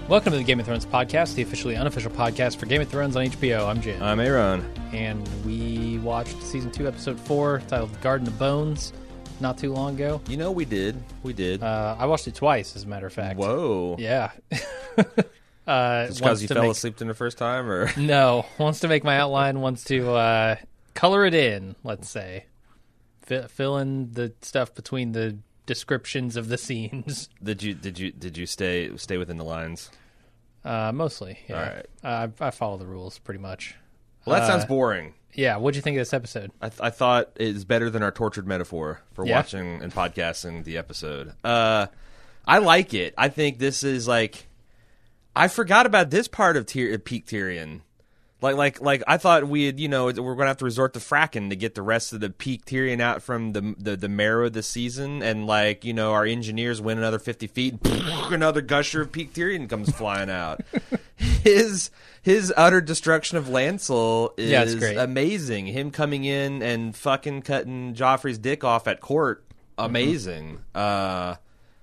Welcome to the Game of Thrones podcast, the officially unofficial podcast for Game of Thrones on HBO. I'm Jim. I'm Aaron. And we watched Season 2, Episode 4, titled Garden of Bones, not too long ago. You know, we did. I watched it twice, as a matter of fact. Whoa. Yeah. Just because you fell asleep in the first time, or? No. Wants to make my outline, wants to color it in, let's say. Fill in the stuff between the descriptions of the scenes. Did you stay within the lines? Mostly, yeah. All right. I follow the rules pretty much. Well, that sounds boring. Yeah, what'd you think of this episode? I thought it is better than our tortured metaphor for watching and podcasting the episode. I like it. I think this is like, I forgot about this part of peak Tyrion. Like I thought we had, we're going to have to resort to fracking to get the rest of the peak Tyrion out from the marrow of the season, and our engineers win another 50 feet, another gusher of peak Tyrion comes flying out. His utter destruction of Lancel is amazing. Him coming in and fucking cutting Joffrey's dick off at court, amazing. And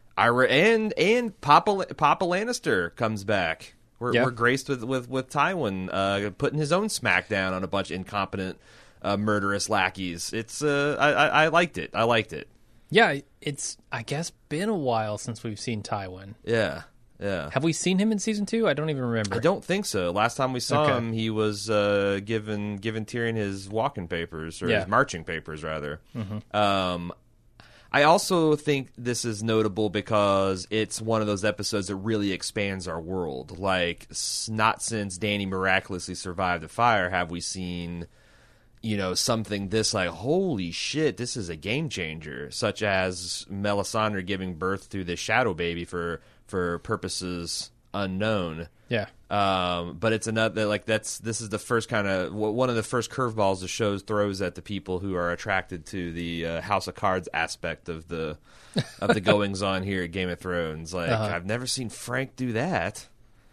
Papa Lannister comes back. We're graced with Tywin putting his own smack down on a bunch of incompetent, murderous lackeys. It's I liked it. Yeah, it's, I guess, been a while since we've seen Tywin. Yeah. Have we seen him in Season 2? I don't even remember. I don't think so. Last time we saw him, he was giving Tyrion his walking papers, or his marching papers, rather. Mm-hmm. I also think this is notable because it's one of those episodes that really expands our world. Like, not since Dany miraculously survived the fire have we seen, something this like, holy shit, this is a game changer, such as Melisandre giving birth to the shadow baby for purposes unknown. Yeah. But it's another, this is the first one of the first curveballs the show throws at the people who are attracted to the House of Cards aspect of the goings on here at Game of Thrones. I've never seen Frank do that.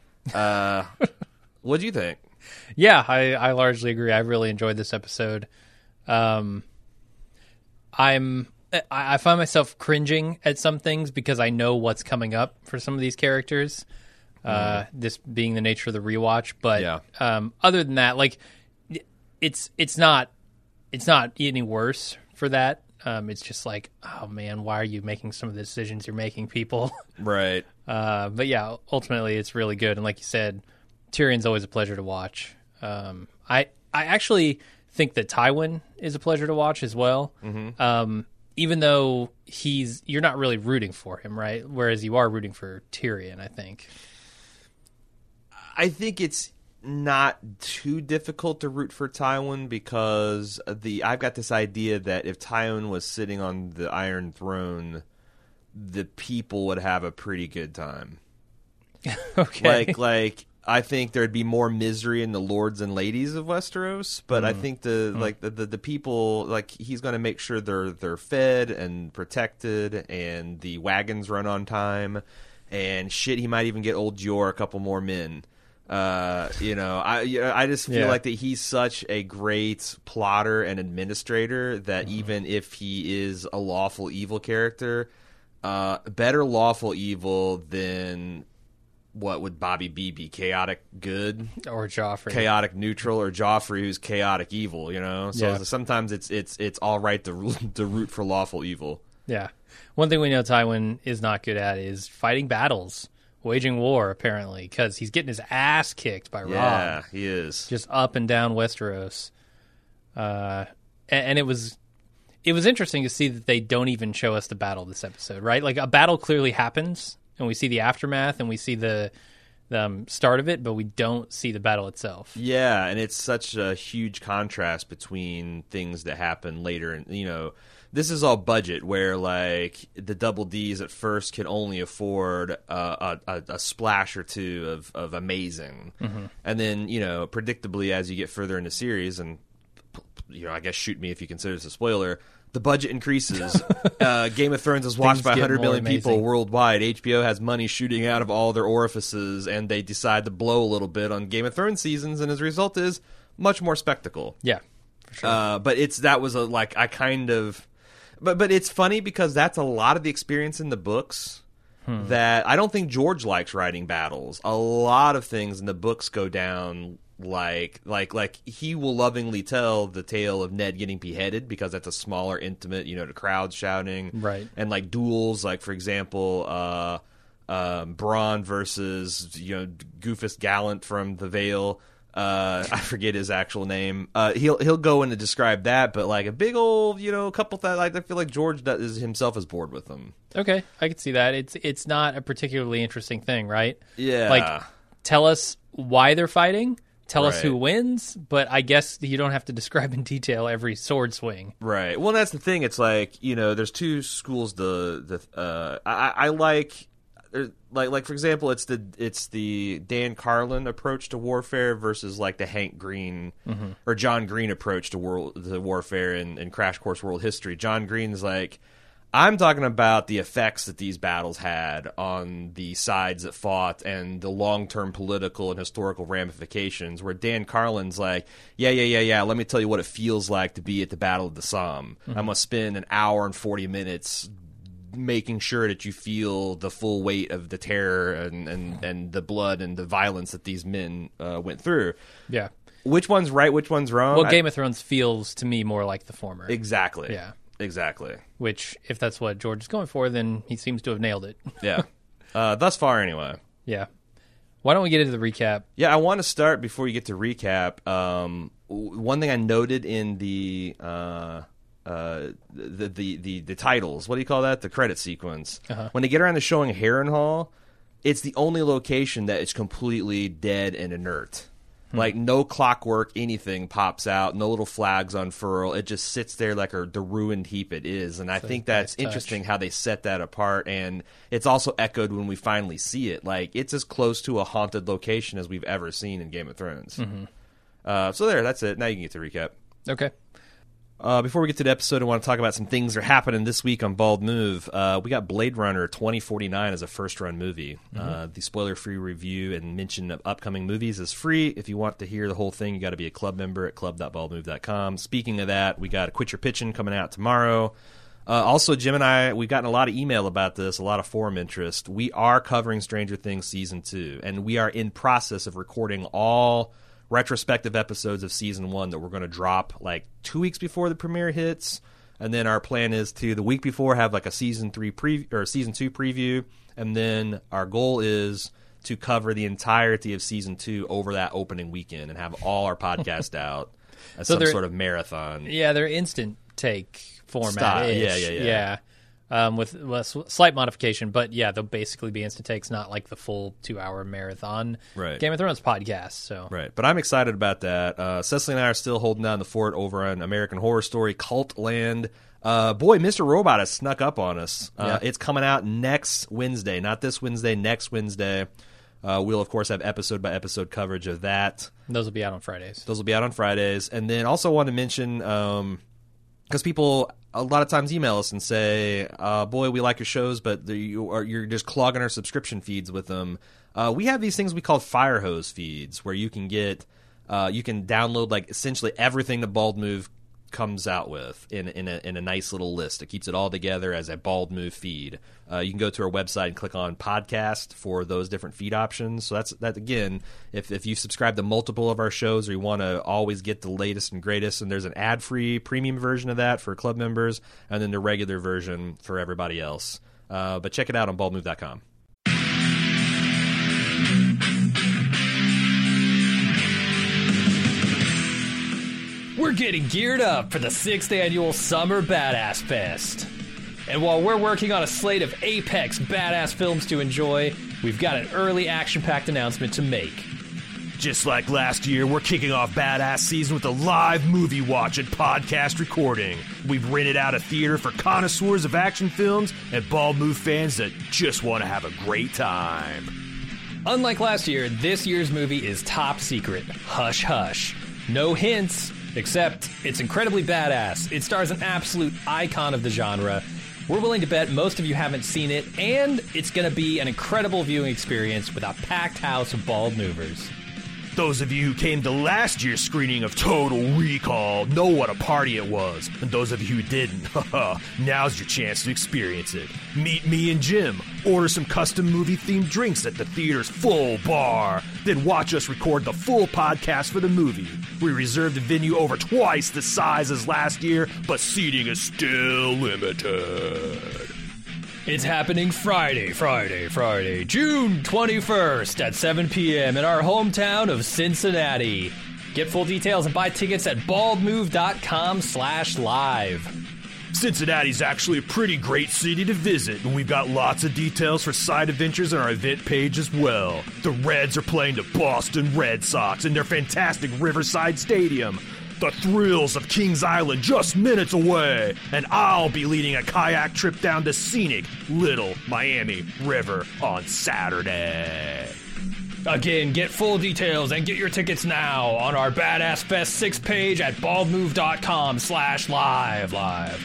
What do you think? Yeah, I largely agree. I really enjoyed this episode. I find myself cringing at some things because I know what's coming up for some of these characters. This being the nature of the rewatch, but other than that, it's not any worse for that. It's just like, oh man, why are you making some of the decisions you're making, people? Right. But yeah, ultimately it's really good, and like you said, Tyrion's always a pleasure to watch. I actually think that Tywin is a pleasure to watch as well. Mm-hmm. Even though you're not really rooting for him, right? Whereas you are rooting for Tyrion, I think. I think it's not too difficult to root for Tywin because I've got this idea that if Tywin was sitting on the Iron Throne, the people would have a pretty good time. Okay. Like I think there'd be more misery in the lords and ladies of Westeros, but I think the people, he's going to make sure they're fed and protected, and the wagons run on time, and shit, he might even get old Dior a couple more men. I just feel like that he's such a great plotter and administrator that even if he is a lawful evil character, better lawful evil than what would Bobby be chaotic good, or Joffrey chaotic neutral, or Joffrey who's chaotic evil. So sometimes it's all right to root for lawful evil. Yeah, one thing we know Tywin is not good at is fighting battles. Waging war, apparently, because he's getting his ass kicked by Robb. Yeah, he is. Just up and down Westeros. And it was interesting to see that they don't even show us the battle this episode, right? Like, a battle clearly happens, and we see the aftermath, and we see the start of it, but we don't see the battle itself. Yeah, and it's such a huge contrast between things that happen later, and this is all budget, where the Double Ds at first can only afford a splash or two of amazing, and then predictably as you get further in the series, and I guess shoot me if you consider this a spoiler, the budget increases. Game of Thrones is watched by 100 million people worldwide. HBO has money shooting out of all their orifices, and they decide to blow a little bit on Game of Thrones seasons, and as a result is much more spectacle. Yeah, for sure. But But it's funny because that's a lot of the experience in the books. that I don't think George likes writing battles. A lot of things in the books go down like he will lovingly tell the tale of Ned getting beheaded because that's a smaller, intimate, the crowd shouting. Right. And like duels, like for example, Bronn versus, Goofus Gallant from the Vale. I forget his actual name. He'll go in to describe that, but like a big old, couple that I feel like George himself is bored with them. Okay, I can see that. It's not a particularly interesting thing, right? Yeah. Like, tell us why they're fighting, tell us Right. who wins, but I guess you don't have to describe in detail every sword swing. Right. Well, that's the thing. It's like, there's two schools. I like for example, it's the Dan Carlin approach to warfare versus like the Hank Green or John Green approach to warfare in Crash Course World History. John Green's like, I'm talking about the effects that these battles had on the sides that fought and the long-term political and historical ramifications, where Dan Carlin's like, yeah, let me tell you what it feels like to be at the Battle of the Somme. I'm going to spend an hour and 40 minutes making sure that you feel the full weight of the terror and the blood and the violence that these men went through. Yeah. Which one's right, which one's wrong? Well, Game of Thrones feels to me more like the former. Exactly. Yeah. Exactly. Which, if that's what George is going for, then he seems to have nailed it. Yeah. Thus far, anyway. Yeah. Why don't we get into the recap? Yeah, I want to start before you get to recap. One thing I noted in the titles, what do you call that? The credit sequence. When they get around to showing Harrenhal, it's the only location that is completely dead and inert. Like, no clockwork, anything pops out, no little flags unfurl. It just sits there like the ruined heap it is. And I think that's interesting how they set that apart. And it's also echoed when we finally see it. Like, it's as close to a haunted location as we've ever seen in Game of Thrones. So there, that's it. Now you can get to recap. Okay. Before we get to the episode, I want to talk about some things that are happening this week on Bald Move. We got Blade Runner 2049 as a first-run movie. The spoiler-free review and mention of upcoming movies is free. If you want to hear the whole thing, you got to be a club member at club.baldmove.com. Speaking of that, we got a Quit Your Pitching coming out tomorrow. Also, Jim and I, we've gotten a lot of email about this, a lot of forum interest. We are covering Stranger Things Season 2, and we are in process of recording all retrospective episodes of Season 1 that we're going to drop like 2 weeks before the premiere hits. And then our plan is to, the week before, have like a Season 2 preview. And then our goal is to cover the entirety of Season 2 over that opening weekend and have all our podcast out as some sort of marathon. Yeah, they're instant take format. Style. Yeah. With slight modification, but yeah, they'll basically be instant takes, not like the full 2-hour marathon Game of Thrones podcast. So right, but I'm excited about that. Cecily and I are still holding down the fort over on American Horror Story Cult Land. Boy, Mr. Robot has snuck up on us. It's coming out next Wednesday, not this Wednesday, next Wednesday. We'll, of course, have episode-by-episode coverage of that. Those will be out on Fridays. And then also want to mention, because people a lot of times email us and say, boy, we like your shows, but you're just clogging our subscription feeds with them. We have these things we call fire hose feeds where you can get you can download like essentially everything the Bald Move comes out with in a nice little list. It keeps it all together as a Bald Move feed. You can go to our website and click on podcast for those different feed options. So that again, if you subscribe to multiple of our shows or you want to always get the latest and greatest, and there's an ad-free premium version of that for club members, and then the regular version for everybody else. But check it out on baldmove.com. We're getting geared up for the 6th annual Summer Badass Fest. And while we're working on a slate of apex badass films to enjoy, we've got an early action-packed announcement to make. Just like last year, we're kicking off Badass Season with a live movie watch and podcast recording. We've rented out a theater for connoisseurs of action films and Bald Move fans that just want to have a great time. Unlike last year, this year's movie is top secret. Hush hush. No hints, except it's incredibly badass. It stars an absolute icon of the genre. We're willing to bet most of you haven't seen it, and it's going to be an incredible viewing experience with a packed house of Bald Movers. Those of you who came to last year's screening of Total Recall know what a party it was. And those of you who didn't, now's your chance to experience it. Meet me and Jim, order some custom movie-themed drinks at the theater's full bar, then watch us record the full podcast for the movie. We reserved the venue over twice the size as last year, but seating is still limited. It's happening Friday, June 21st at 7 p.m. in our hometown of Cincinnati. Get full details and buy tickets at baldmove.com/live. Cincinnati's actually a pretty great city to visit, and we've got lots of details for side adventures on our event page as well. The Reds are playing the Boston Red Sox in their fantastic Riverside Stadium. The thrills of Kings Island just minutes away, and I'll be leading a kayak trip down to scenic Little Miami River on Saturday. Again, get full details and get your tickets now on our Badass Fest 6 page at baldmove.com/live.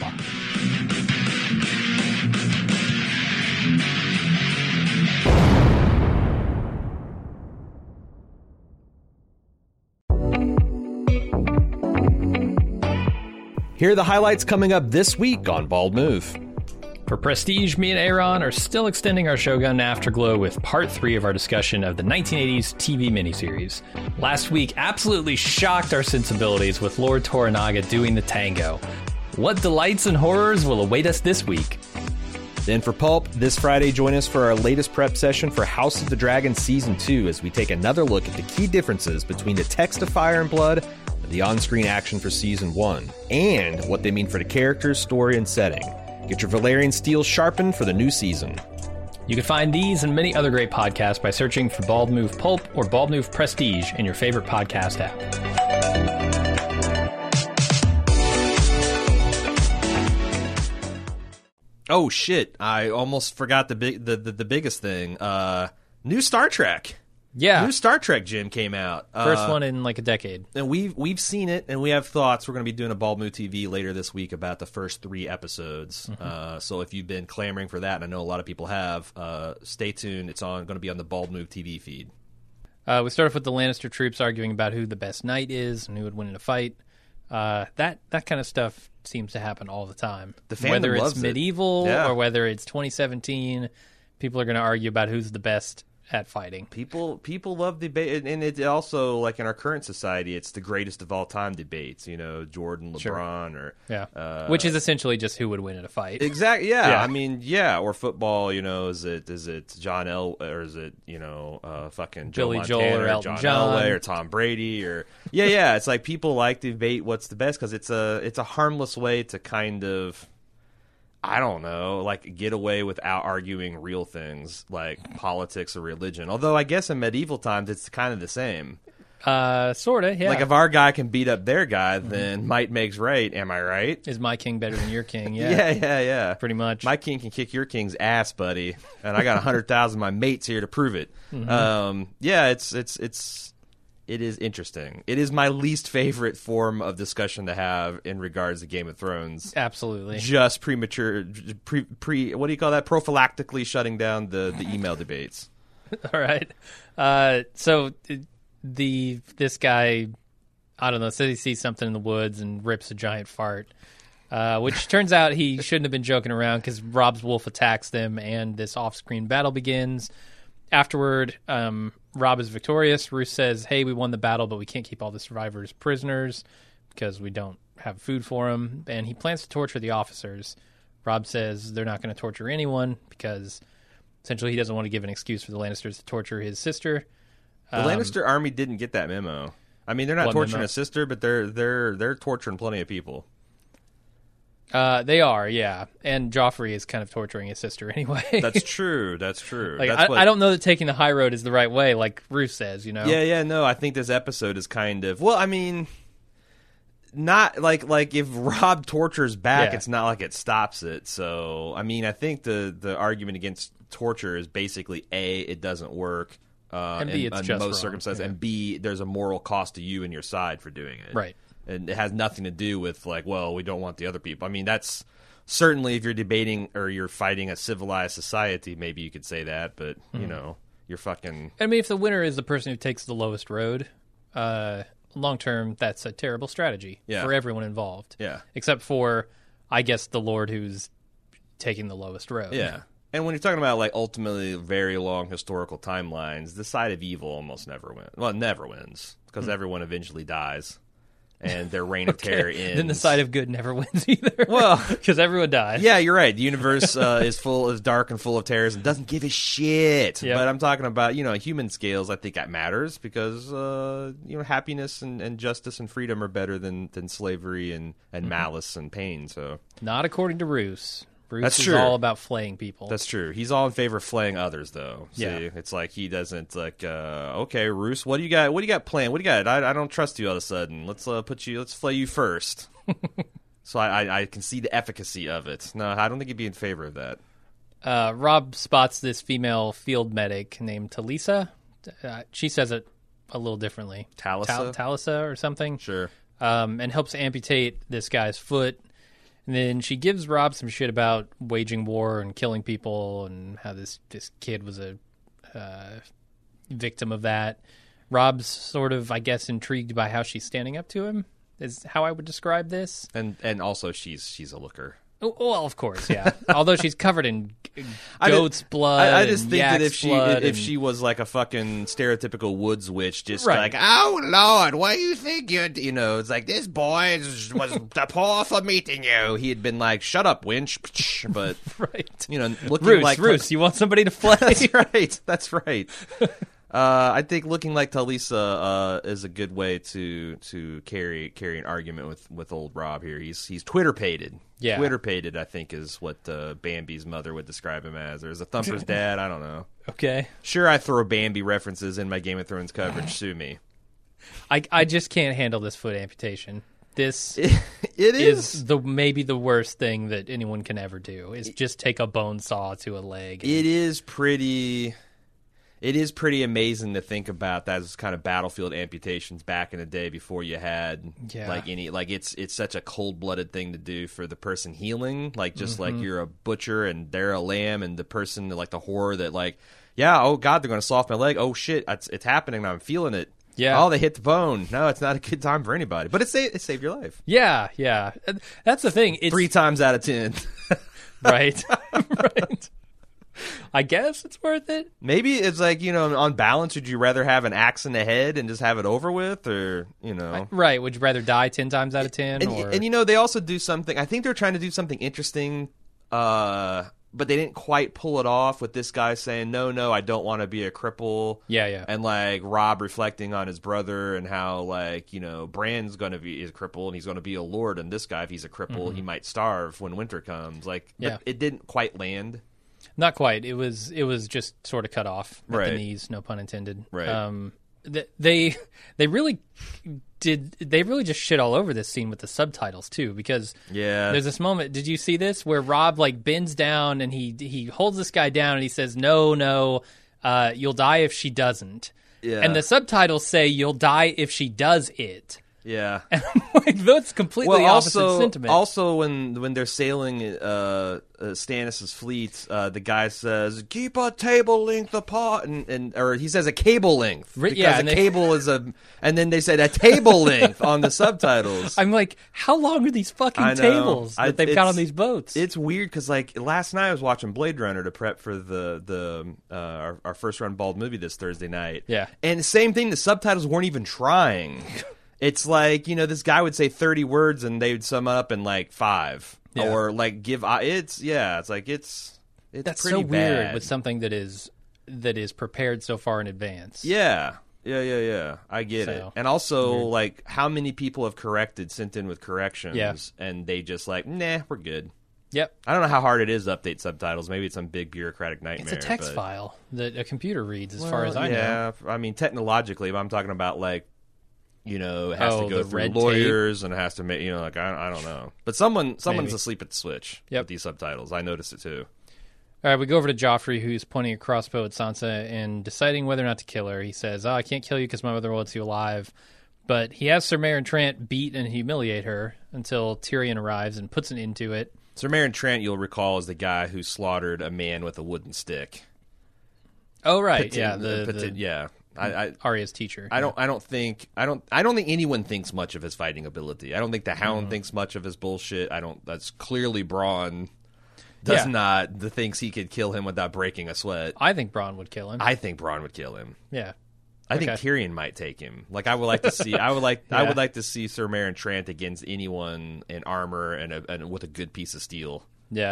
Here are the highlights coming up this week on Bald Move. For Prestige, me and Aaron are still extending our Shogun Afterglow with part 3 of our discussion of the 1980s TV miniseries. Last week absolutely shocked our sensibilities with Lord Toranaga doing the tango. What delights and horrors will await us this week? Then for Pulp, this Friday, join us for our latest prep session for House of the Dragon Season 2 as we take another look at the key differences between the text of Fire and Blood and the on-screen action for Season 1, and what they mean for the characters, story, and setting. Get your Valerian steel sharpened for the new season. You can find these and many other great podcasts by searching for Bald Move Pulp or Bald Move Prestige in your favorite podcast app. Oh shit! I almost forgot the biggest thing. New Star Trek. Yeah. New Star Trek, Jim, came out. First one in like a decade. And we've seen it, and we have thoughts. We're going to be doing a Bald Move TV later this week about the first 3 episodes. Mm-hmm. So if you've been clamoring for that, and I know a lot of people have, stay tuned. It's going to be on the Bald Move TV feed. We start off with the Lannister troops arguing about who the best knight is and who would win in a fight. That kind of stuff seems to happen all the time. The fandom whether it's loves medieval it. or whether it's 2017, people are going to argue about who's the best at fighting. People love debate, and it also, like in our current society, it's the greatest of all time debates. You know, Jordan, LeBron, or which is essentially just who would win in a fight. Exactly. Yeah. I mean, or football. You know, is it John or is it fucking Joe Billy Montana, Joel or Elton John John Elway or Tom Brady or yeah. It's like people like to debate what's the best because it's a harmless way to kind of, I don't know, like get away without arguing real things like politics or religion. Although I guess in medieval times it's kind of the same. Sort of, yeah. Like if our guy can beat up their guy, then might makes right. Am I right? Is my king better than your king? Yeah. yeah. Pretty much. My king can kick your king's ass, buddy. And I got 100,000 of my mates here to prove it. Mm-hmm. It is interesting. It is my least favorite form of discussion to have in regards to Game of Thrones. Absolutely. Just premature, what do you call that? Prophylactically shutting down the email debates. All right. So this guy, I don't know, says he sees something in the woods and rips a giant fart, which turns out he shouldn't have been joking around because Robb's wolf attacks them and this off-screen battle begins. Afterward, Robb is victorious. Roose says, hey, we won the battle, but we can't keep all the survivors prisoners because we don't have food for them. And he plans to torture the officers. Robb says they're not going to torture anyone because essentially he doesn't want to give an excuse for the Lannisters to torture his sister. The Lannister army didn't get that memo. I mean, they're not torturing a sister, but they're torturing plenty of people. They are, yeah. And Joffrey is kind of torturing his sister anyway. That's true. Like, I don't know that taking the high road is the right way, like Roose says, you know? Yeah, no, I think this episode is kind of... Well, I mean, not like if Robb tortures back, it's not like it stops it. So, I mean, I think the argument against torture is basically, A, it doesn't work. And B, it's in just most wrong. Circumstances. And B, there's a moral cost to you and your side for doing it. Right. And it has nothing to do with, like, well, we don't want the other people. I mean, that's certainly if you're debating or you're fighting a civilized society, maybe you could say that. But, you know, you're fucking. I mean, if the winner is the person who takes the lowest road, long term, that's a terrible strategy for everyone involved. Yeah. Except for, I guess, the Lord who's taking the lowest road. Yeah. And when you're talking about like ultimately very long historical timelines, the side of evil almost never wins. Well, it never wins because everyone eventually dies, and their reign of terror ends. Then the side of good never wins either. Well, because everyone dies. Yeah, you're right. The universe is dark and full of terrors and doesn't give a shit. Yep. But I'm talking about human scales. I think that matters because happiness and justice and freedom are better than slavery and malice and pain. So not according to Roos. Bruce That's is true. all about flaying people. That's true. He's all in favor of flaying others, though. See, Yeah. it's like he doesn't like. Okay, Roos, what do you got? What do you got planned? What do you got? I don't trust you all of a sudden. Let's flay you first. So I can see the efficacy of it. No, I don't think he'd be in favor of that. Rob spots this female field medic named Talisa. She says it a little differently. Talisa? Talisa or something. Sure. And helps amputate this guy's foot. And then she gives Rob some shit about waging war and killing people and how this kid was a victim of that. Rob's sort of, I guess, intrigued by how she's standing up to him, is how I would describe this. And also she's a looker. Oh, well, of course, yeah. Although she's covered in goat's blood. I just and think that yak's blood if and- she was like a fucking stereotypical woods witch, just Right. like, oh Lord, what do you think you're? It's like this boy was the poor for meeting you. He had been like, shut up, winch. But right. looking Roos, like Roos, you want somebody to flay? That's right. That's right. I think looking like Talisa is a good way to carry an argument with old Rob here. He's Twitter-pated. Yeah. Twitter-pated, I think, is what Bambi's mother would describe him as. Or is it Thumper's dad? I don't know. Okay. Sure, I throw Bambi references in my Game of Thrones coverage. Sue me. I just can't handle this foot amputation. This It is maybe the worst thing that anyone can ever do, is just take a bone saw to a leg. It is pretty amazing to think about that as kind of battlefield amputations back in the day before you had it's such a cold-blooded thing to do for the person healing, like just like you're a butcher and they're a lamb, and the person like the horror that like, yeah, oh God, they're going to saw off my leg. Oh shit, it's happening. I'm feeling it. Yeah. Oh, they hit the bone. No, it's not a good time for anybody. But it saved your life. Yeah. That's the thing. It's 3 times out of 10. right. Right. I guess it's worth it. Maybe it's like, on balance, would you rather have an axe in the head and just have it over with, or, Right. Would you rather die 10 times out of 10? And they also do something. I think they're trying to do something interesting, but they didn't quite pull it off with this guy saying, no, I don't want to be a cripple. Yeah. And, like, Rob reflecting on his brother and how, like, Bran's going to be a cripple and he's going to be a lord. And this guy, if he's a cripple, he might starve when winter comes. Like, Yeah. It didn't quite land. Not quite. It was just sort of cut off at Right. the knees, no pun intended. Right. They really just shit all over this scene with the subtitles too, because Yeah. there's this moment, did you see this, where Rob like bends down and he holds this guy down and he says, no, you'll die if she doesn't. Yeah. And the subtitles say you'll die if she does it. Yeah. Like, that's completely opposite sentiment. Also, when they're sailing Stannis' fleet, the guy says, "Keep a table length apart," or he says a cable length because Yeah, a and they- cable is a, and then they said a table length on the subtitles. I'm like, how long are these fucking I know. tables that they've got It's- on these boats? It's weird because like last night I was watching Blade Runner to prep for our first run bald movie this Thursday night. Yeah. And the same thing, the subtitles weren't even trying. It's like, this guy would say 30 words and they would sum up in like 5. Yeah. Or like it's That's pretty so weird bad. with something that is prepared so far in advance. Yeah. I get So, it. And also, like, how many people have sent in with corrections, Yeah. and they just like, nah, we're good. Yep. I don't know how hard it is to update subtitles. Maybe it's some big bureaucratic nightmare. It's a text but- file that a computer reads, as far as I know. Yeah, I mean, technologically, but I'm talking about like, it has to go the through red lawyers and it has to make, like, I don't know. But someone's Maybe. asleep at the switch Yep. with these subtitles. I noticed it too. All right, we go over to Joffrey, who's pointing a crossbow at Sansa and deciding whether or not to kill her. He says, I can't kill you because my mother wants you alive. But he has Sir Meryn Trant beat and humiliate her until Tyrion arrives and puts an end to it. Sir Meryn Trant, you'll recall, is the guy who slaughtered a man with a wooden stick. Oh right, the yeah. Arya's teacher. I don't think anyone thinks much of his fighting ability. I don't think the Hound thinks much of his bullshit. That's clearly Bronn thinks he could kill him without breaking a sweat. I think Bronn would kill him. I think Bronn would kill him. Yeah. I think Tyrion might take him. Like I would like to see I would like to see Sir Meryn Trant against anyone in armor and with a good piece of steel. Yeah.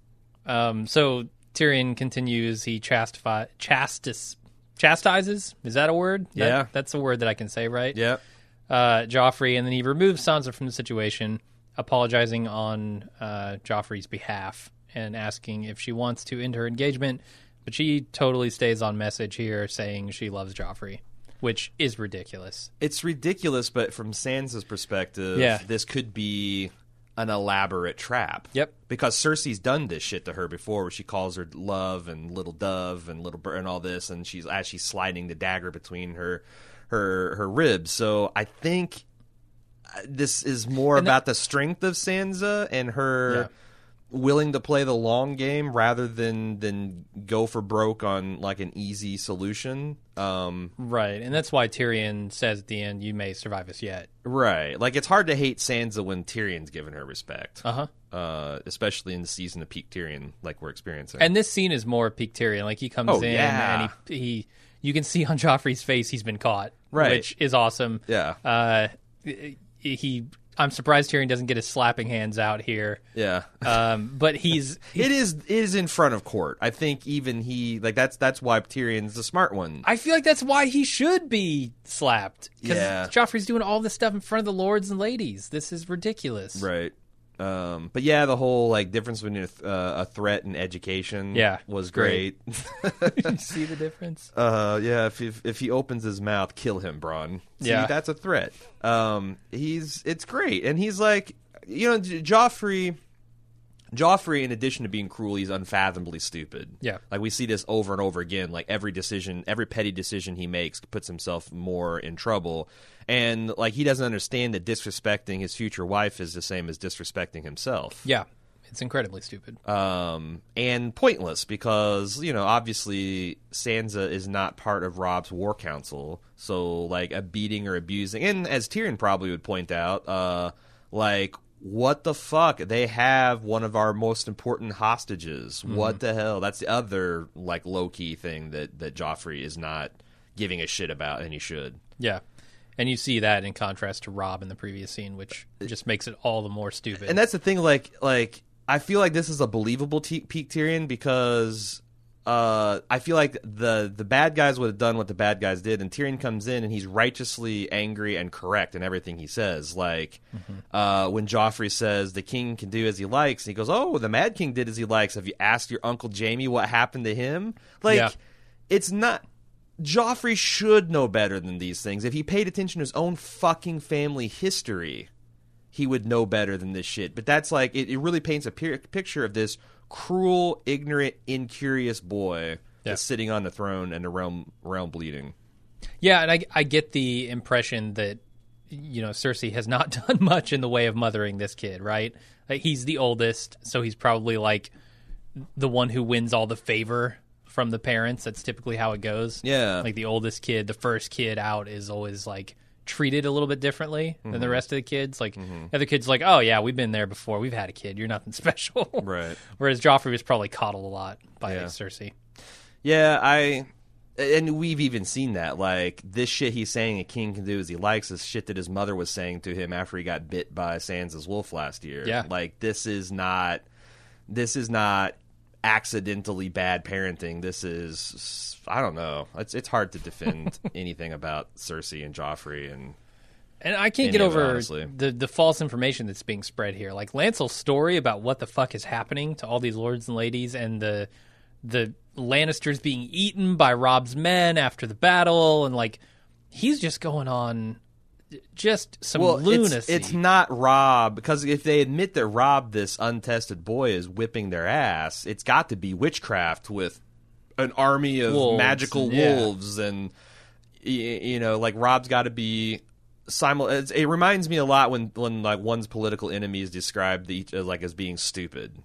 So Tyrion continues, he chastises. Is that a word? Yeah. That's a word that I can say, right? Yeah. Joffrey, and then he removes Sansa from the situation, apologizing on Joffrey's behalf and asking if she wants to end her engagement, but she totally stays on message here saying she loves Joffrey, which is ridiculous. It's ridiculous, but from Sansa's perspective, this could be an elaborate trap. Yep. Because Cersei's done this shit to her before, where she calls her love and little dove and little bird and all this, and she's sliding the dagger between her ribs. So I think this is more about the strength of Sansa and her willing to play the long game rather than go for broke on like an easy solution. Right, and that's why Tyrion says at the end, "You may survive us yet." Right, like it's hard to hate Sansa when Tyrion's given her respect. Especially in the season of peak Tyrion, like we're experiencing. And this scene is more peak Tyrion. Like he comes in and he you can see on Joffrey's face he's been caught, which is awesome. Yeah. I'm surprised Tyrion doesn't get his slapping hands out here. Yeah. But it is in front of court. I think even that's why Tyrion's the smart one. I feel like that's why he should be slapped. Because Joffrey's doing all this stuff in front of the lords and ladies. This is ridiculous. Right. But yeah, the whole like difference between a threat and education was great. You see the difference? Yeah, if he opens his mouth, kill him, Bronn. See, that's a threat. It's great. And he's like, Joffrey, in addition to being cruel, he's unfathomably stupid. Yeah. Like we see this over and over again. Like every petty decision he makes puts himself more in trouble. And like he doesn't understand that disrespecting his future wife is the same as disrespecting himself. Yeah. It's incredibly stupid. And pointless because, obviously Sansa is not part of Robb's war council. So like a beating or abusing, and as Tyrion probably would point out, what the fuck? They have one of our most important hostages. Mm-hmm. What the hell? That's the other like low-key thing that Joffrey is not giving a shit about, and he should. Yeah. And you see that in contrast to Robb in the previous scene, which just makes it all the more stupid. And that's the thing, like I feel like this is a believable peak Tyrion because I feel like the bad guys would have done what the bad guys did, and Tyrion comes in and he's righteously angry and correct in everything he says. Like when Joffrey says the king can do as he likes, and he goes, "Oh, the Mad King did as he likes. Have you asked your Uncle Jaime what happened to him?" It's not. Joffrey should know better than these things. If he paid attention to his own fucking family history, he would know better than this shit. But that's like, it really paints a picture of this cruel, ignorant, incurious boy that's sitting on the throne and the realm bleeding. Yeah, and I get the impression that, Cersei has not done much in the way of mothering this kid, right? Like, he's the oldest, so he's probably like the one who wins all the favor from the parents. That's typically how it goes. Yeah. Like the oldest kid, the first kid out is always like treated a little bit differently than the rest of the kids. Like other kids like, "Oh yeah, we've been there before. We've had a kid. You're nothing special." Right. Whereas Joffrey was probably coddled a lot by Cersei. Yeah, and we've even seen that. Like this shit he's saying a king can do as he likes is shit that his mother was saying to him after he got bit by Sansa's wolf last year. Yeah. Like this is not accidentally bad parenting. This is, I don't know. It's hard to defend anything about Cersei and Joffrey, and I can't get over the false information that's being spread here. Like Lancel's story about what the fuck is happening to all these lords and ladies, and the Lannisters being eaten by Robb's men after the battle, and like he's just going on just some lunacy. It's not Robb, because if they admit that Robb, this untested boy, is whipping their ass, it's got to be witchcraft with an army of magical wolves, and like Robb's got to be it reminds me a lot when like one's political enemy is described like as being stupid.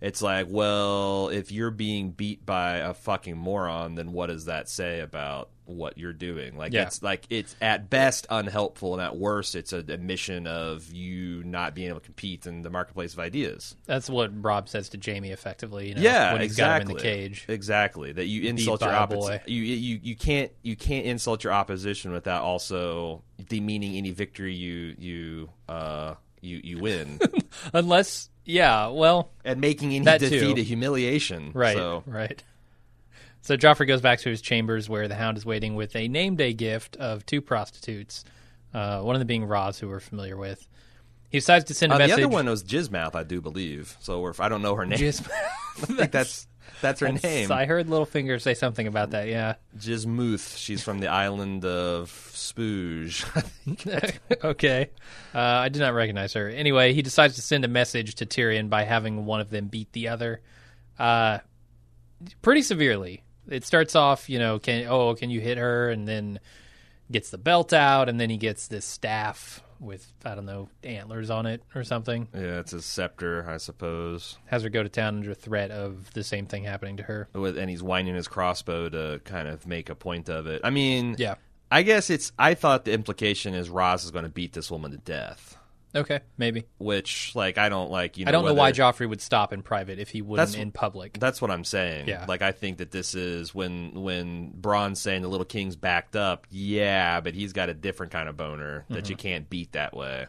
it's like, well, if you're being beat by a fucking moron, then what does that say about what you're doing? Like, it's at best unhelpful, and at worst, it's an admission of you not being able to compete in the marketplace of ideas. That's what Rob says to Jamie, effectively. You know, yeah, when he's exactly. got him in the cage. Exactly. That you insult your opposition. You can't insult your opposition without also demeaning any victory you win. Unless, yeah, well, and making any defeat a humiliation. Right. So. Right. So Joffrey goes back to his chambers where the Hound is waiting with a name day gift of 2 prostitutes, one of them being Roz, who we're familiar with. He decides to send a message. The other one was Jizzmouth, I do believe. So if I don't know her name. Jizzmouth. I think that's her name. I heard Littlefinger say something about that, yeah. Jizzmouth. She's from the island of Spooge. Okay. I did not recognize her. Anyway, he decides to send a message to Tyrion by having one of them beat the other. Pretty severely. It starts off, you know, can you hit her? And then gets the belt out, and then he gets this staff with, I don't know, antlers on it or something. Yeah, it's his scepter, I suppose. Has her go to town under threat of the same thing happening to her. And he's winding his crossbow to kind of make a point of it. I mean, yeah. I guess I thought the implication is Roz is going to beat this woman to death. Okay, maybe. Which, like, I don't like, you know. I don't know why Joffrey would stop in private if he wouldn't in public. That's what I'm saying. Yeah. Like, I think that this is when Bronn's saying the Little King's backed up, yeah, but he's got a different kind of boner that you can't beat that way.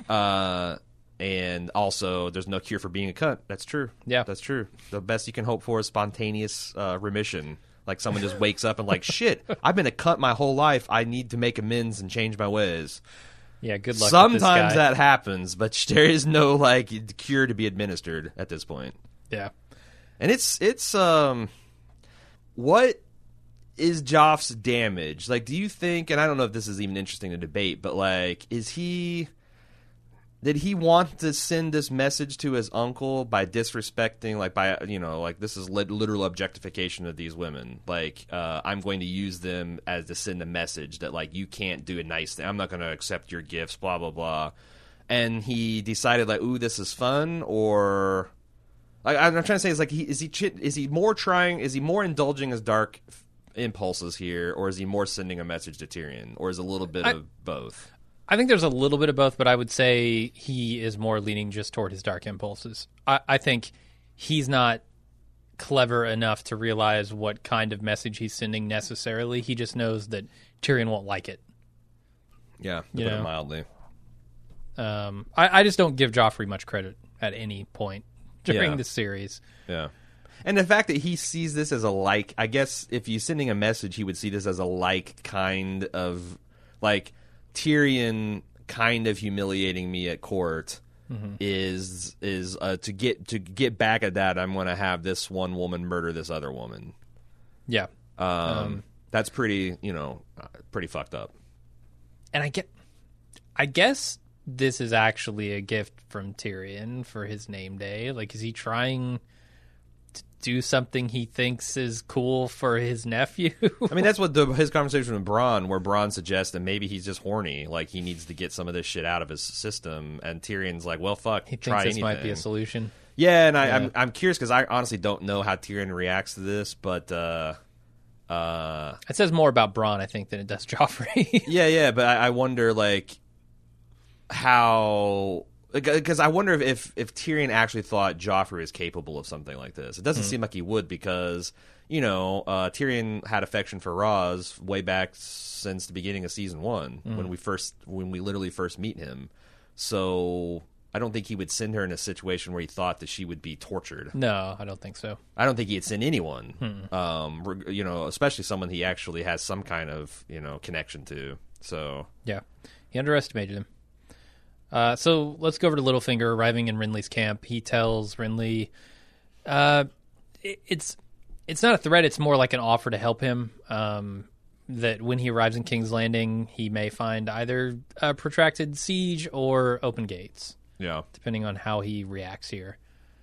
And also, there's no cure for being a cunt. That's true. Yeah. That's true. The best you can hope for is spontaneous remission. Like, someone just wakes up and like, shit, I've been a cunt my whole life. I need to make amends and change my ways. Yeah, good luck Sometimes with this guy. that happens, but there is no, like, cure to be administered at this point. Yeah. And it's what is Joff's damage? Like, do you think, and I don't know if this is even interesting to debate, but, like, did he want to send this message to his uncle by disrespecting, like, by, you know, like, this is literal objectification of these women. Like, I'm going to use them as to send a message that, like, you can't do a nice thing. I'm not going to accept your gifts, blah, blah, blah. And he decided, like, ooh, this is fun, or... Like, I'm trying to say, is like, is he more indulging his dark impulses here, or is he more sending a message to Tyrion, or is it a little bit of both? I think there's a little bit of both, but I would say he is more leaning just toward his dark impulses. I think he's not clever enough to realize what kind of message he's sending necessarily. He just knows that Tyrion won't like it. Yeah, to put it mildly. I just don't give Joffrey much credit at any point during this series. Yeah. And the fact that he sees this as a like, I guess if he's sending a message, he would see this as a like kind of, like, Tyrion kind of humiliating me at court is to get back at that, I'm going to have this one woman murder this other woman. Yeah. That's pretty, pretty fucked up. And I guess this is actually a gift from Tyrion for his name day. Like, is he trying to do something he thinks is cool for his nephew? I mean, that's what his conversation with Bronn, where Bronn suggests that maybe he's just horny, like he needs to get some of this shit out of his system, and Tyrion's like, well, fuck, he try thinks this anything. might be a solution. Yeah, and I'm curious because I honestly don't know how Tyrion reacts to this, but it says more about Bronn, I think, than it does Joffrey. yeah, but I wonder, like, how... Because I wonder if Tyrion actually thought Joffrey was capable of something like this. It doesn't seem like he would, because, Tyrion had affection for Roz way back since the beginning of season 1, when we literally first meet him. So I don't think he would send her in a situation where he thought that she would be tortured. No, I don't think so. I don't think he'd send anyone, especially someone he actually has some kind of, connection to. So yeah, he underestimated him. So let's go over to Littlefinger arriving in Renly's camp. He tells Renly, it's not a threat. It's more like an offer to help him. That when he arrives in King's Landing, he may find either a protracted siege or open gates. Yeah, depending on how he reacts here.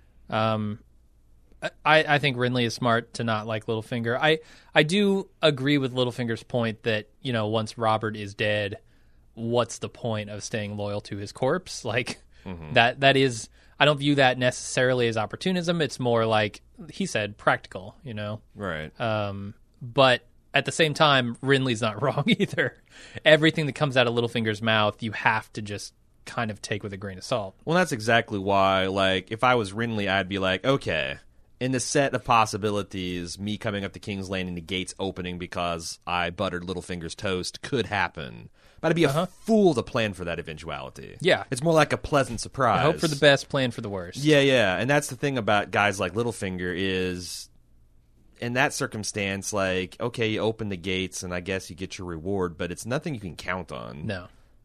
I think Renly is smart to not like Littlefinger. I do agree with Littlefinger's point that, once Robert is dead, what's the point of staying loyal to his corpse? Like, That is, I don't view that necessarily as opportunism. It's more like he said, practical. Right. But at the same time, Renly's not wrong either. Everything that comes out of Littlefinger's mouth, you have to just kind of take with a grain of salt. Well, that's exactly why, like, if I was Renly, I'd be like, okay, in the set of possibilities, me coming up to King's Landing, the gates opening because I buttered Littlefinger's toast could happen. But I'd be a fool to plan for that eventuality. Yeah. It's more like a pleasant surprise. I hope for the best, plan for the worst. Yeah. And that's the thing about guys like Littlefinger is, in that circumstance, like, okay, you open the gates and I guess you get your reward, but it's nothing you can count on. No.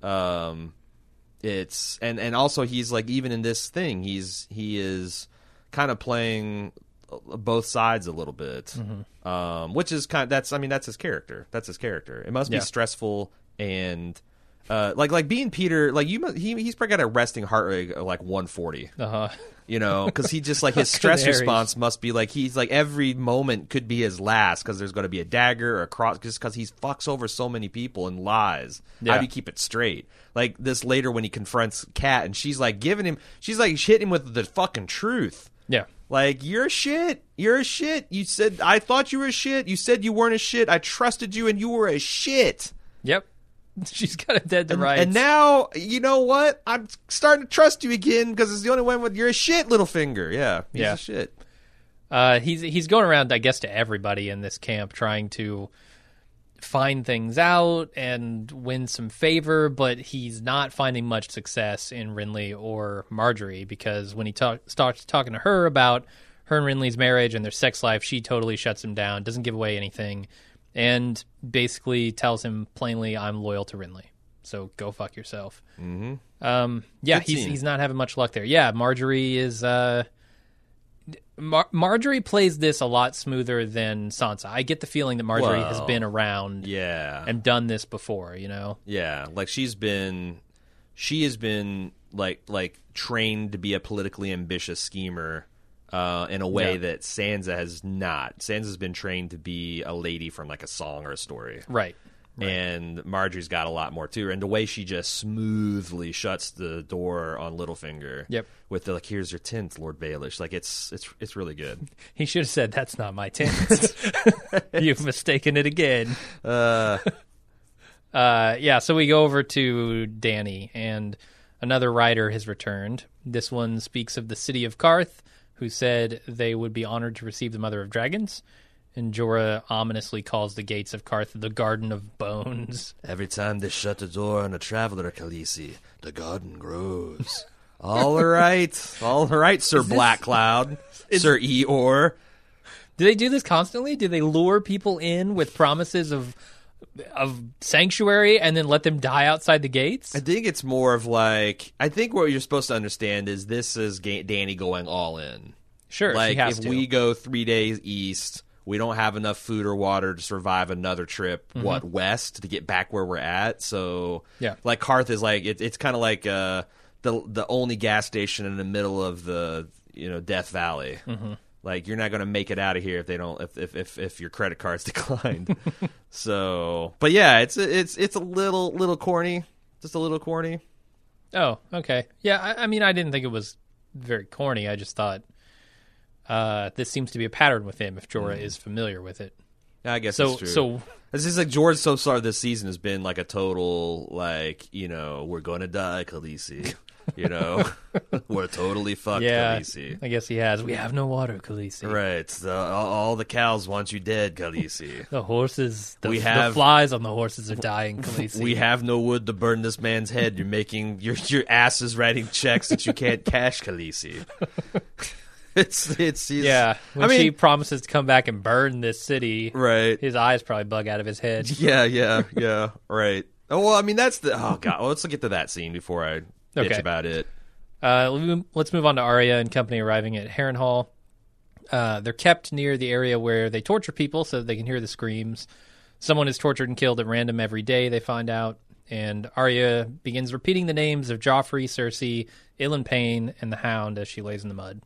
It's and also he's like, even in this thing, he is kind of playing both sides a little bit, which is that's his character. That's his character. It must be stressful and like being Peter. Like he's probably got a resting heart rate of like 140. Because he just like his stress response must be like he's like every moment could be his last because there's going to be a dagger or a cross just because he fucks over so many people and lies. How do you keep it straight? Like this later when he confronts Kat and she's hitting him with the fucking truth. Yeah. Like, you're a shit. You're a shit. You said I thought you were a shit. You said you weren't a shit. I trusted you and you were a shit. Yep. She's got it dead to rights. And now, you know what? I'm starting to trust you again because it's the only one with you're a shit, Littlefinger. Yeah, he's a shit. He's going around, I guess, to everybody in this camp trying to find things out and win some favor, but he's not finding much success in Renly or Marjorie because when he starts talking to her about her and Renly's marriage and their sex life, she totally shuts him down, doesn't give away anything, and basically tells him plainly, I'm loyal to Renly, so go fuck yourself. Mm-hmm. He's not having much luck there. Yeah, Marjorie is... Marjorie plays this a lot smoother than Sansa. I get the feeling that Marjorie has been around and done this before, Yeah, like she has been like trained to be a politically ambitious schemer in a way that Sansa has not. Sansa's been trained to be a lady from like a song or a story. Right. And Marjorie's got a lot more too, and the way she just smoothly shuts the door on Littlefinger, with the like, "Here's your tint, Lord Baelish." Like it's really good. He should have said, "That's not my tint." You've mistaken it again. So we go over to Dany, and another writer has returned. This one speaks of the city of Qarth, who said they would be honored to receive the Mother of Dragons. And Jorah ominously calls the gates of Qarth the Garden of Bones. Every time they shut the door on a traveler, Khaleesi, the garden grows. All right, Sir Black Cloud, Sir Eeyore. Do they do this constantly? Do they lure people in with promises of sanctuary and then let them die outside the gates? I think it's more of like, I think what you're supposed to understand is this is Dany going all in. Sure, like she has if to. we go 3 days east, we don't have enough food or water to survive another trip, west to get back where we're at. So, like Qarth is like it's kind of like the only gas station in the middle of the Death Valley. Like you're not going to make it out of here if they don't if your credit card's declined. So, but yeah, it's a little corny, just a little corny. Oh, okay, yeah. I mean, I didn't think it was very corny. I just thought. This seems to be a pattern with him if Jorah is familiar with it. Yeah, I guess that's true. So it's just like Jorah so far this season has been like a total like, we're going to die, Khaleesi. We're totally fucked, Khaleesi. I guess he has. We have no water, Khaleesi. Right. All the cows want you dead, Khaleesi. The horses, the flies on the horses are dying, Khaleesi. We have no wood to burn this man's head. You're making your ass is writing checks that you can't cash, Khaleesi. When she promises to come back and burn this city, right? His eyes probably bug out of his head. Yeah, right. Oh well, I mean that's oh god. Well, let's get to that scene before I bitch about it. Let's move on to Arya and company arriving at Harrenhal. They're kept near the area where they torture people so that they can hear the screams. Someone is tortured and killed at random every day, they find out. And Arya begins repeating the names of Joffrey, Cersei, Ilyn Payne, and the Hound as she lays in the mud.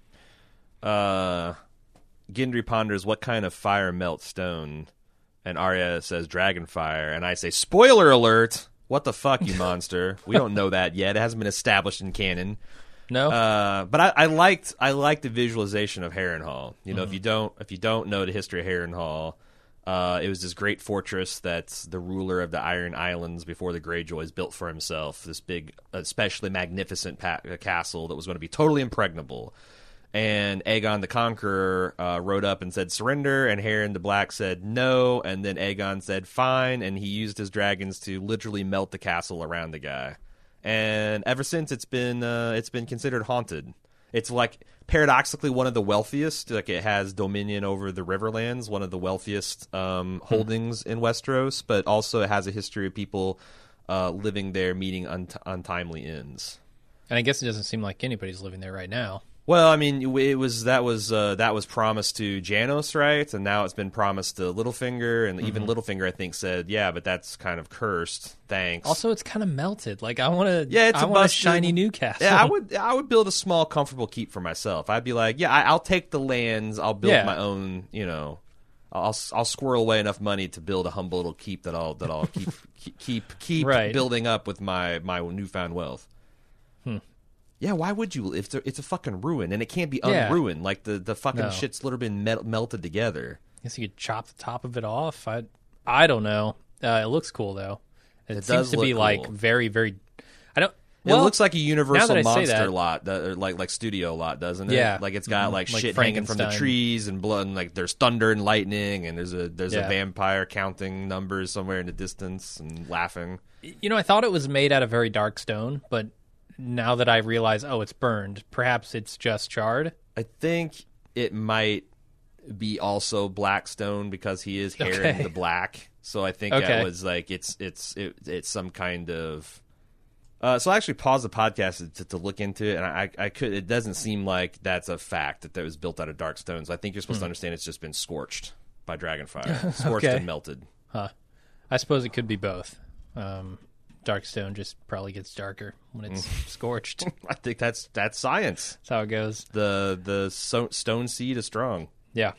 Gendry ponders what kind of fire melts stone, and Arya says dragon fire, and I say spoiler alert, What the fuck, you monster? We don't know that yet. It hasn't been established in canon. No, but I liked the visualization of Harrenhal. You know, if you don't know the history of Harrenhal, it was this great fortress that the ruler of the Iron Islands before the Greyjoys built for himself. This big, especially magnificent castle that was going to be totally impregnable. And Aegon the Conqueror rode up and said, surrender, and Harren the Black said no, and then Aegon said fine, and he used his dragons to literally melt the castle around the guy. And ever since, it's been considered haunted. It's like, paradoxically, one of the wealthiest. Like, it has dominion over the Riverlands, one of the wealthiest holdings in Westeros, but also it has a history of people living there meeting untimely ends. and I guess it doesn't seem like anybody's living there right now. Well, I mean, that was promised to Janos, right? And now it's been promised to Littlefinger, and even Littlefinger, I think, said, "Yeah, but that's kind of cursed. Thanks." Also, it's kind of melted. Like, I want to. Yeah, it's I want a shiny new castle. Yeah, I would build a small, comfortable keep for myself. I'd be like, yeah, I'll take the lands. I'll build my own. You know, I'll squirrel away enough money to build a humble little keep that I'll keep right. building up with my newfound wealth. Yeah, why would you? If it's a fucking ruin, and it can't be unruined. Like the fucking shit's literally been melted together. I guess you could chop the top of it off. I don't know. It looks cool though. It seems to be cool. like very, very. I don't. It looks like a Universal monster that, lot, or like studio lot, doesn't it? Yeah, like it's got like shit hanging from Frankenstein. the trees and blood, and like there's thunder and lightning, and there's a vampire counting numbers somewhere in the distance and laughing. You know, I thought it was made out of very dark stone, but now that I realize, it's burned, perhaps it's just charred. I think it might be also black stone because he is Harren the Black. So I think that was like it's some kind of. So I actually paused the podcast to look into it, and I could. It doesn't seem like that's a fact that was built out of dark stone. So I think you're supposed to understand it's just been scorched by dragonfire, scorched and melted. Huh. I suppose it could be both. Dark stone just probably gets darker when it's scorched. I think that's science. That's how it goes. The stone seed is strong. Yeah.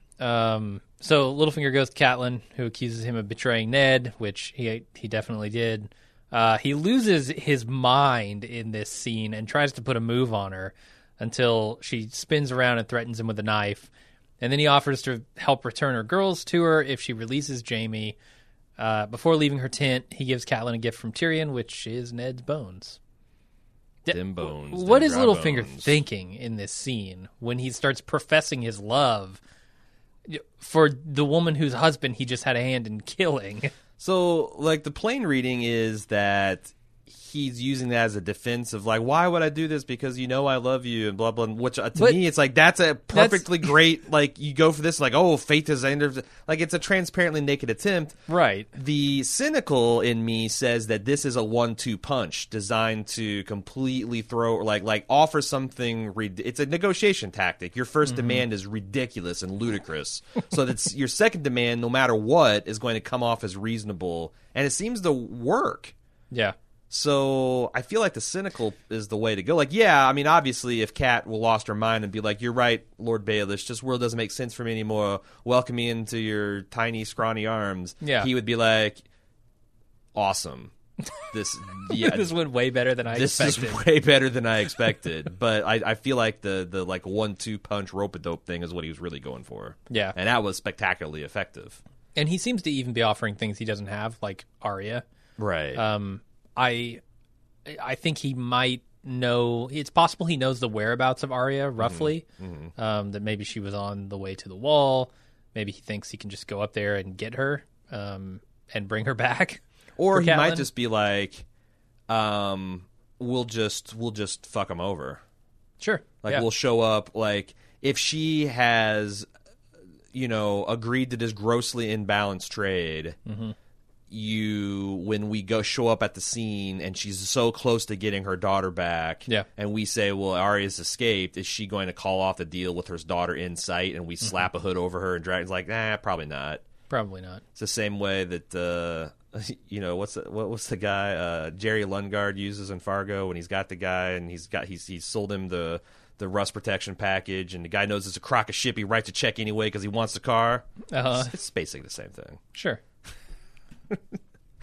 So Littlefinger goes to Catelyn, who accuses him of betraying Ned, which he definitely did. He loses his mind in this scene and tries to put a move on her until she spins around and threatens him with a knife. And then he offers to help return her girls to her if she releases Jaime. Before leaving her tent, he gives Catelyn a gift from Tyrion, which is Ned's bones. Them bones. What is Littlefinger thinking in this scene when he starts professing his love for the woman whose husband he just had a hand in killing? So, like, the plain reading is that he's using that as a defense of, like, why would I do this? Because you know I love you and blah, blah, which to me, it's like, that's a perfectly great, like, you go for this, like, fate is the end of, like, it's a transparently naked attempt. Right. The cynical in me says that this is a 1-2 punch designed to completely throw, like offer something, it's a negotiation tactic. Your first demand is ridiculous and ludicrous. So that's your second demand, no matter what, is going to come off as reasonable. And it seems to work. Yeah. So I feel like the cynical is the way to go. Like, yeah, I mean, obviously, if Kat will lost her mind and be like, "You're right, Lord Baelish, this world doesn't make sense for me anymore. Welcome me into your tiny, scrawny arms." Yeah. He would be like, "Awesome, this This went way better than I expected. This is way better than I expected." But I feel like the like 1-2 punch rope-a-dope thing is what he was really going for. Yeah, and that was spectacularly effective. And he seems to even be offering things he doesn't have, like Arya. Right. I think he might know. It's possible he knows the whereabouts of Arya roughly. That maybe she was on the way to the Wall. Maybe he thinks he can just go up there and get her and bring her back. Or he might just be like, "We'll just fuck him over." Sure. Like we'll show up. Like if she has, agreed to this grossly imbalanced trade. When we show up at the scene and she's so close to getting her daughter back, and we say, well, Arya's escaped, is she going to call off the deal with her daughter in sight, and we slap a hood over her and Dragon's like, probably not. Probably not. It's the same way that what's the guy Jerry Lundgaard uses in Fargo when he's got the guy and he's sold him the rust protection package, and the guy knows it's a crock of shit. He writes a check anyway because he wants the car. It's basically the same thing. Sure.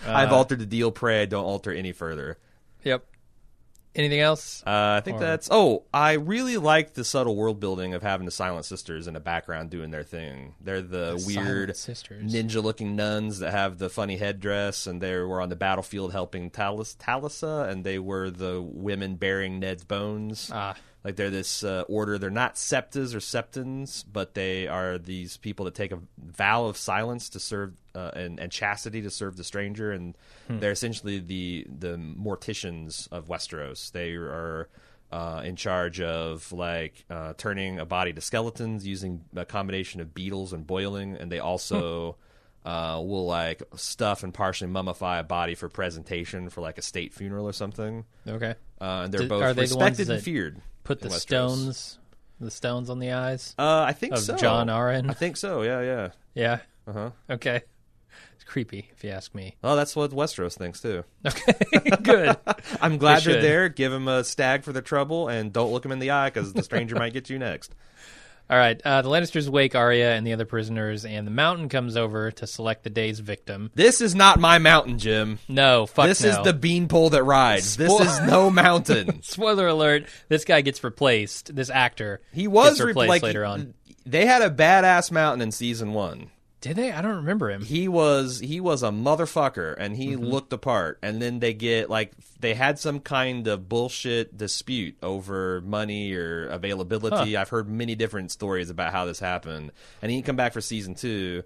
I've altered the deal. Pray I don't alter any further. Yep. Anything else? I think that's... Oh, I really like the subtle world building of having the Silent Sisters in the background doing their thing. They're the weird ninja-looking nuns that have the funny headdress, and they were on the battlefield helping Talisa, and they were the women bearing Ned's bones. Like they're this order. They're not septas or septons, but they are these people that take a vow of silence to serve and chastity to serve the stranger, and they're essentially the morticians of Westeros. They are in charge of like turning a body to skeletons using a combination of beetles and boiling, and they also will like stuff and partially mummify a body for presentation for like a state funeral or something. Okay. And they're both respected and feared. Put the stones on the eyes. I think of so. John Arryn. I think so. Yeah. Yeah. Uh-huh. Okay. It's creepy, if you ask me. Well, that's what Westeros thinks too. Okay. Good. I'm glad they're there. Give them a stag for their trouble, and don't look them in the eye because the stranger might get you next. All right. The Lannisters wake Arya and the other prisoners, and the Mountain comes over to select the day's victim. This is not my mountain, Jim. No, fuck This no. is the beanpole that rides. This is no mountain. Spoiler alert, this guy gets replaced. This actor He was gets replaced later on. They had a badass mountain in season 1. Did they? I don't remember him. He was a motherfucker, and he looked the part. And then they had some kind of bullshit dispute over money or availability. I've heard many different stories about how this happened. And he didn't come back for season 2.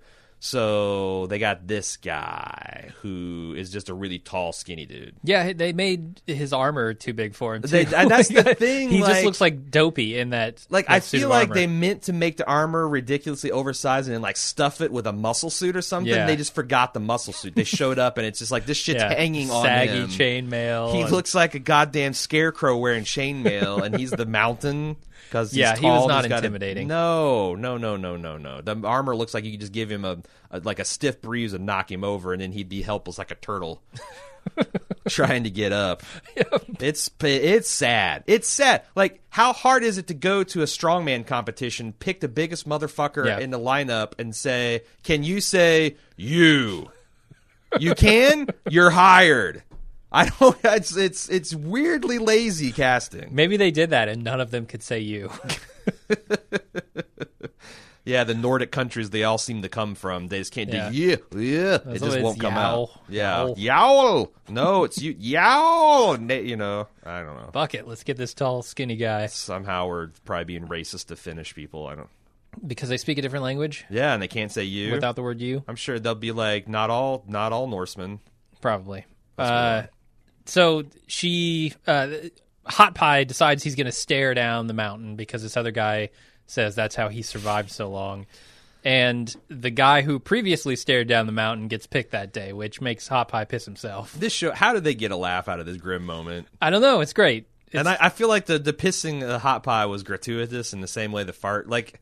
So they got this guy who is just a really tall, skinny dude. Yeah, they made his armor too big for him, too. And that's the thing. He just looks like Dopey in that. Like, I feel like they meant to make the armor ridiculously oversized and then, like, stuff it with a muscle suit or something. Yeah. They just forgot the muscle suit. They showed up, and it's just like, this shit's hanging on him. Saggy chainmail. He looks like a goddamn scarecrow wearing chainmail, and he's the mountain. Because he was not intimidating. No. The armor looks like you could just give him a stiff breeze and knock him over, and then he'd be helpless like a turtle trying to get up. Yep. It's sad. It's sad. Like, how hard is it to go to a strongman competition, pick the biggest motherfucker in the lineup, and say, "Can you say you? You can? You're hired." I don't. It's weirdly lazy casting. Maybe they did that, and none of them could say you. Yeah, the Nordic countries they all seem to come from. They just can't do It just won't come out. Yeah, yowl. Yowl. No, it's you. Yowl. You know, I don't know. Fuck it, let's get this tall, skinny guy. Somehow we're probably being racist to Finnish people. I don't. Because they speak a different language. Yeah, and they can't say you without the word you. I'm sure they'll be like, not all Norsemen. Probably. So she, Hot Pie decides he's going to stare down the mountain because this other guy says that's how he survived so long. And the guy who previously stared down the mountain gets picked that day, which makes Hot Pie piss himself. This show, how did they get a laugh out of this grim moment? I don't know. It's great. And I feel like the pissing Hot Pie was gratuitous in the same way the fart. Like,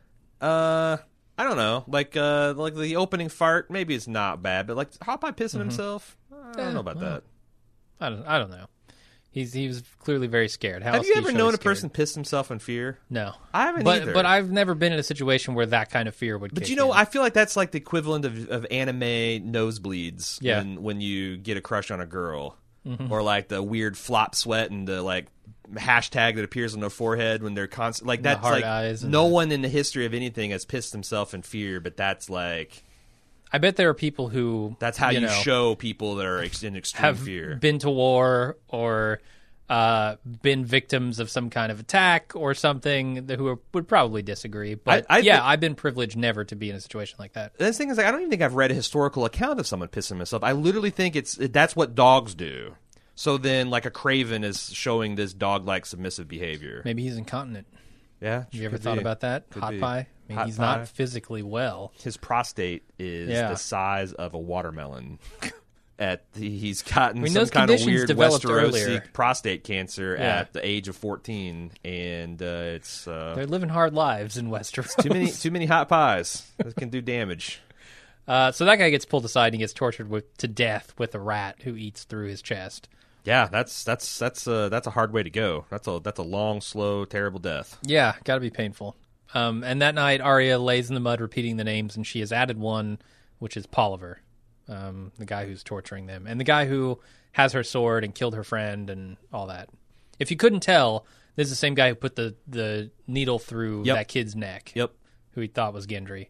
I don't know. Like the opening fart, maybe it's not bad, but like Hot Pie pissing himself, I don't know about that. I don't know. He was clearly very scared. Have you ever known a person piss himself in fear? No, I haven't either. But I've never been in a situation where that kind of fear would. But kick in. I feel like that's like the equivalent of anime nosebleeds. Yeah. when you get a crush on a girl, or like the weird flop sweat and the like hashtag that appears on their forehead when they're constant. Like that's like eyes no one in the history of anything has pissed himself in fear, but that's like. I bet there are people who... That's how you show people that are in extreme have fear. Been to war or been victims of some kind of attack or something would probably disagree. But I've been privileged never to be in a situation like that. The thing is, like, I don't even think I've read a historical account of someone pissing themselves. I literally think that's what dogs do. So then, like, a craven is showing this dog-like submissive behavior. Maybe he's incontinent. Yeah. Have you ever thought about that? Hot Pie? I mean, he's not physically well. His prostate is the size of a watermelon. He's gotten some kind of weird Westerosi prostate cancer at the age of 14, and it's they're living hard lives in Westeros. Too many hot pies. This can do damage. So that guy gets pulled aside and he gets tortured to death with a rat who eats through his chest. Yeah, that's a hard way to go. That's a long, slow, terrible death. Yeah, got to be painful. And that night, Arya lays in the mud repeating the names, and she has added one, which is Polliver. the guy who's torturing them, and the guy who has her sword and killed her friend and all that. If you couldn't tell, this is the same guy who put the needle through that kid's neck. Yep. Who he thought was Gendry.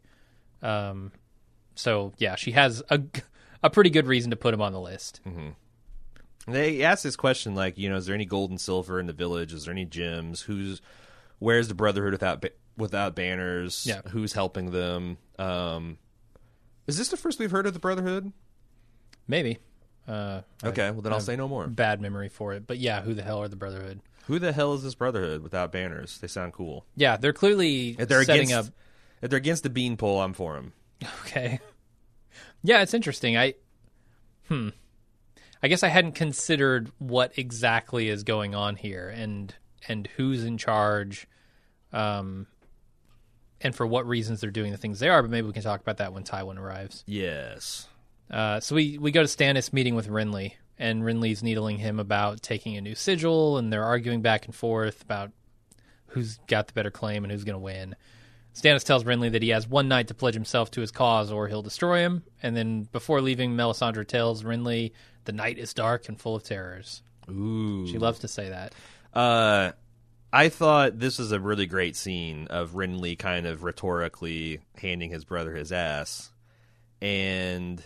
So yeah, she has a pretty good reason to put him on the list. Mm-hmm. They asked this question like, is there any gold and silver in the village? Is there any gems? Where's the Brotherhood without banners? Yeah. Who's helping them? Is this the first we've heard of the Brotherhood? Maybe. Okay, well then I'll say no more. Bad memory for it, but yeah, who the hell are the Brotherhood? Who the hell is this Brotherhood without banners? They sound cool. Yeah, they're clearly setting up. If they're against the beanpole, I'm for them. Okay. Yeah, it's interesting. I guess I hadn't considered what exactly is going on here and who's in charge, and for what reasons they're doing the things they are. But maybe we can talk about that when Tywin arrives. Yes. So we go to Stannis meeting with Renly, and Renly's needling him about taking a new sigil, and they're arguing back and forth about who's got the better claim and who's going to win. Stannis tells Renly that he has one night to pledge himself to his cause or he'll destroy him. And then before leaving, Melisandre tells Renly, the night is dark and full of terrors. Ooh. She loves to say that. I thought this was a really great scene of Renly kind of rhetorically handing his brother his ass. And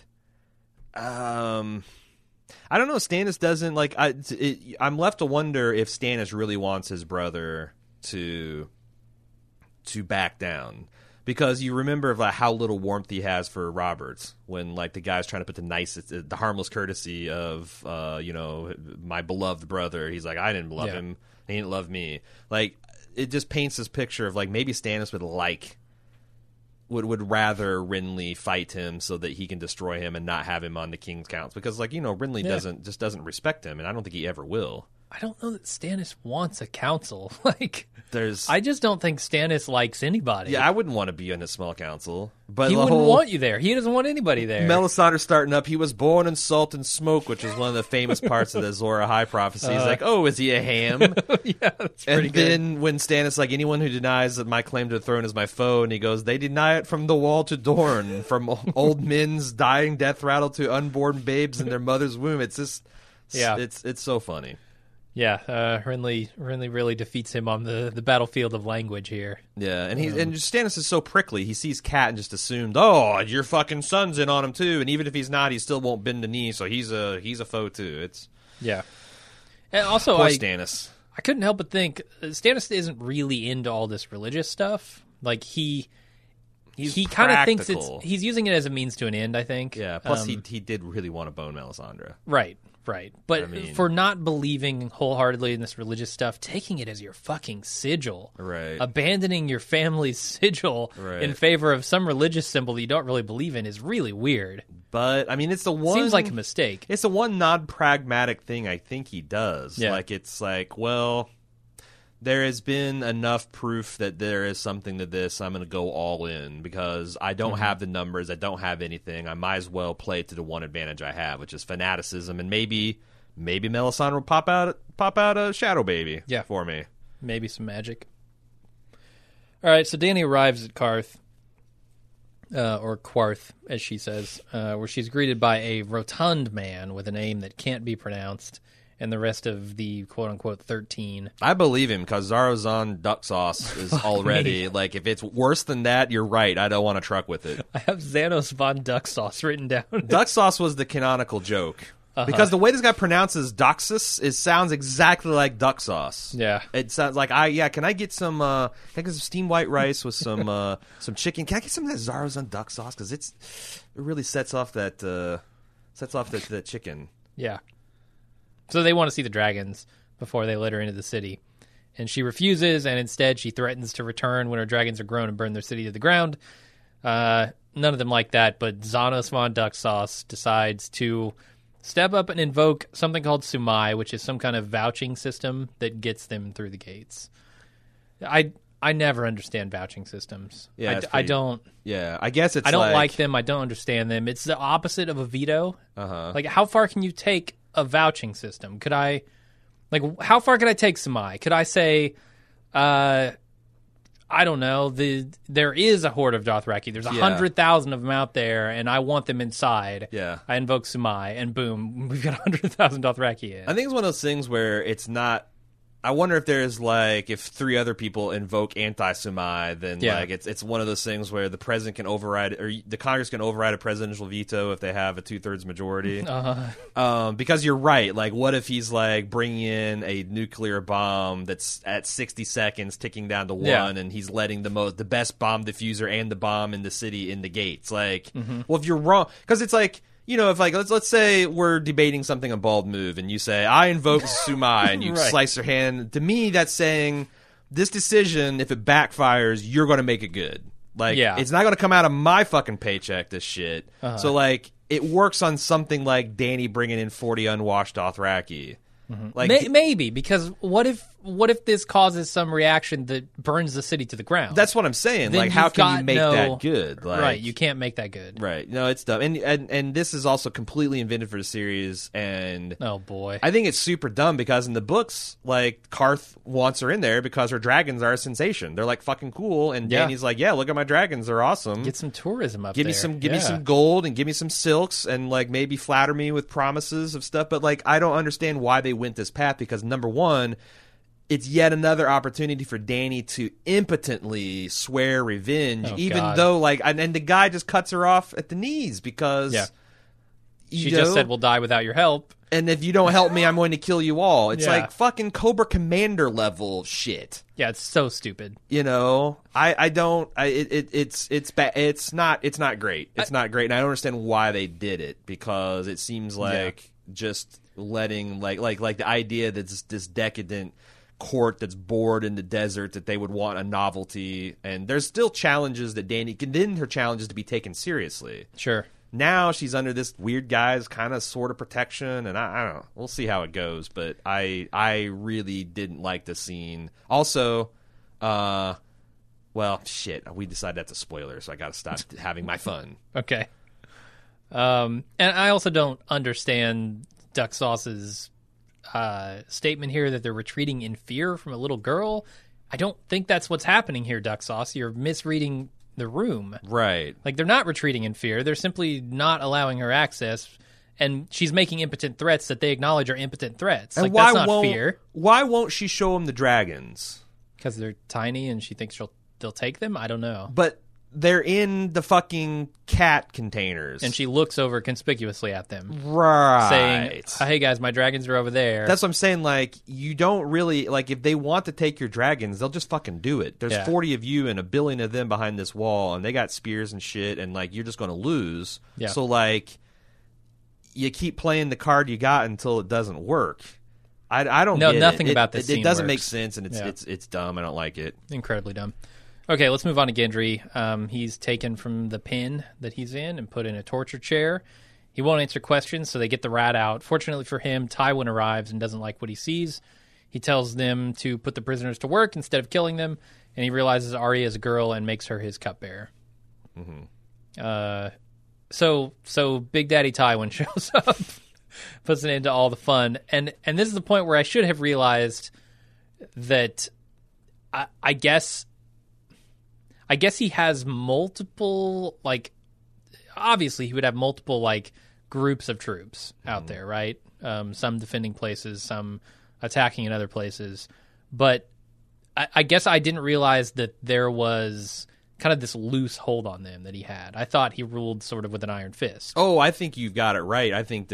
I don't know, Stannis doesn't like I'm left to wonder if Stannis really wants his brother to back down, because you remember like how little warmth he has for Roberts when like the guy's trying to put the harmless courtesy of my beloved brother. He's like, I didn't love him, he didn't love me. Like, it just paints this picture of like maybe Stannis would rather Renly fight him so that he can destroy him and not have him on the King's Council, because like Renly doesn't respect him, and I don't think he ever will. I don't know that Stannis wants a council. I just don't think Stannis likes anybody. Yeah, I wouldn't want to be in a small council. But he wouldn't want you there. He doesn't want anybody there. Melisandre starting up. He was born in salt and smoke, which is one of the famous parts of the Azor Ahai prophecy. He's like, oh, is he a ham? Yeah, that's pretty good. And then when Stannis, like, anyone who denies that my claim to the throne is my foe, and he goes, they deny it from the wall to Dorne, from old men's dying death rattle to unborn babes in their mother's womb. It's just, it's so funny. Yeah, Renly really defeats him on the battlefield of language here. Yeah, and and Stannis is so prickly. He sees Cat and just assumed, oh, your fucking son's in on him too. And even if he's not, he still won't bend the knee. So he's a foe too. And also, poor Stannis. I couldn't help but think Stannis isn't really into all this religious stuff. Like he kind of thinks he's using it as a means to an end. I think. Yeah. Plus, he did really want to bone Melisandre. Right. But for not believing wholeheartedly in this religious stuff, taking it as your fucking sigil, right? Abandoning your family's sigil in favor of some religious symbol that you don't really believe in is really weird. But I mean, it's the one seems like a mistake. It's the one non-pragmatic thing I think he does. Yeah. Like, it's like, well, there has been enough proof that there is something to this. I'm going to go all in because I don't have the numbers. I don't have anything. I might as well play to the one advantage I have, which is fanaticism. And maybe Melisandre will pop out a shadow baby for me. Maybe some magic. All right, so Dany arrives at Qarth, or Quarth, as she says, where she's greeted by a rotund man with a name that can't be pronounced, and the rest of the quote-unquote 13. I believe him, because Zarazon duck sauce is already, like, if it's worse than that, you're right. I don't want to truck with it. I have Xanos von duck sauce written down. Duck sauce was the canonical joke. Because the way this guy pronounces Doxus, it sounds exactly like duck sauce. Yeah. It sounds like, can I get some steamed white rice with some chicken? Can I get some of that Zarazon duck sauce? Because it really sets off that chicken. Yeah. So they want to see the dragons before they let her into the city. And she refuses, and instead she threatens to return when her dragons are grown and burn their city to the ground. None of them like that, but Xanos von Duck Sauce decides to step up and invoke something called Sumai, which is some kind of vouching system that gets them through the gates. I never understand vouching systems. Yeah, I don't. Yeah, I guess it's I don't like them. I don't understand them. It's the opposite of a veto. Like, how far can you take a vouching system? Could I, like, how far could I take Sumai? Could I say, I I don't know. There is a horde of Dothraki. There's 100,000 of them out there, and I want them inside. Yeah. I invoke Sumai, and boom, we've got 100,000 Dothraki in. I think it's one of those things where it's not. I wonder if there's like if 3 other people invoke anti-Sumai, then like it's one of those things where the president can override or the Congress can override a presidential veto if they have a 2/3 majority. Because you're right. Like, what if he's like bringing in a nuclear bomb that's at 60 seconds, ticking down to 1, and he's letting the best bomb diffuser and the bomb in the city in the gates? Like, well, if you're wrong, because it's like. You know, if like let's say we're debating something a bald move, and you say I invoke Sumai, and you slice your hand. To me, that's saying this decision, if it backfires, you're going to make it good. Like, it's not going to come out of my fucking paycheck. This shit. So like, it works on something like Dany bringing in 40 unwashed Dothraki. Like maybe because what if this causes some reaction that burns the city to the ground? That's what I'm saying. Like, how can you make that good? Like, right, you can't make that good. Right, no, it's dumb. And this is also completely invented for the series. And oh boy, I think it's super dumb because in the books, like Karth wants her in there because her dragons are a sensation. They're like fucking cool. And Dany's like, yeah, look at my dragons, they're awesome. Get some tourism up. Give me some gold and give me some silks and like maybe flatter me with promises of stuff. But like, I don't understand why they went this path because number one, it's yet another opportunity for Dany to impotently swear revenge, though like, and the guy just cuts her off at the knees because she just said, "We'll die without your help." And if you don't help me, I'm going to kill you all. It's like fucking Cobra Commander level shit. Yeah, it's so stupid. You know, it's bad. It's not great. It's not great, and I don't understand why they did it because it seems like just letting like the idea that this decadent court that's bored in the desert that they would want a novelty, and there's still challenges that Dany can then her challenges to be taken seriously. Sure. Now she's under this weird guy's kind of sort of protection, and I don't know. We'll see how it goes, but I really didn't like the scene. Also, well, shit, we decided that's a spoiler, so I got to stop having my fun. Okay. And I also don't understand Duck Sauce's statement here that they're retreating in fear from a little girl. I don't think that's what's happening here, Duck Sauce. You're misreading the room. Right. Like, they're not retreating in fear. They're simply not allowing her access, and she's making impotent threats that they acknowledge are impotent threats. And like, why that's not fear. Why won't she show them the dragons? Because they're tiny and she thinks they'll take them? I don't know. But they're in the fucking cat containers. And she looks over conspicuously at them. Right. Saying, hey guys, my dragons are over there. That's what I'm saying. Like, you don't really, like, if they want to take your dragons, they'll just fucking do it. There's 40 of you and 1 billion of them behind this wall, and they got spears and shit, and, like, you're just going to lose. Yeah. So, like, you keep playing the card you got until it doesn't work. I don't get nothing it. about this It scene doesn't works. make sense, and it's dumb. I don't like it. Incredibly dumb. Okay, let's move on to Gendry. He's taken from the pen that he's in and put in a torture chair. He won't answer questions, so they get the rat out. Fortunately for him, Tywin arrives and doesn't like what he sees. He tells them to put the prisoners to work instead of killing them, and he realizes Arya is a girl and makes her his cupbearer. So Big Daddy Tywin shows up, puts an end to all the fun, and this is the point where I should have realized that I guess he has multiple, like, obviously he would have multiple, like, groups of troops out there, right? Some defending places, some attacking in other places. But I guess I didn't realize that there was kind of this loose hold on them that he had. I thought he ruled sort of with an iron fist. Oh, I think you've got it right. I think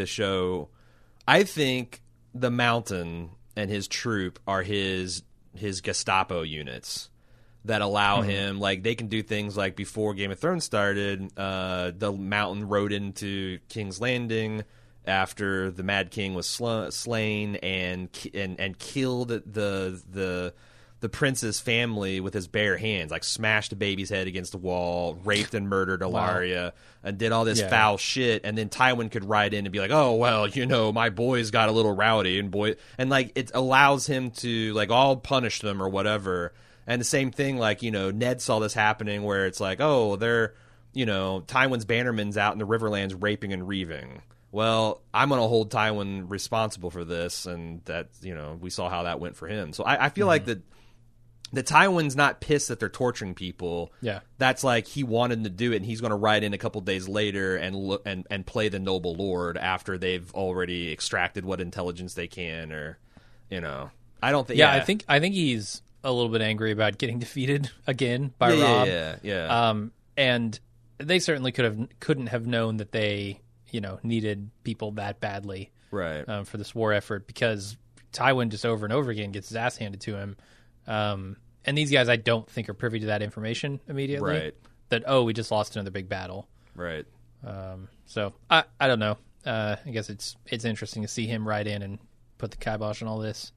the Mountain and his troop are his Gestapo units that allow him, like, they can do things like before Game of Thrones started, the Mountain rode into King's Landing after the Mad King was slain and killed the prince's family with his bare hands, like smashed a baby's head against the wall, raped and murdered Ilaria, and did all this foul shit. And then Tywin could ride in and be like, "Oh well, you know, my boys got a little rowdy," and like it allows him to, like, I'll punish them or whatever. And the same thing, like, you know, Ned saw this happening where it's like, oh, they're, you know, Tywin's bannermen's out in the Riverlands raping and reaving. Well, I'm going to hold Tywin responsible for this, and that, you know, we saw how that went for him. So I feel like that the Tywin's not pissed that they're torturing people. Yeah. That's like he wanted to do it, and he's going to ride in a couple days later and play the noble lord after they've already extracted what intelligence they can, or I don't think. Yeah, I think he's a little bit angry about getting defeated again by Robb. Yeah. And they certainly couldn't have known that they needed people that badly, right, for this war effort, because Tywin just over and over again gets his ass handed to him. And these guys, I don't think, are privy to that information immediately. Right. That, we just lost another big battle. Right. So I don't know. I guess it's interesting to see him ride in and put the kibosh on all this.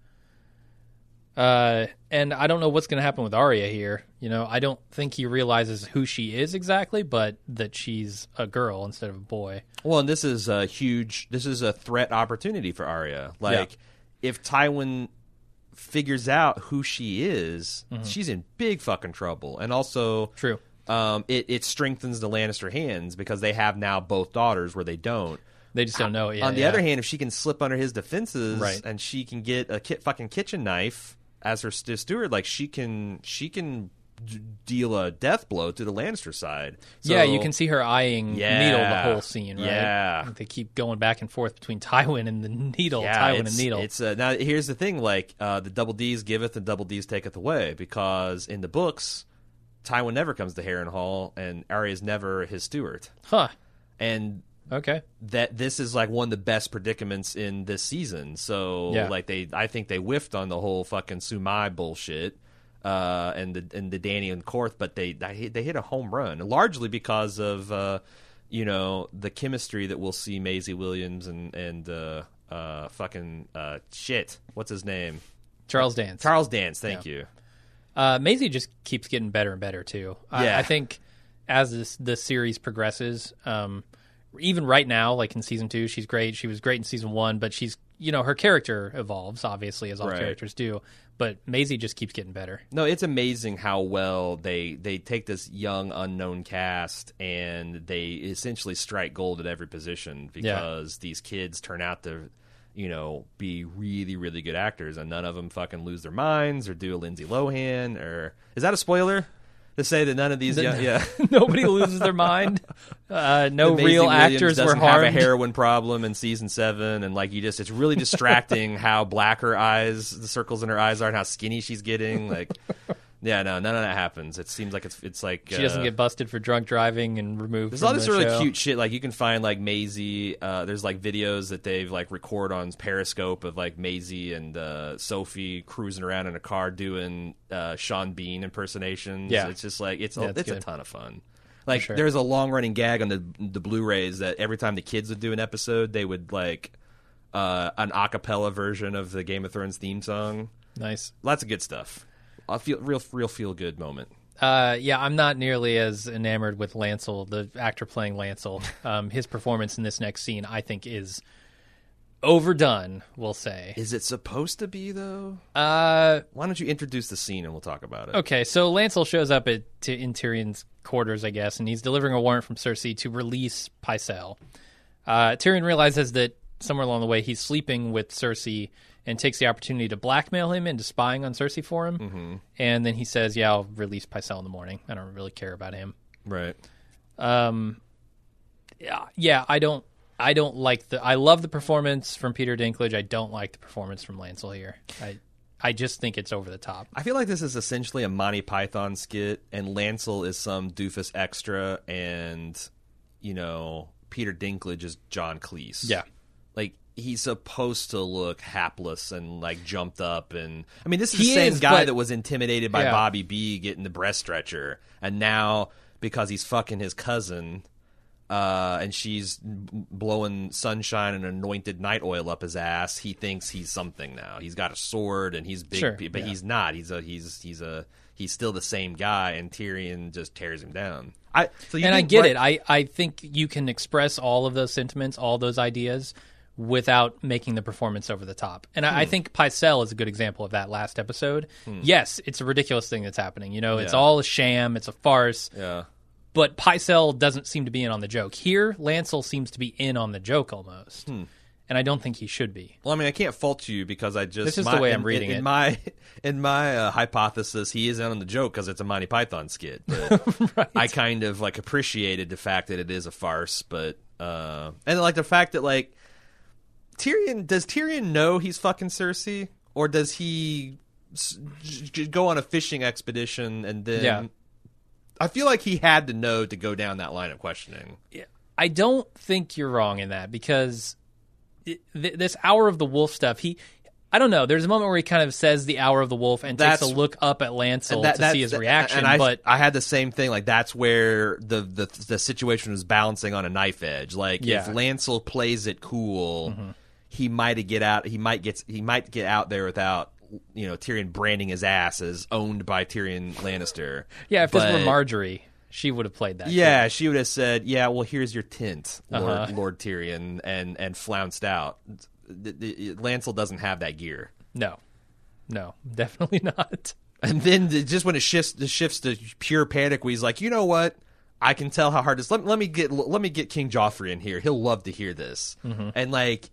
And I don't know what's going to happen with Arya here. I don't think he realizes who she is exactly, but that she's a girl instead of a boy. Well, and this is a threat opportunity for Arya. If Tywin figures out who she is, she's in big fucking trouble. And also, true. It strengthens the Lannister hands because they have now both daughters where they don't. They just don't know it yet. On the other hand, if she can slip under his defenses, right, and she can get a fucking kitchen knife as her steward, like she can deal a death blow to the Lannister side. So, yeah, you can see her eyeing Needle the whole scene, right? Yeah. They keep going back and forth between Tywin and the Needle, Tywin and Needle. Now, here's the thing, the double D's giveth and double D's taketh away, because in the books, Tywin never comes to Harrenhal, and Arya's never his steward. Huh. And okay, that this is like one of the best predicaments in this season. So I think they whiffed on the whole fucking Sumai bullshit. And the Dany and Korth, but they hit a home run, largely because of the chemistry that we'll see Maisie Williams and shit, what's his name? Charles Dance. Thank you. Maisie just keeps getting better and better too. I think as the series progresses, even right now, like in season 2, she's great. She was great in season 1, but she's her character evolves, obviously, as all characters do. But Maisie just keeps getting better. No, it's amazing how well they take this young, unknown cast and they essentially strike gold at every position, because these kids turn out to, be really, really good actors, and none of them fucking lose their minds or do a Lindsay Lohan. Or is that a spoiler to say that none of these nobody loses their mind? No Maisie real Williams actors were doesn't harmed. have a heroin problem in season 7, and it's really distracting how black her eyes, the circles in her eyes are, and how skinny she's getting. None of that happens. It seems like it's like she doesn't get busted for drunk driving and removed. There's from all this the really show. cute shit. Like, you can find Maisie. There's videos that they've record on Periscope of Maisie and Sophie cruising around in a car doing Sean Bean impersonations. Yeah, it's just it's a ton of fun. Sure. There's a long running gag on the Blu-rays that every time the kids would do an episode, they would an a cappella version of the Game of Thrones theme song. Nice, lots of good stuff. I feel real feel good moment. I'm not nearly as enamored with Lancel, the actor playing Lancel. His performance in this next scene, I think, is overdone, we'll say. Is it supposed to be, though? Why don't you introduce the scene and we'll talk about it? Okay, so Lancel shows up in Tyrion's quarters, I guess, and he's delivering a warrant from Cersei to release Pycelle. Tyrion realizes that somewhere along the way he's sleeping with Cersei and takes the opportunity to blackmail him into spying on Cersei for him. Mm-hmm. And then he says, I'll release Pycelle in the morning. I don't really care about him. Right. I don't like I love the performance from Peter Dinklage. I don't like the performance from Lancel here. I just think it's over the top. I feel like this is essentially a Monty Python skit, and Lancel is some doofus extra, and, Peter Dinklage is John Cleese. Yeah. He's supposed to look hapless and jumped up, and this is the same guy that was intimidated by Bobby B getting the breast stretcher, and now because he's fucking his cousin, and she's blowing sunshine and anointed night oil up his ass, he thinks he's something now. He's got a sword and he's big, but he's not. He's still the same guy, and Tyrion just tears him down. I get it. I think you can express all of those sentiments, all those ideas, without making the performance over the top. And I think Pycelle is a good example of that last episode. Yes, it's a ridiculous thing that's happening. It's all a sham. It's a farce. Yeah. But Pycelle doesn't seem to be in on the joke. Here, Lancel seems to be in on the joke almost. and I don't think he should be. Well, I mean, I can't fault you because I just... This is the way I'm reading it. In my hypothesis, he is in on the joke because it's a Monty Python skit. But Right. I kind of like appreciated the fact that it is a farce, but and like the fact that like does Tyrion know he's fucking Cersei, or does he go on a fishing expedition and then? Yeah. I feel like he had to know to go down that line of questioning. I don't think you're wrong in that because this Hour of the Wolf stuff, I don't know. There's a moment where he kind of says the Hour of the Wolf and takes a look up at Lancel to see his reaction. And but I had the same thing. Like that's where the situation was balancing on a knife edge. Like if Lancel plays it cool, he might get out there without Tyrion branding his ass as owned by Tyrion Lannister. Yeah, if this were Marjorie, she would have played that. Yeah, too. She would have said, "Yeah, well, here's your tint, Lord Tyrion," and flounced out. Lancel doesn't have that gear. No, definitely not. And then just when it shifts to pure panic, where he's like, "You know what? I can tell how hard this. Let me get King Joffrey in here. He'll love to hear this." And like,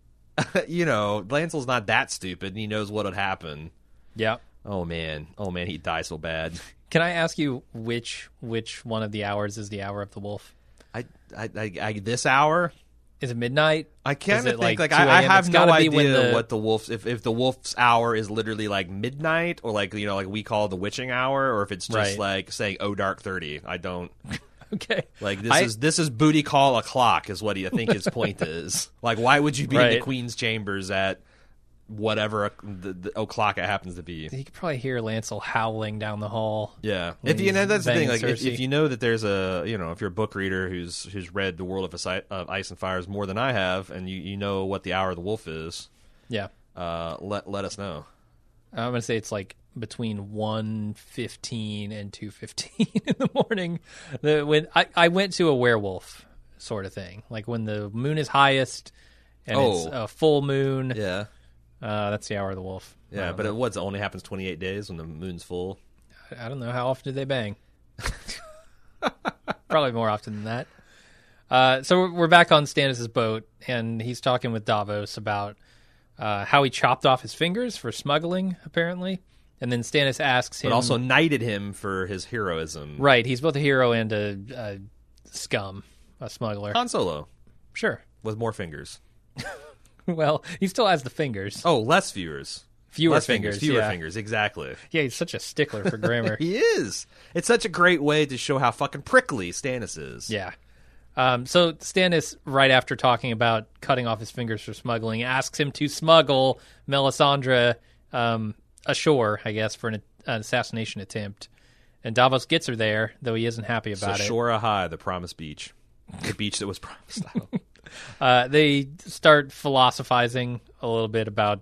Lancel's not that stupid, and he knows what would happen. Yeah. Oh man, he'd die so bad. Can I ask you which one of the hours is the Hour of the Wolf? I this hour. Is it midnight? I can't think. Like 2 I a.m.? have It's no gotta be idea what the wolf's if the wolf's hour is literally like midnight or like like we call the witching hour, or if it's just like saying dark 30. I don't. Okay. Like this is booty call o'clock is what I think his point is. Like why would you be in the Queen's chambers at whatever the o'clock it happens to be? You could probably hear Lancel howling down the hall. Yeah, if that's the thing. Like if Cersei. you know that there's if you're a book reader who's read The World of Ice and Fires more than I have, and you know what the Hour of the Wolf is, Yeah. let us know. I'm gonna say it's like between 1:15 and 2:15 in the morning. When I went to a werewolf sort of thing, like when the moon is highest and it's a full moon. Yeah. That's the Hour of the Wolf. Yeah, but it only happens 28 days when the moon's full. I don't know. How often do they bang? Probably more often than that. So we're back on Stannis' boat, and he's talking with Davos about how he chopped off his fingers for smuggling, apparently. And then Stannis asks him... But also knighted him for his heroism. Right, he's both a hero and a scum, a smuggler. Han Solo. Sure. With more fingers. Well, he still has the fingers. Oh, less viewers. Fewer fingers. Fewer fingers, exactly. Yeah, he's such a stickler for grammar. He is. It's such a great way to show how fucking prickly Stannis is. Yeah. So Stannis, right after talking about cutting off his fingers for smuggling, asks him to smuggle Melisandre ashore, I guess, for an assassination attempt. And Davos gets her there, though he isn't happy about it. Shora High, the promised beach. The beach that was promised. They start philosophizing a little bit about,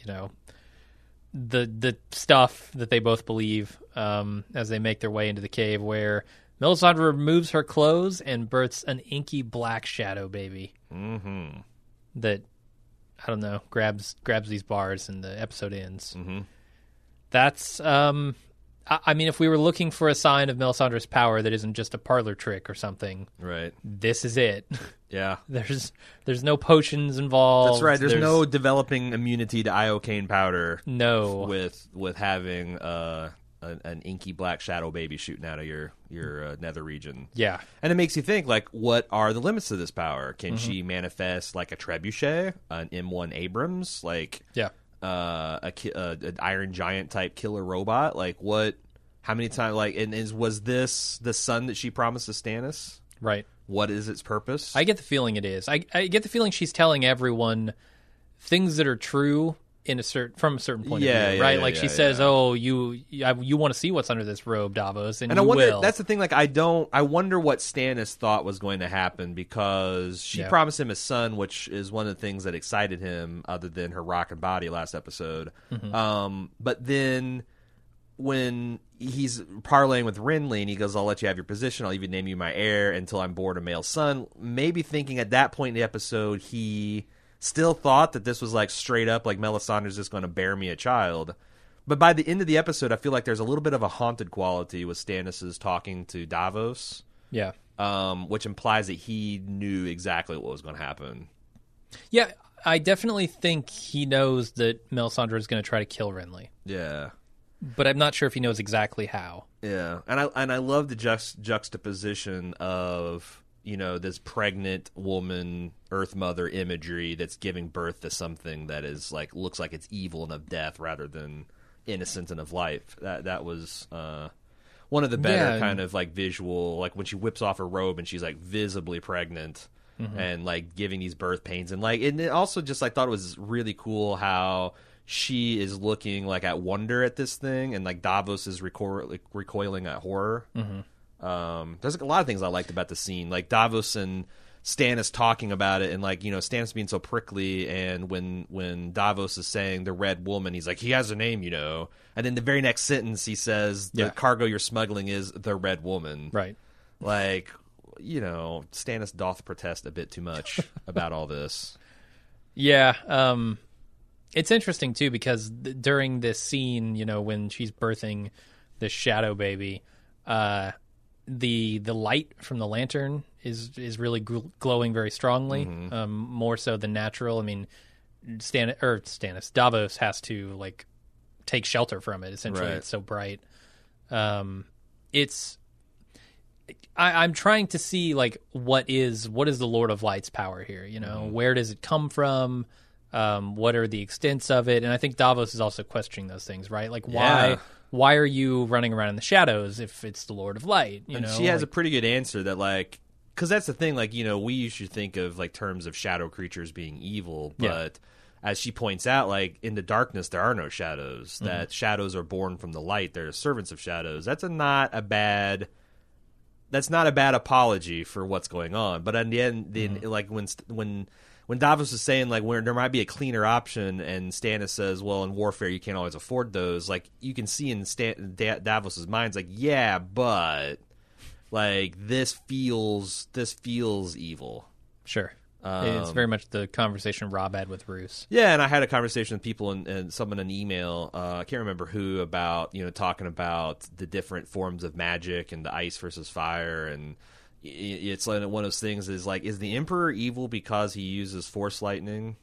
the stuff that they both believe as they make their way into the cave, where Melisandre removes her clothes and births an inky black shadow baby. Mm-hmm. That, I don't know, grabs these bars and the episode ends. Mm-hmm. That's, I mean, if we were looking for a sign of Melisandre's power that isn't just a parlor trick or something, right? This is it. Yeah. There's no potions involved. That's right. There's no developing immunity to iocane powder. No. With having an inky black shadow baby shooting out of your nether region. Yeah. And it makes you think, like, what are the limits to this power? Can she manifest like a trebuchet, an M1 Abrams, like an Iron Giant type killer robot? Like what? How many times? Like, was this the son that she promised to Stannis? Right. What is its purpose? I get the feeling it is. I get the feeling she's telling everyone things that are true from a certain point of view, right? She says, "Oh, you want to see what's under this robe, Davos," and I wonder. will. That's the thing. Like, I wonder what Stannis thought was going to happen, because she promised him a son, which is one of the things that excited him, other than her rockin' body last episode. Mm-hmm. But then when he's parlaying with Renly and he goes, "I'll let you have your position. I'll even name you my heir until I'm born a male son." Maybe thinking at that point in the episode he still thought that this was like straight up like Melisandre's just going to bear me a child. But by the end of the episode, I feel like there's a little bit of a haunted quality with Stannis' talking to Davos. Yeah. Which implies that he knew exactly what was going to happen. Yeah. I definitely think he knows that Melisandre is going to try to kill Renly. Yeah. But I'm not sure if he knows exactly how. Yeah. And I love the juxtaposition of, this pregnant woman, Earth Mother imagery that's giving birth to something that is looks like it's evil and of death rather than innocent and of life. That was one of the better kind of visual, when she whips off her robe and she's visibly pregnant and giving these birth pains and it also just thought it was really cool how she is looking at wonder at this thing and Davos is recoiling at horror. There's a lot of things I liked about the scene, Davos and Stannis talking about it and Stannis being so prickly, and when Davos is saying the Red Woman, he's he has a name, and then the very next sentence he says the cargo you're smuggling is the Red Woman. Right. Stannis doth protest a bit too much about all this. Yeah. It's interesting too because during this scene, when she's birthing this shadow baby, the light from the lantern is really glowing very strongly, more so than natural. I mean, Davos has to take shelter from it. Essentially, right. It's so bright. I'm trying to see what is the Lord of Light's power here. Where does it come from? What are the extents of it? And I think Davos is also questioning those things, right? Why are you running around in the shadows if it's the Lord of Light? And she has a pretty good answer that because that's the thing, we usually think of terms of shadow creatures being evil, but as she points out, in the darkness there are no shadows. That shadows are born from the light. They're servants of shadows. That's not a bad apology for what's going on. But in the end, when Davos is saying where there might be a cleaner option, and Stannis says, "Well, in warfare you can't always afford those." You can see in Davos's mind's yeah, but this feels evil. Sure. It's very much the conversation Rob had with Roose. Yeah, and I had a conversation with people and someone in an email. I can't remember who, about talking about the different forms of magic and the ice versus fire, and it's one of those things is the Emperor evil because he uses Force lightning?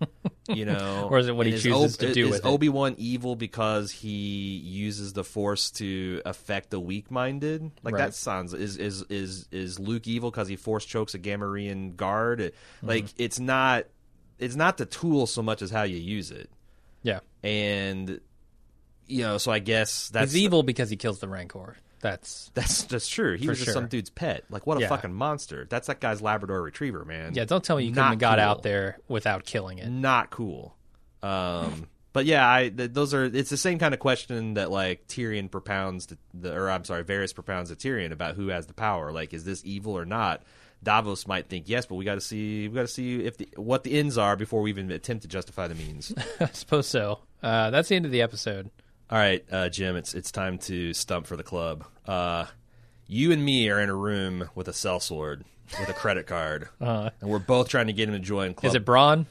Or is it what he chooses to do with it? Is Obi-Wan evil because he uses the Force to affect the weak-minded? Right. That sounds is Luke evil because he Force chokes a Gamorrean guard? It's not the tool so much as how you use it. Yeah, and so I guess that's he's evil because he kills the Rancor. That's true. He was just some dude's pet. What a fucking monster. That's that guy's Labrador Retriever, man. Yeah, don't tell me you couldn't have got out there without killing it. Not cool. But yeah, it's the same kind of question that Tyrion propounds Varys propounds to Tyrion about who has the power. Is this evil or not? Davos might think yes, but we got to see what the ends are before we even attempt to justify the means. I suppose so. That's the end of the episode. All right, Jim, it's time to stump for the club. You and me are in a room with a sellsword, with a credit card, and we're both trying to get him to join club. Is it Bronn?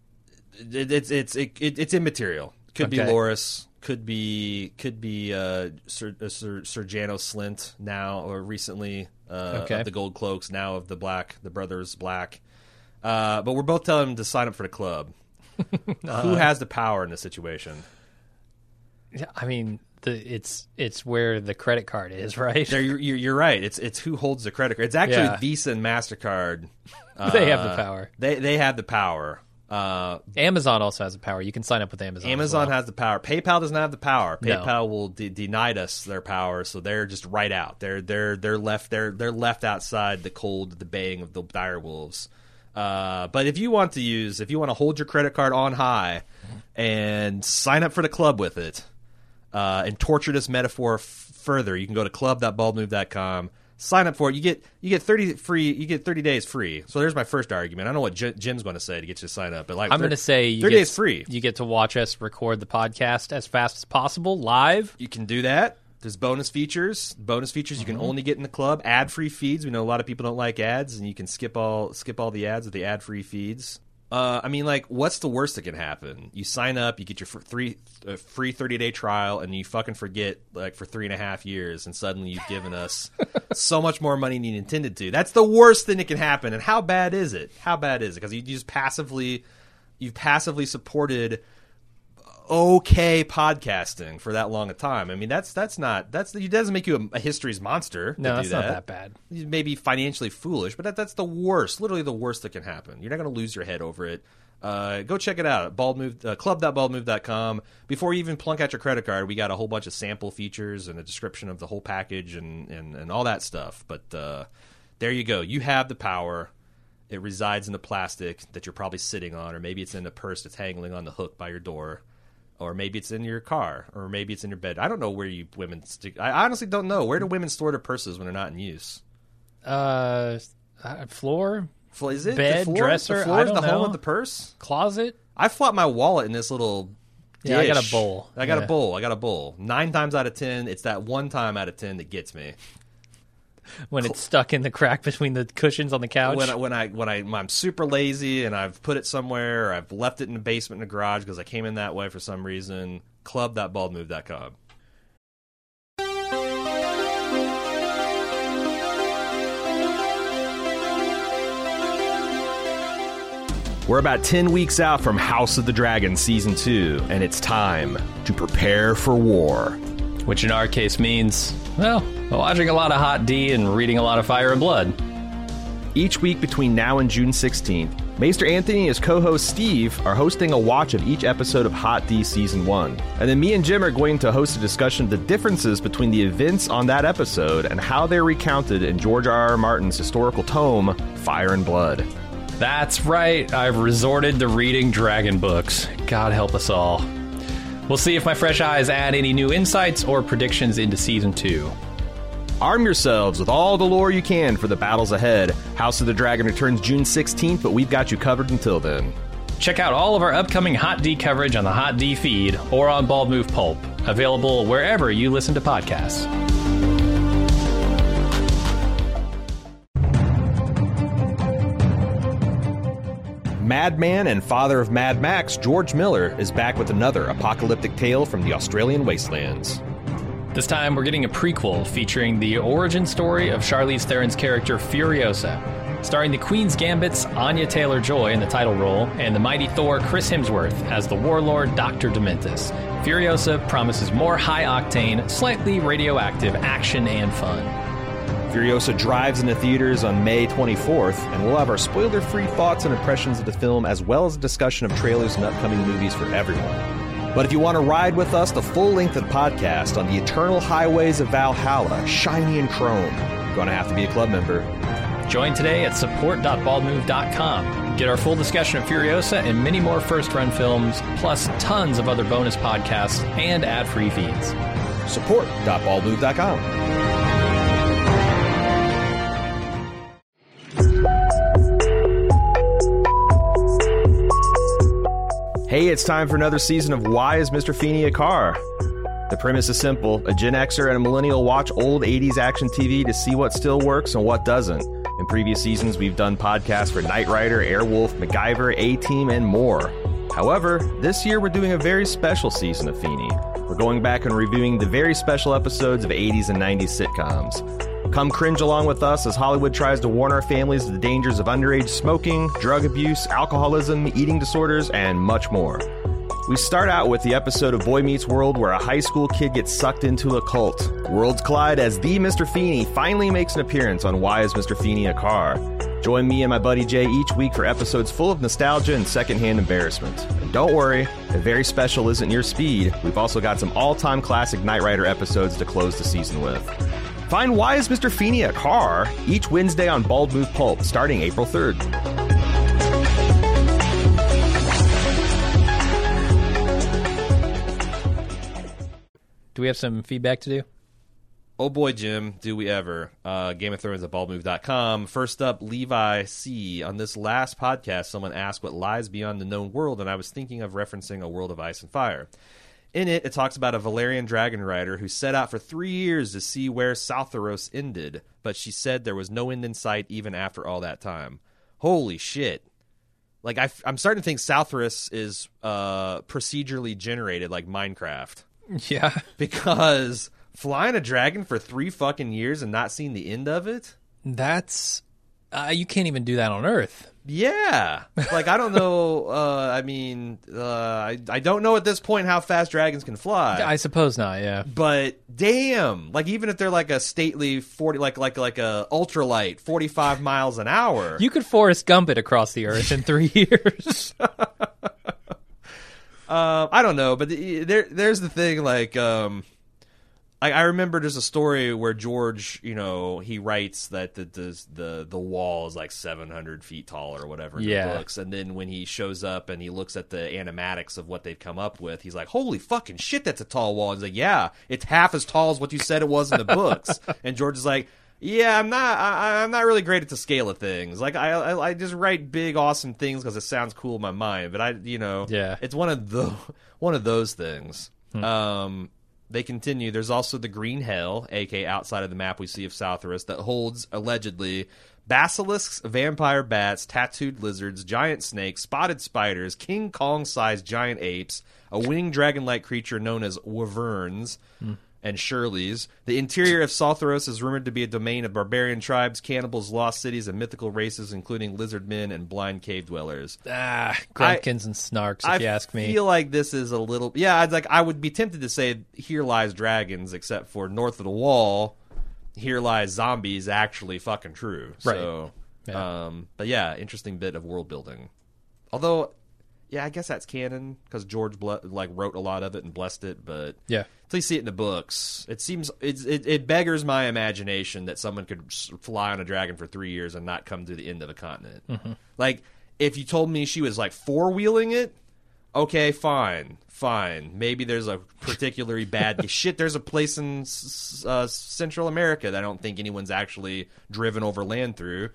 It's immaterial. Could be Loras. Could be Ser Janos Slynt now, or recently of the Gold Cloaks, now of the Brothers Black. But we're both telling him to sign up for the club. Who has the power in this situation? I mean, it's where the credit card is, right? You're right. It's who holds the credit card. It's actually Visa and MasterCard. They have the power. They have the power. Amazon also has the power. You can sign up with Amazon. Amazon has the power. PayPal doesn't have the power. PayPal will deny us their power, so they're just right out. They're left outside the cold, the baying of the dire wolves. But if you want to hold your credit card on high and sign up for the club with it, and torture this metaphor further, you can go to club.baldmove.com. Sign up for it. You get 30 days free. So there's my first argument. I don't know what Jim's going to say to get you to sign up, but I'm going to say 30 days free. You get to watch us record the podcast as fast as possible live. You can do that. There's bonus features. You can only get in the club. Ad-free feeds. We know a lot of people don't like ads, and you can skip all the ads with the ad-free feeds. What's the worst that can happen? You sign up, you get your free 30-day trial, and you fucking forget for 3.5 years, and suddenly you've given us so much more money than you intended to. That's the worst thing that can happen. And how bad is it? Because you just passively you've passively supported okay podcasting for that long a time. I mean, it doesn't make you a history's monster. No, to do that's not that bad. You may be financially foolish, but that's the worst, literally the worst that can happen. You're not going to lose your head over it. Go check it out at club.baldmove.com. Before you even plunk out your credit card, we got a whole bunch of sample features and a description of the whole package and all that stuff. But there you go. You have the power. It resides in the plastic that you're probably sitting on, or maybe it's in a purse that's hanging on the hook by your door, or maybe it's in your car, or maybe it's in your bed. I don't know where you women stick. I honestly don't know. Where do women store their purses when they're not in use? Floor? Is it bed, the floor? dresser? The floor is I the don't home know. of the purse? Closet? I flop my wallet in this little dish. Yeah, I got a bowl. I got a bowl. 9 times out of 10, it's that one time out of 10 that gets me. When it's stuck in the crack between the cushions on the couch? When I'm super lazy and I've put it somewhere, or I've left it in the basement in the garage because I came in that way for some reason. Club.baldmove.com. We're about 10 weeks out from House of the Dragon Season 2, and it's time to prepare for war. Which in our case means, well, watching a lot of Hot D and reading a lot of Fire and Blood. Each week between now and June 16th, Maester Anthony and his co-host Steve are hosting a watch of each episode of Hot D Season 1. And then me and Jim are going to host a discussion of the differences between the events on that episode and how they're recounted in George R.R. Martin's historical tome, Fire and Blood. That's right, I've resorted to reading dragon books. God help us all. We'll see if my fresh eyes add any new insights or predictions into Season 2. Arm yourselves with all the lore you can for the battles ahead. House of the Dragon returns June 16th, but we've got you covered until then. Check out all of our upcoming Hot D coverage on the Hot D feed or on Bald Move Pulp, available wherever you listen to podcasts. Madman and father of Mad Max, George Miller, is back with another apocalyptic tale from the Australian wastelands. This time, we're getting a prequel featuring the origin story of Charlize Theron's character Furiosa, starring the Queen's Gambit's Anya Taylor-Joy in the title role and the mighty Thor Chris Hemsworth as the warlord Dr. Dementus. Furiosa promises more high-octane, slightly radioactive action and fun. Furiosa drives into theaters on May 24th, and we'll have our spoiler-free thoughts and impressions of the film, as well as a discussion of trailers and upcoming movies for everyone. But if you want to ride with us the full length of the podcast on the eternal highways of Valhalla, shiny and chrome, you're going to have to be a club member. Join today at support.baldmove.com. Get our full discussion of Furiosa and many more first-run films, plus tons of other bonus podcasts and ad-free feeds. Support.baldmove.com. Hey, it's time for another season of Why is Mr. Feeney a Car? The premise is simple. A Gen Xer and a millennial watch old 80s action TV to see what still works and what doesn't. In previous seasons, we've done podcasts for Knight Rider, Airwolf, MacGyver, A-Team, and more. However, this year we're doing a very special season of Feeney. We're going back and reviewing the very special episodes of 80s and 90s sitcoms. Come cringe along with us as Hollywood tries to warn our families of the dangers of underage smoking, drug abuse, alcoholism, eating disorders, and much more. We start out with the episode of Boy Meets World where a high school kid gets sucked into a cult. Worlds collide as the Mr. Feeney finally makes an appearance on Why is Mr. Feeney a Car? Join me and my buddy Jay each week for episodes full of nostalgia and secondhand embarrassment. And don't worry, if very special isn't your speed, we've also got some all-time classic Knight Rider episodes to close the season with. Find Why is Mr. Feeney a Car? Each Wednesday on Bald Move Pulp, starting April 3rd. Do we have some feedback to do? Oh boy, Jim, do we ever. Game of Thrones at baldmove.com. First up, Levi C. On this last podcast, someone asked what lies beyond the known world, and I was thinking of referencing A World of Ice and Fire. In it, it talks about a Valyrian dragon rider who set out for 3 years to see where Southros ended, but she said there was no end in sight even after all that time. Holy shit. Like, I'm starting to think Southros is procedurally generated like Minecraft. Yeah. Because flying a dragon for 3 fucking years and not seeing the end of it? That's You can't even do that on Earth. Yeah. Like, I don't know. I don't know at this point how fast dragons can fly. I suppose not, yeah. But damn, like even if they're like a stately 40, like a ultralight 45 miles an hour, You could Forrest Gump it across the Earth in 3 years. I don't know, but there's the thing. Like, I remember there's a story where George, he writes that the wall is like 700 feet tall or whatever in the books, and then when he shows up and he looks at the animatics of what they've come up with, he's like, "Holy fucking shit, that's a tall wall." He's like, "Yeah, it's half as tall as what you said it was in the books." And George is like, "Yeah, I'm not really great at the scale of things. Like, I just write big, awesome things because it sounds cool in my mind. But it's one of those things." They continue. There's also the Green Hell, aka outside of the map we see of Southrus, that holds, allegedly, basilisks, vampire bats, tattooed lizards, giant snakes, spotted spiders, King Kong-sized giant apes, a winged dragon-like creature known as wyverns, and Shirleys. The interior of Southrus is rumored to be a domain of barbarian tribes, cannibals, lost cities, and mythical races, including lizard men and blind cave dwellers. Grumpkins and Snarks, if you ask me. I feel like this is a little... Yeah, I would be tempted to say, here lies dragons, except for north of the wall, here lies zombies, actually fucking true. Right. So, yeah. But yeah, interesting bit of world building. Although... Yeah, I guess that's canon because George wrote a lot of it and blessed it. But yeah, until you see it in the books, it seems it beggars my imagination that someone could fly on a dragon for 3 years and not come to the end of a continent. Mm-hmm. Like, if you told me she was like 4-wheeling it, okay, fine. Maybe there's a particularly bad shit. There's a place in Central America that I don't think anyone's actually driven over land through.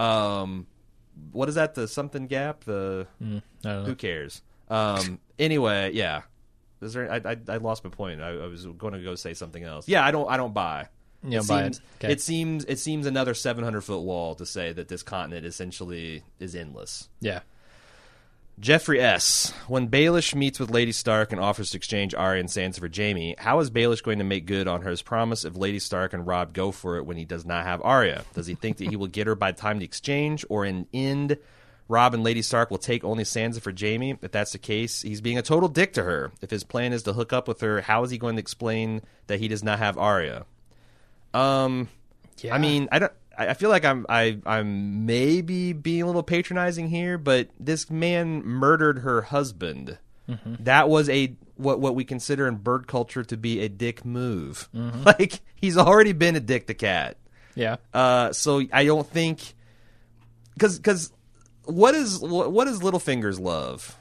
What is that? The something gap? I don't know. Who cares? Anyway, yeah. Is there? I lost my point. I was going to go say something else. Yeah, I don't buy. You don't buy it. Okay. It seems another 700-foot wall to say that this continent essentially is endless. Yeah. Jeffrey S. When Baelish meets with Lady Stark and offers to exchange Arya and Sansa for Jaime, how is Baelish going to make good on his promise if Lady Stark and Robb go for it when he does not have Arya? Does he think that he will get her by the time to exchange, or in end, Robb and Lady Stark will take only Sansa for Jaime? If that's the case, he's being a total dick to her. If his plan is to hook up with her, how is he going to explain that he does not have Arya? Yeah. I mean, I feel like I'm maybe being a little patronizing here, but this man murdered her husband. Mm-hmm. That was what we consider in bird culture to be a dick move. Mm-hmm. Like, he's already been a dick to Cat. Yeah. So I don't think because what is Littlefinger's love?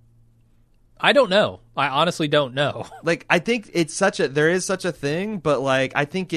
I don't know. I honestly don't know. Like, I think there is such a thing, but like I think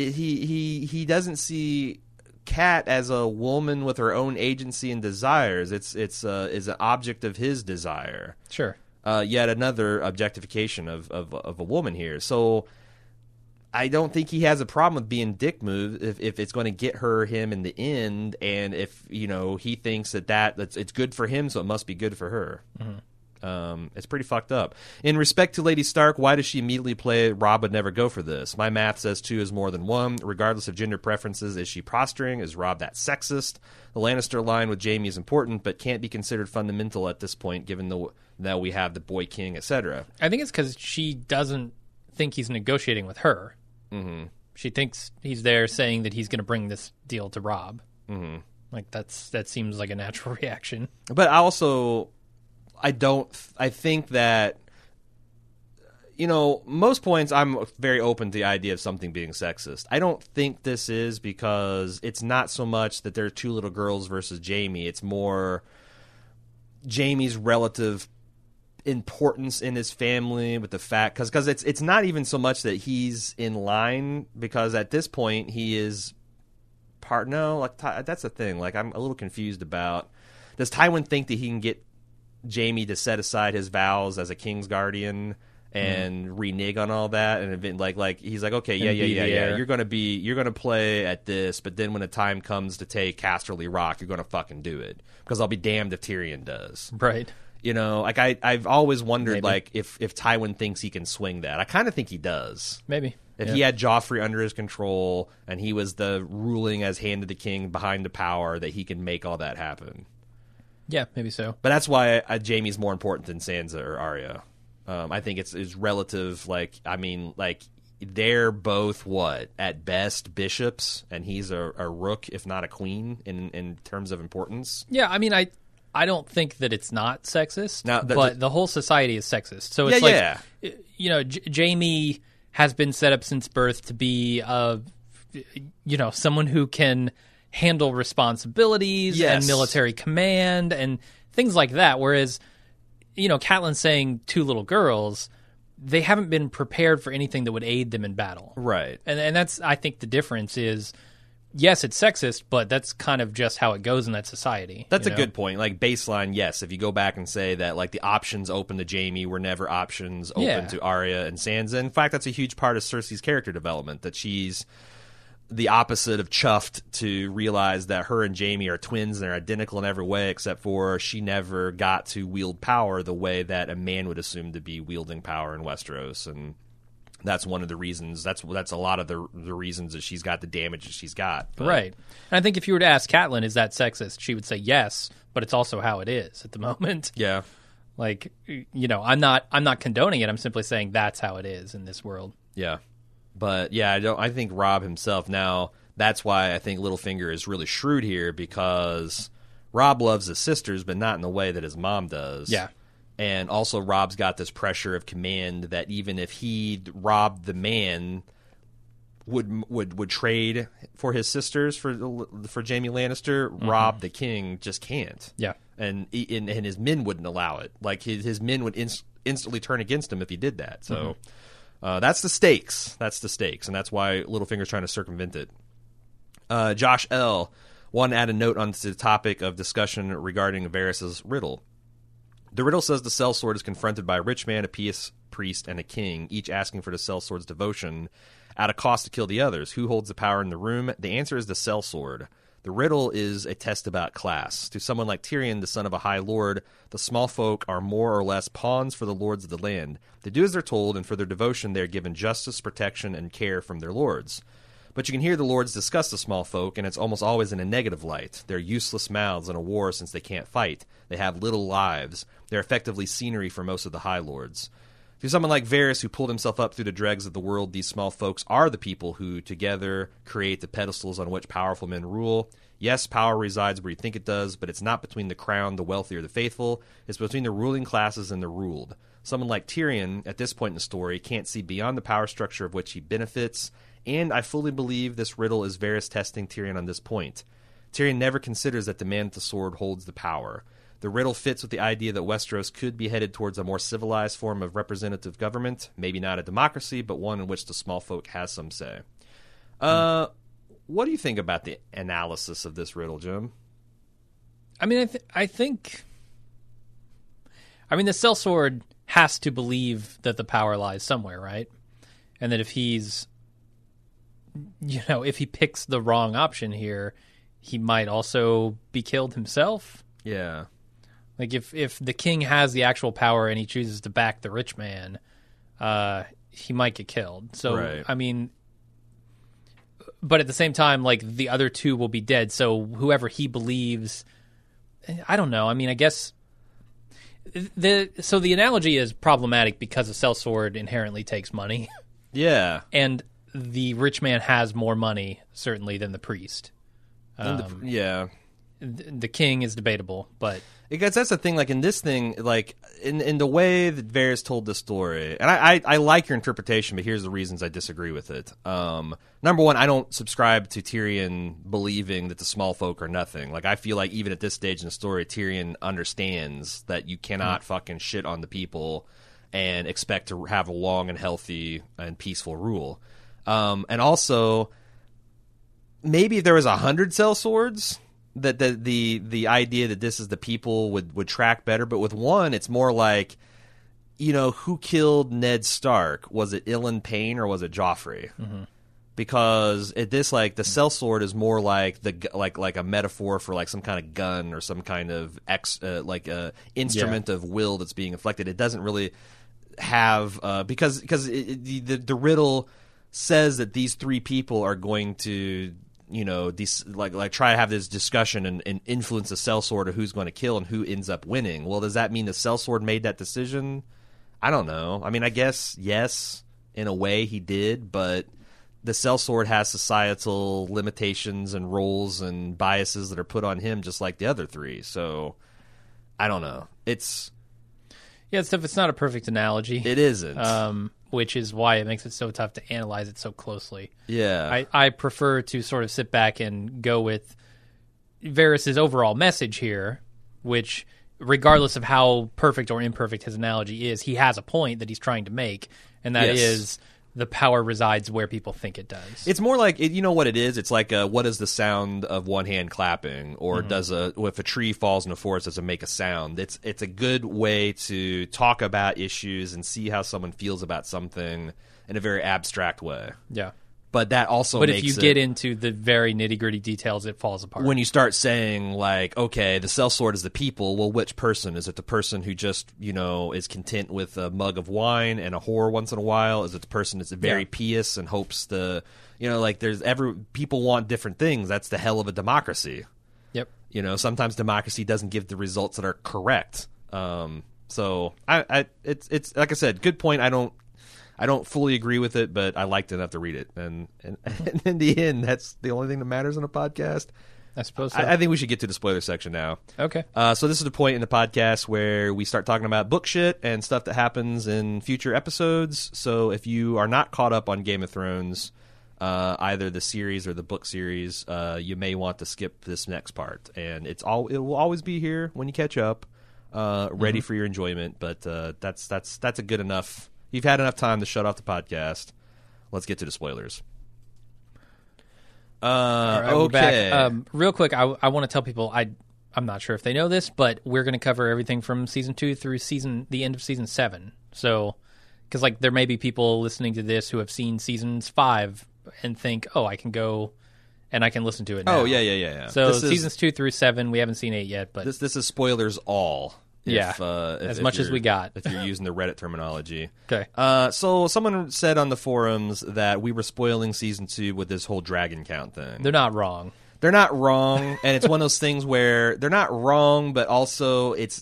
he doesn't see Cat as a woman with her own agency and desires. It's an object of his desire. Sure. Yet another objectification of a woman here. So I don't think he has a problem with being dick move if it's going to get him in the end, and if he thinks that it's good for him, so it must be good for her. Mm-hmm. It's pretty fucked up. In respect to Lady Stark, why does she immediately play Robb would never go for this? My math says 2 is more than 1. Regardless of gender preferences, is she posturing? Is Robb that sexist? The Lannister line with Jaime is important, but can't be considered fundamental at this point, given that we have the Boy King, etc. I think it's because she doesn't think he's negotiating with her. Mm-hmm. She thinks he's there saying that he's going to bring this deal to Robb. Mm-hmm. Like, that seems like a natural reaction. But I think that, most points I'm very open to the idea of something being sexist. I don't think this is, because it's not so much that there are 2 little girls versus Jaime. It's more Jaime's relative importance in his family with the fact, because it's not even so much that he's in line, because at this point he is that's the thing. Like, I'm a little confused about, does Tywin think that he can get Jaime to set aside his vows as a king's guardian and renege on all that, and like he's like, okay, yeah, you're gonna play at this, but then when the time comes to take Casterly Rock, you're gonna fucking do it, because I'll be damned if Tyrion does. Right. You know, like I've always wondered, Maybe. like if Tywin thinks he can swing that. I kind of think he does. Maybe. If he had Joffrey under his control and he was the ruling as hand of the king behind the power, that he can make all that happen. Yeah, maybe so. But that's why Jaime's more important than Sansa or Arya. I think it's relative. Like, I mean, like they're both what at best bishops, and he's a rook, if not a queen, in terms of importance. Yeah, I mean, I don't think that it's not sexist, Now, but the whole society is sexist. So it's you know, Jaime has been set up since birth to be you know, someone who can handle responsibilities and military command and things like that. Whereas, you know, Catelyn's saying 2 little girls, they haven't been prepared for anything that would aid them in battle. Right. And that's, I think the difference is, yes, it's sexist, but that's kind of just how it goes in that society. That's a good point. Like, baseline, yes, if you go back and say that, like, the options open to Jaime were never options open to Arya and Sansa. In fact, that's a huge part of Cersei's character development, that she's the opposite of chuffed to realize that her and Jaime are twins and they're identical in every way, except for she never got to wield power the way that a man would assume to be wielding power in Westeros. And that's one of the reasons. That's a lot of the reasons that she's got the damage that she's got. But, right. And I think if you were to ask Catelyn, is that sexist? She would say yes, but it's also how it is at the moment. Yeah. Like, you know, I'm not condoning it. I'm simply saying that's how it is in this world. Yeah. But yeah, I think Robb himself now, that's why I think Littlefinger is really shrewd here, because Robb loves his sisters, but not in the way that his mom does. Yeah. And also Robb's got this pressure of command that even if he, Robb the man, would trade for his sisters for Jaime Lannister, Robb the king just can't. Yeah. And his men wouldn't allow it. Like his men would instantly turn against him if he did that. So that's the stakes. That's the stakes, and that's why Littlefinger's trying to circumvent it. Josh L. wanted to add a note onto the topic of discussion regarding Varys' riddle. The riddle says the sellsword is confronted by a rich man, a pious priest, and a king, each asking for the sellsword's devotion at a cost to kill the others. Who holds the power in the room? The answer is the sellsword. The riddle is a test about class. To someone like Tyrion, the son of a high lord, the small folk are more or less pawns for the lords of the land. They do as they're told, and for their devotion they are given justice, protection, and care from their lords. But you can hear the lords discuss the small folk, and it's almost always in a negative light. They're useless mouths in a war since they can't fight. They have little lives. They're effectively scenery for most of the high lords. To someone like Varys, who pulled himself up through the dregs of the world, these small folks are the people who, together, create the pedestals on which powerful men rule. Yes, power resides where you think it does, but it's not between the crown, the wealthy, or the faithful. It's between the ruling classes and the ruled. Someone like Tyrion, at this point in the story, can't see beyond the power structure of which he benefits, and I fully believe this riddle is Varys testing Tyrion on this point. Tyrion never considers that the man with the sword holds the power. The riddle fits with the idea that Westeros could be headed towards a more civilized form of representative government, maybe not a democracy, but one in which the small folk has some say. What do you think about the analysis of this riddle, Jim? I mean, I think the sellsword has to believe that the power lies somewhere, right? And that if he's, you know, if he picks the wrong option here, he might also be killed himself. Yeah. Like if the king has the actual power and he chooses to back the rich man, he might get killed. So, right. I mean, but at the same time, like the other two will be dead. So whoever he believes, I don't know. I mean, I guess the analogy is problematic because a sellsword inherently takes money. Yeah. And the rich man has more money, certainly, than the priest. Yeah. The king is debatable, but because that's the thing. Like in this thing, like in the way that Varys told the story, and I like your interpretation, but here's the reasons I disagree with it. Number one, I don't subscribe to Tyrion believing that the small folk are nothing. Like I feel like even at this stage in the story, Tyrion understands that you cannot fucking shit on the people and expect to have a long and healthy and peaceful rule. And also, maybe if there was 100 sellswords, that the idea that this is the people would track better. But with one, it's more like, you know, who killed Ned Stark? Was it Ilyn Payne or was it Joffrey? Mm-hmm. because the sellsword is more like like a metaphor for like some kind of gun or some kind of instrument of will that's being inflected. It doesn't really have because the riddle says that these three people are going to try to have this discussion and influence the sellsword of who's going to kill and who ends up winning. Well, does that mean the sellsword made that decision? I don't know. I mean, I guess yes, in a way he did, but the sellsword has societal limitations and roles and biases that are put on him, just like the other three. So I don't know. It's not a perfect analogy. It isn't. Which is why it makes it so tough to analyze it so closely. Yeah. I prefer to sort of sit back and go with Varys' overall message here, which, regardless of how perfect or imperfect his analogy is, he has a point that he's trying to make, and that is the power resides where people think it does. It's more like, you know what it is? It's like, what is the sound of one hand clapping? Or if a tree falls in a forest, does it make a sound? It's a good way to talk about issues and see how someone feels about something in a very abstract way. Yeah. But that also But makes if you get into the very nitty-gritty details, it falls apart. When you start saying, like, okay, the sellsword is the people, well, which person? Is it the person who just, is content with a mug of wine and a whore once in a while? Is it the person that's very pious and hopes people want different things. That's the hell of a democracy. Yep. Sometimes democracy doesn't give the results that are correct. So it's like I said, good point. I don't fully agree with it, but I liked it enough to read it. And in the end, that's the only thing that matters on a podcast. I suppose so. I think we should get to the spoiler section now. Okay. So this is the point in the podcast where we start talking about book shit and stuff that happens in future episodes. So if you are not caught up on Game of Thrones, either the series or the book series, you may want to skip this next part. And it will always be here when you catch up, ready for your enjoyment. But that's a good enough... You've had enough time to shut off the podcast. Let's get to the spoilers. Right, okay. we're back. Real quick, I want to tell people, I'm not sure if they know this, but we're going to cover everything from season 2 through the end of season 7. So, because there may be people listening to this who have seen seasons 5 and think, oh, I can go and I can listen to it now. Oh, yeah. So seasons 2 through 7, we haven't seen 8 yet, but this is spoilers all. As much as we got. If you're using the Reddit terminology. Okay. So someone said on the forums that we were spoiling season 2 with this whole dragon count thing. They're not wrong. They're not wrong, and it's one of those things where they're not wrong, but also it's...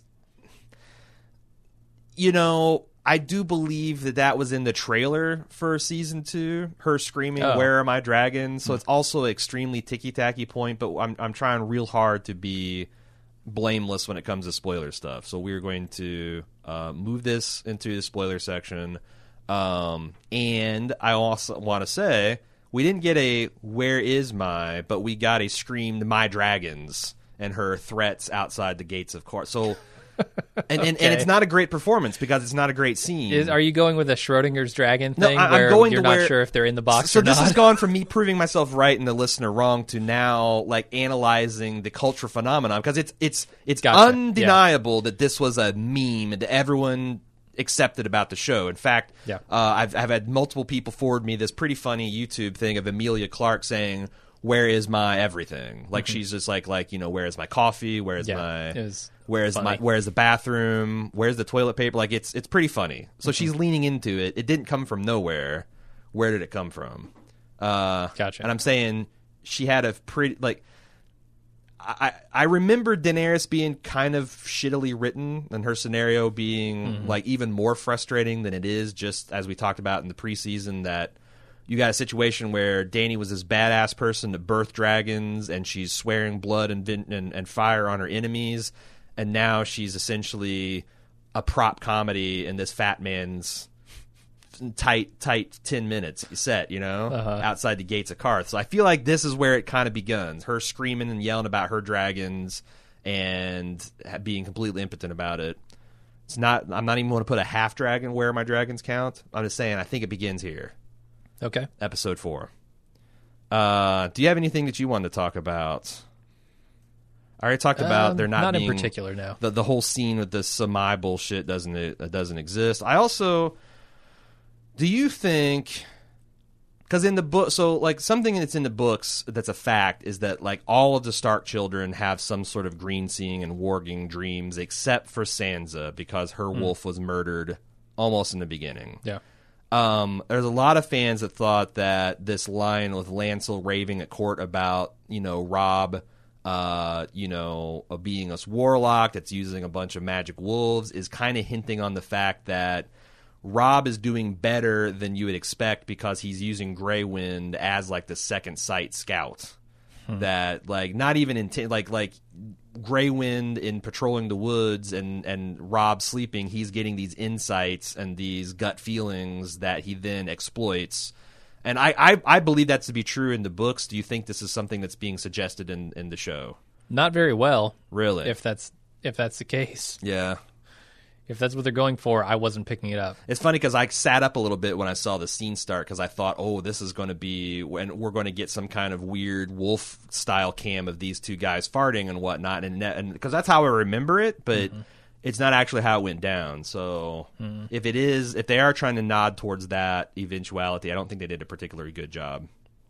I do believe that was in the trailer for season 2, her screaming, "Where are my dragons?" So it's also an extremely ticky-tacky point, but I'm trying real hard to be... blameless when it comes to spoiler stuff. So we're going to move this into the spoiler section. And I also want to say we didn't get a "where is my," but we got a screamed "my dragons" and her threats outside the gates of court. So and it's not a great performance because it's not a great scene. Are you going with a Schrodinger's dragon thing I'm going you're not sure if they're in the box so or not? This has gone from me proving myself right and the listener wrong to now analyzing the cultural phenomenon, because it's undeniable that this was a meme that everyone accepted about the show. In fact, I've had multiple people forward me this pretty funny YouTube thing of Emilia Clarke saying, "Where is my everything?" She's just where is my coffee? Where is where's the bathroom? Where's the toilet paper? It's pretty funny. So she's leaning into it. It didn't come from nowhere. Where did it come from? Gotcha. And I'm saying she had a pretty I remember Daenerys being kind of shittily written and her scenario being even more frustrating than it is, just as we talked about in the preseason, that you got a situation where Dany was this badass person to birth dragons, and she's swearing blood and fire on her enemies, and now she's essentially a prop comedy in this fat man's tight 10 minutes set, outside the gates of Karth. So I feel like this is where it kind of begins. Her screaming and yelling about her dragons and being completely impotent about it. I'm not even going to put a half dragon where my dragons count. I'm just saying I think it begins here. Okay. Episode 4. Do you have anything that you wanted to talk about? I already talked about there not being... in particular, no. The whole scene with the Samai bullshit doesn't exist. I also... Do you think... Because in the book, so like something that's in the books that's a fact is that like all of the Stark children have some sort of green seeing and warging dreams, except for Sansa because her wolf was murdered almost in the beginning. Yeah. There's a lot of fans that thought that this line with Lancel raving at court about Robb, being a warlock that's using a bunch of magic wolves is kind of hinting on the fact that Robb is doing better than you would expect because he's using Grey Wind as like the second sight scout. That like not even like Grey Wind in patrolling the woods and Robb sleeping, he's getting these insights and these gut feelings that he then exploits. And I believe that to be true in the books. Do you think this is something that's being suggested in the show? Not very well. Really? If that's the case. Yeah. If that's what they're going for, I wasn't picking it up. It's funny because I sat up a little bit when I saw the scene start because I thought, oh, this is going to be when we're going to get some kind of weird wolf-style cam of these two guys farting and whatnot, and because that's how I remember it, but it's not actually how it went down. So if they are trying to nod towards that eventuality, I don't think they did a particularly good job.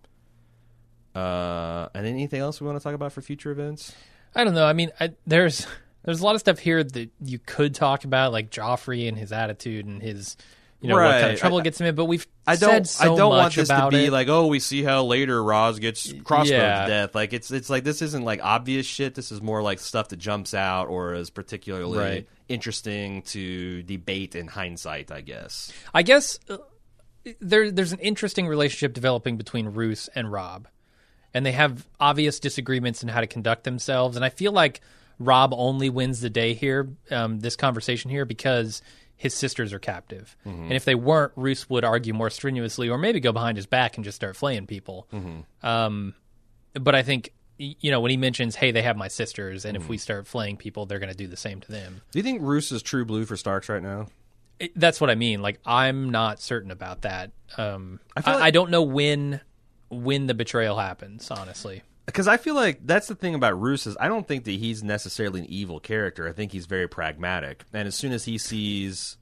And anything else we want to talk about for future events? I don't know. I mean, there's a lot of stuff here that you could talk about, like Joffrey and his attitude and his, what kind of trouble gets him in. But I don't want this to be it. like, oh, we see how later Roz gets crossbow to death. Like it's like this isn't like obvious shit. This is more like stuff that jumps out or is particularly interesting to debate in hindsight, I guess. I guess there's an interesting relationship developing between Roose and Robb, and they have obvious disagreements in how to conduct themselves. And I feel like Robb only wins the day here, this conversation here, because his sisters are captive. And if they weren't, Roose would argue more strenuously or maybe go behind his back and just start flaying people. But I think, when he mentions, hey, they have my sisters, and if we start flaying people, they're going to do the same to them. Do you think Roose is true blue for Starks right now? That's what I mean. Like, I'm not certain about that. I don't know when the betrayal happens, honestly. Because I feel like that's the thing about Roose is I don't think that he's necessarily an evil character. I think he's very pragmatic, and as soon as he's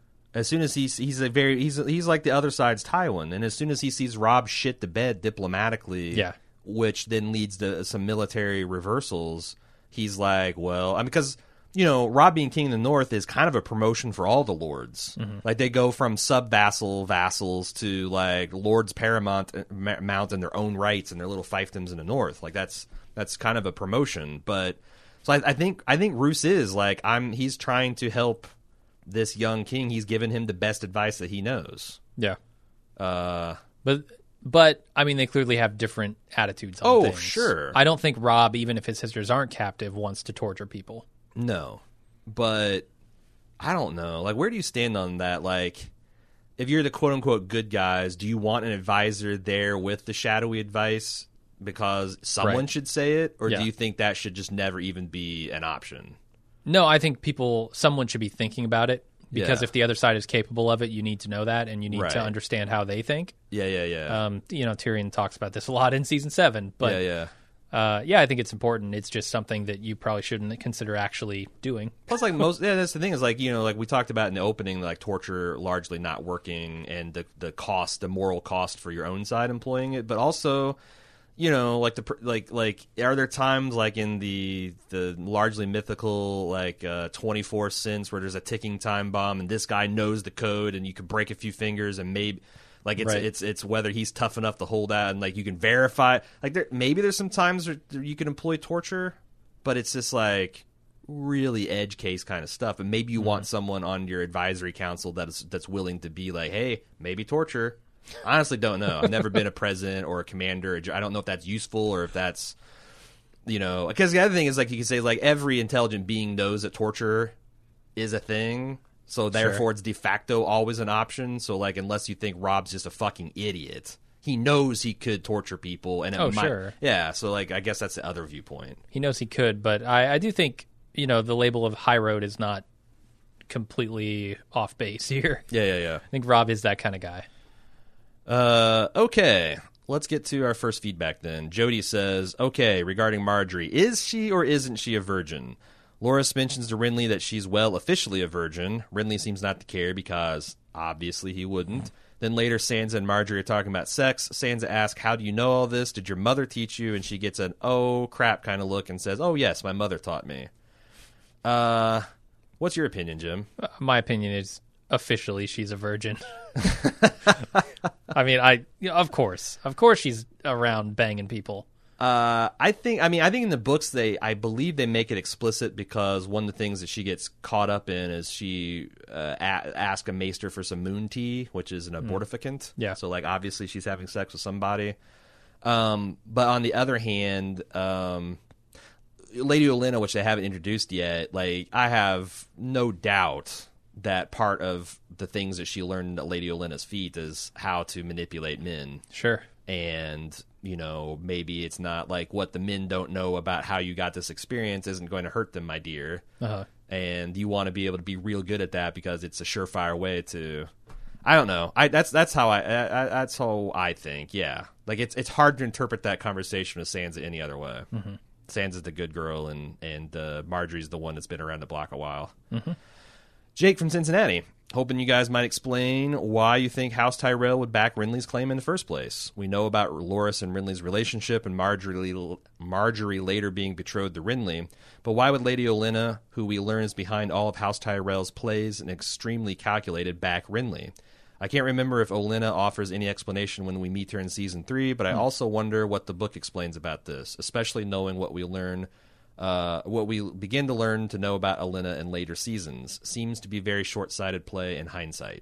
like the other side's Tywin, and as soon as he sees Robb shit the bed diplomatically, which then leads to some military reversals, he's like, well, I mean, because Robb being king of the North is kind of a promotion for all the lords. Like they go from vassals to like lords paramount in their own rights and their little fiefdoms in the North. Like that's kind of a promotion. But so I think Roose is like he's trying to help this young king. He's given him the best advice that he knows. Yeah. But I mean, they clearly have different attitudes on things. Oh, sure. I don't think Robb, even if his sisters aren't captive, wants to torture people. No, but I don't know. Like, where do you stand on that? Like, if you're the quote-unquote good guys, do you want an advisor there with the shadowy advice because someone should say it? Or do you think that should just never even be an option? No, I think someone should be thinking about it because if the other side is capable of it, you need to know that and you need to understand how they think. Yeah. Tyrion talks about this a lot in Season 7, but I think it's important. It's just something that you probably shouldn't consider actually doing. Plus, like that's the thing is like like we talked about in the opening, like torture largely not working and the moral cost for your own side employing it, but also, like are there times like in the largely mythical 24 Sense where there's a ticking time bomb and this guy knows the code and you could break a few fingers and maybe. Like it's whether he's tough enough to hold that and like you can verify. Like there's some times where you can employ torture, but it's just like really edge case kind of stuff. And maybe you want someone on your advisory council that's willing to be like, hey, maybe torture. I honestly don't know. I've never been a president or a commander. I don't know if that's useful or if that's because the other thing is like you can say like every intelligent being knows that torture is a thing. So therefore, it's de facto always an option. So like, unless you think Robb's just a fucking idiot, he knows he could torture people, and yeah. So like, I guess that's the other viewpoint. He knows he could, but I do think the label of high road is not completely off base here. Yeah. I think Robb is that kind of guy. Okay. Let's get to our first feedback then. Jody says, okay, regarding Marjorie, is she or isn't she a virgin? Loras mentions to Renly that she's, officially a virgin. Renly seems not to care because, obviously, he wouldn't. Then later, Sansa and Marjorie are talking about sex. Sansa asks, how do you know all this? Did your mother teach you? And she gets an, oh, crap kind of look and says, oh, yes, my mother taught me. What's your opinion, Jim? My opinion is officially she's a virgin. I mean, of course she's around banging people. I think in the books I believe they make it explicit because one of the things that she gets caught up in is she asks a maester for some moon tea, which is an abortifacient. Yeah. So like obviously she's having sex with somebody. But on the other hand, Lady Olenna, which they haven't introduced yet, like I have no doubt that part of the things that she learned at Lady Olenna's feet is how to manipulate men. Sure. And, you know, maybe it's not like what the men don't know about how you got this experience isn't going to hurt them, my dear. Uh-huh. And you want to be able to be real good at that because it's a surefire way to, I don't know. That's how I think. Yeah. Like it's hard to interpret that conversation with Sansa any other way. Mm-hmm. Sansa's the good girl and Marjorie's the one that's been around the block a while. Mm-hmm. Jake from Cincinnati, hoping you guys might explain why you think House Tyrell would back Renly's claim in the first place. We know about Loras and Renly's relationship and Marjorie later being betrothed to Renly, but why would Lady Olenna, who we learn is behind all of House Tyrell's plays and extremely calculated, back Renly? I can't remember if Olenna offers any explanation when we meet her in Season 3, but I also wonder what the book explains about this, especially knowing what we begin to learn to know about Olenna in later seasons. Seems to be very short-sighted play in hindsight.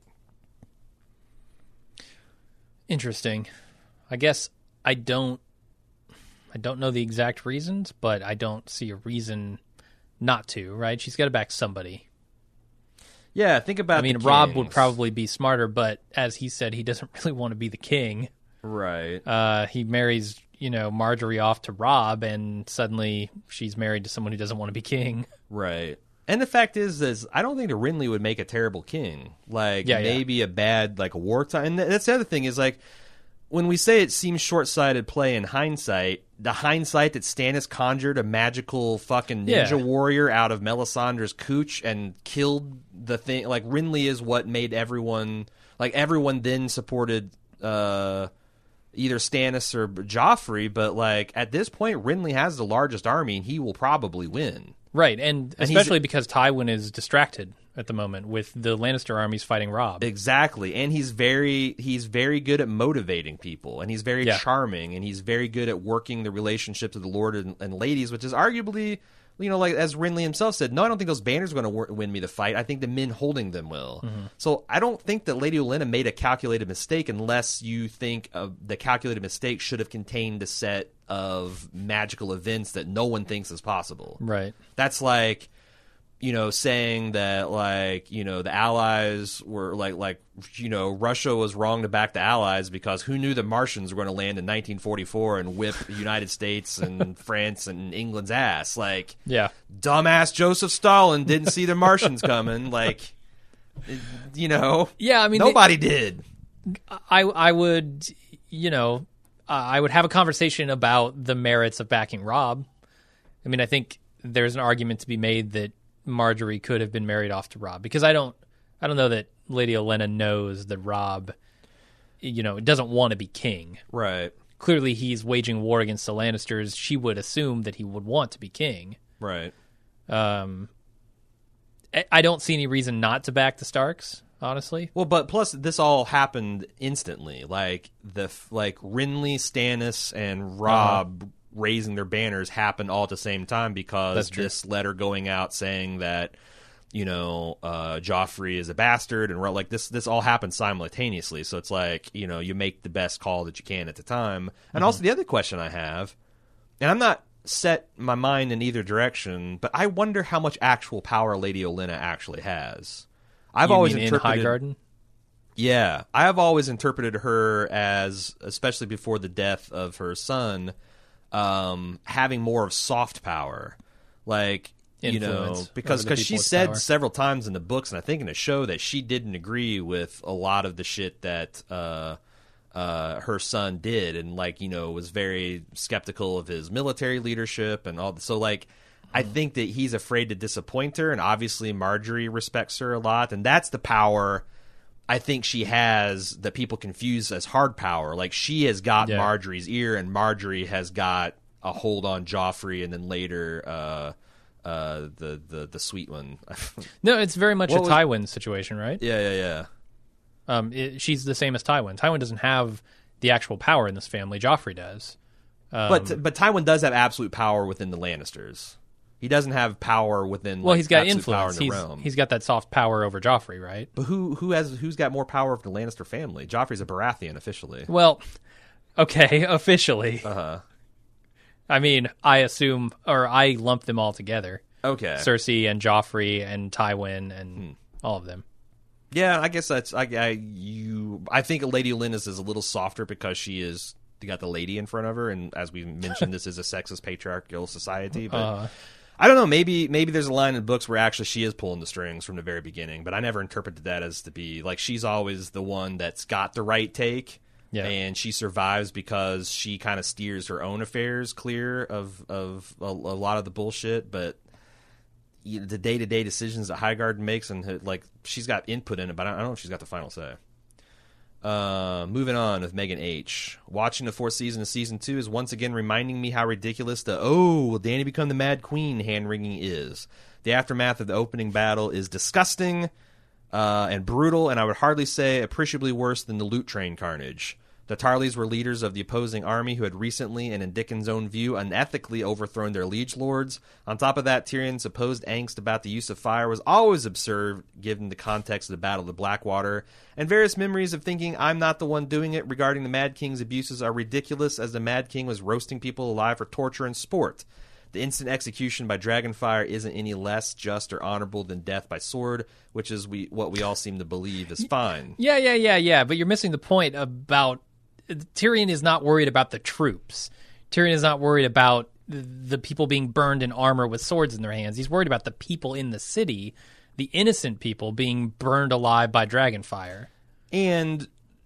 Interesting. I guess I don't know the exact reasons, but I don't see a reason not to, right? She's got to back somebody. Yeah, think about I mean, Robb would probably be smarter, but as he said, he doesn't really want to be the king. Right. He marries, Marjorie off to Robb, and suddenly she's married to someone who doesn't want to be king. Right. And the fact is I don't think that Renly would make a terrible king. Like, maybe a bad, like, wartime. And that's the other thing is, like, when we say it seems short-sighted play in hindsight, the hindsight that Stannis conjured a magical fucking ninja warrior out of Melisandre's cooch and killed the thing, like, Renly is what made everyone then supported either Stannis or Joffrey, but, like, at this point, Renly has the largest army, and he will probably win. Right, and especially because Tywin is distracted at the moment with the Lannister armies fighting Robb. Exactly, and he's very good at motivating people, and he's very charming, and he's very good at working the relationships of the Lord and ladies, which is arguably, like as Renly himself said, no, I don't think those banners are going to win me the fight. I think the men holding them will. Mm-hmm. So I don't think that Lady Olenna made a calculated mistake unless you think the calculated mistake should have contained a set of magical events that no one thinks is possible. Right. That's like, saying that, like, the Allies were Russia was wrong to back the Allies because who knew the Martians were going to land in 1944 and whip the United States and France and England's ass? Like, dumbass Joseph Stalin didn't see the Martians coming. Like, I mean, nobody did. I would, I would have a conversation about the merits of backing Robb. I mean, I think there's an argument to be made that Marjorie could have been married off to Robb, because I don't know that Lady Olenna knows that Robb, doesn't want to be king. Right. Clearly, he's waging war against the Lannisters. She would assume that he would want to be king. Right. I don't see any reason not to back the Starks, honestly. Well, but plus this all happened instantly. Like Renly, Stannis, and Robb raising their banners happened all at the same time because this letter going out saying that Joffrey is a bastard, and like this all happened simultaneously. So it's like you make the best call that you can at the time. And also the other question I have, and I'm not set my mind in either direction, but I wonder how much actual power Lady Olenna actually has. I've always interpreted in Highgarden. Yeah, I have always interpreted her as, especially before the death of her son, having more of soft power, like influence, because she said several times in the books, and I think in the show, that she didn't agree with a lot of the shit that her son did, and was very skeptical of his military leadership and all. So I think that he's afraid to disappoint her, and obviously Marjorie respects her a lot, and that's the power I think she has that people confuse as hard power. Like, she has got Marjorie's ear, and Marjorie has got a hold on Joffrey, and then later the sweet one. No, it's very much Tywin situation, right? Yeah. She's the same as Tywin. Tywin doesn't have the actual power in this family. Joffrey does. But Tywin does have absolute power within the Lannisters. He doesn't have power within. Well, he's got absolute influence. Power in the realm. He's got that soft power over Joffrey, right? But who's got more power of the Lannister family? Joffrey's a Baratheon officially. Well, okay, officially. I mean, I assume, or I lump them all together. Okay, Cersei and Joffrey and Tywin and all of them. Yeah, I guess that's I think Lady Olenna is a little softer because she got the lady in front of her, and as we mentioned, this is a sexist patriarchal society. But I don't know. Maybe there's a line in books where actually she is pulling the strings from the very beginning, but I never interpreted that as to be like she's always the one that's got the right take, and she survives because she kind of steers her own affairs clear of a lot of the bullshit, but. The day-to-day decisions that Highgarden makes, and like she's got input in it, but I don't know if she's got the final say. Moving on with Megan H. Watching the fourth season of season 2 is once again reminding me how ridiculous the will Dany become the Mad Queen hand-wringing is. The aftermath of the opening battle is disgusting and brutal, and I would hardly say appreciably worse than the loot train carnage. The Tarleys were leaders of the opposing army who had recently, and in Dickon's own view, unethically overthrown their liege lords. On top of that, Tyrion's supposed angst about the use of fire was always absurd given the context of the Battle of the Blackwater, and various memories of thinking I'm not the one doing it regarding the Mad King's abuses are ridiculous, as the Mad King was roasting people alive for torture and sport. The instant execution by dragonfire isn't any less just or honorable than death by sword, which is what we all seem to believe is fine. Yeah, but you're missing the point about Tyrion is not worried about the troops. Tyrion is not worried about the people being burned in armor with swords in their hands. He's worried about the people in the city, the innocent people being burned alive by dragonfire. And,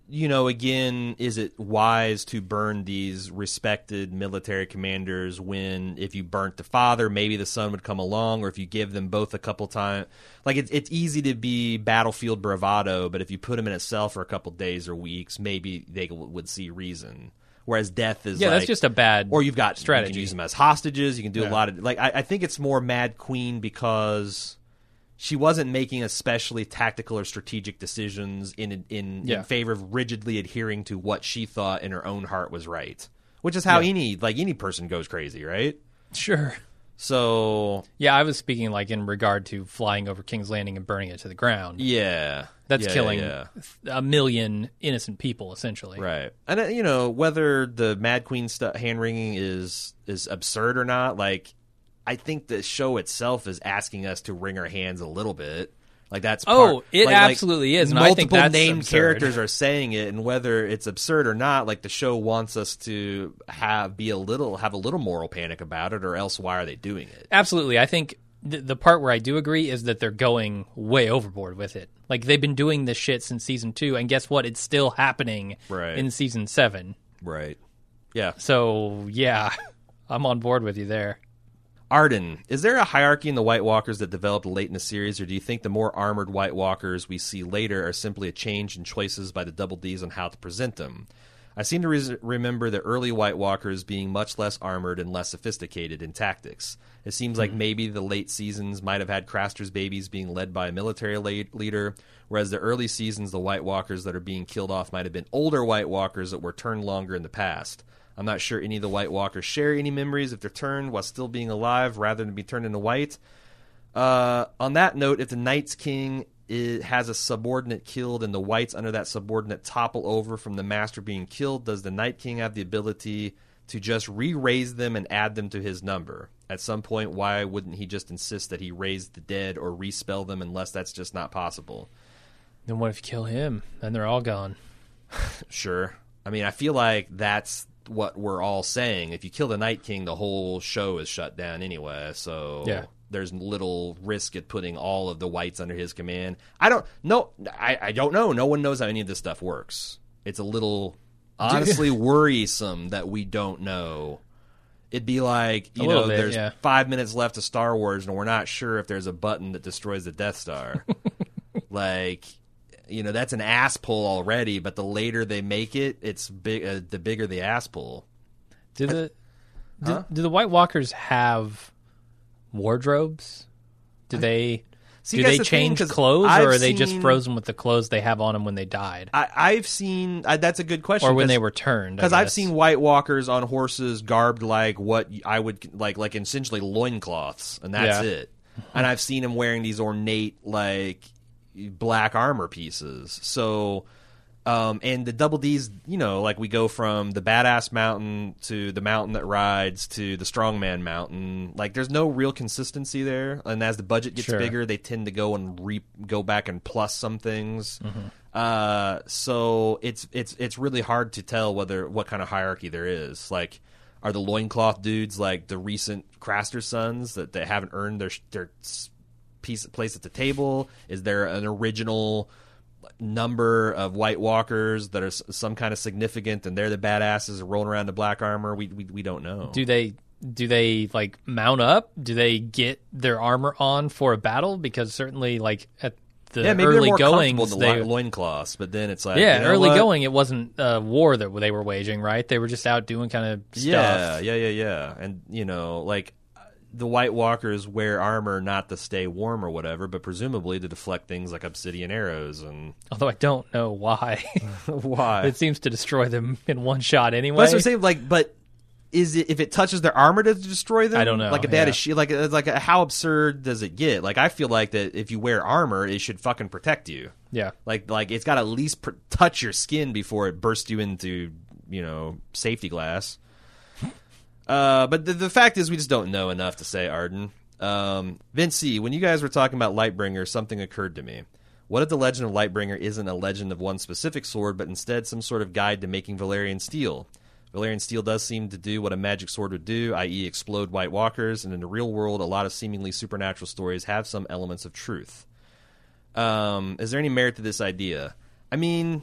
again, is it wise to burn these respected military commanders when if you burnt the father, maybe the son would come along, or if you give them both a couple times? Like, it's easy to be battlefield bravado, but if you put them in a cell for a couple days or weeks, maybe they would see reason. Whereas death is that's just a bad or you've got strategy. You can use them as hostages. You can do a lot of I think it's more Mad Queen because she wasn't making especially tactical or strategic decisions in favor of rigidly adhering to what she thought in her own heart was right, which is how any person goes crazy, right? Sure. So I was speaking like in regard to flying over King's Landing and burning it to the ground. Yeah, that's killing a million innocent people essentially. Right, and whether the Mad Queen hand wringing is absurd or not, like. I think the show itself is asking us to wring our hands a little bit. Like that's it absolutely is. And multiple I think that's named absurd. Characters are saying it, and whether it's absurd or not, like the show wants us to have a little moral panic about it, or else why are they doing it? Absolutely, I think the part where I do agree is that they're going way overboard with it. Like they've been doing this shit since season 2, and guess what? It's still happening in season 7. Right. Yeah. So I'm on board with you there. Arden, is there a hierarchy in the White Walkers that developed late in the series, or do you think the more armored White Walkers we see later are simply a change in choices by the Double Ds on how to present them? I seem to remember the early White Walkers being much less armored and less sophisticated in tactics. It seems like maybe the late seasons might have had Craster's babies being led by a military leader, whereas the early seasons, the White Walkers that are being killed off might have been older White Walkers that were turned longer in the past. I'm not sure any of the White Walkers share any memories if they're turned while still being alive rather than be turned into white. On that note, if the Night's King has a subordinate killed and the Whites under that subordinate topple over from the Master being killed, does the Night King have the ability to just re-raise them and add them to his number? At some point, why wouldn't he just insist that he raise the dead or respell them unless that's just not possible? Then what if you kill him? Then they're all gone. Sure. I mean, I feel like that's what we're all saying. If you kill the Night King, the whole show is shut down anyway, so there's little risk at putting all of the Whites under his command. I don't know. No one knows how any of this stuff works. It's a little honestly worrisome that we don't know. It'd be like, there's 5 minutes left of Star Wars and we're not sure if there's a button that destroys the Death Star. Like, that's an ass pull already. But the later they make it, it's big. The bigger the ass pull. Do the White Walkers have wardrobes? Do they change clothes, or are they just frozen with the clothes they have on them when they died? I've seen that's a good question. Or when they were turned, because I've seen White Walkers on horses garbed like what I would like essentially loincloths, and that's it. And I've seen them wearing these ornate like black armor pieces. So, and the Double D's, like we go from the badass mountain to the mountain that rides to the strongman mountain. Like there's no real consistency there. And as the budget gets bigger, they tend to go and go back and plus some things. So it's really hard to tell what kind of hierarchy there is. Like, are the loincloth dudes like the recent Craster sons that they haven't earned their place at the table? Is there an original number of White Walkers that are some kind of significant, and they're the badasses rolling around in black armor? We don't know. Do they like mount up? Do they get their armor on for a battle? Because certainly, like at the early goings, the loincloths, but then it's like going, it wasn't a war that they were waging, right? They were just out doing kind of stuff. Yeah. And like the White Walkers wear armor not to stay warm or whatever, but presumably to deflect things like obsidian arrows. And although I don't know why, it seems to destroy them in one shot anyway. Well, that's what I'm saying. Like, but is it if it touches their armor to destroy them? I don't know. Like if they had a shield, like how absurd does it get? Like I feel like that if you wear armor, it should fucking protect you. Yeah. Like it's got to at least touch your skin before it bursts you into safety glass. But the fact is, we just don't know enough to say, Arden. Vince C., when you guys were talking about Lightbringer, something occurred to me. What if the legend of Lightbringer isn't a legend of one specific sword, but instead some sort of guide to making Valyrian steel? Valyrian steel does seem to do what a magic sword would do, i.e. explode White Walkers, and in the real world, a lot of seemingly supernatural stories have some elements of truth. Is there any merit to this idea? I mean,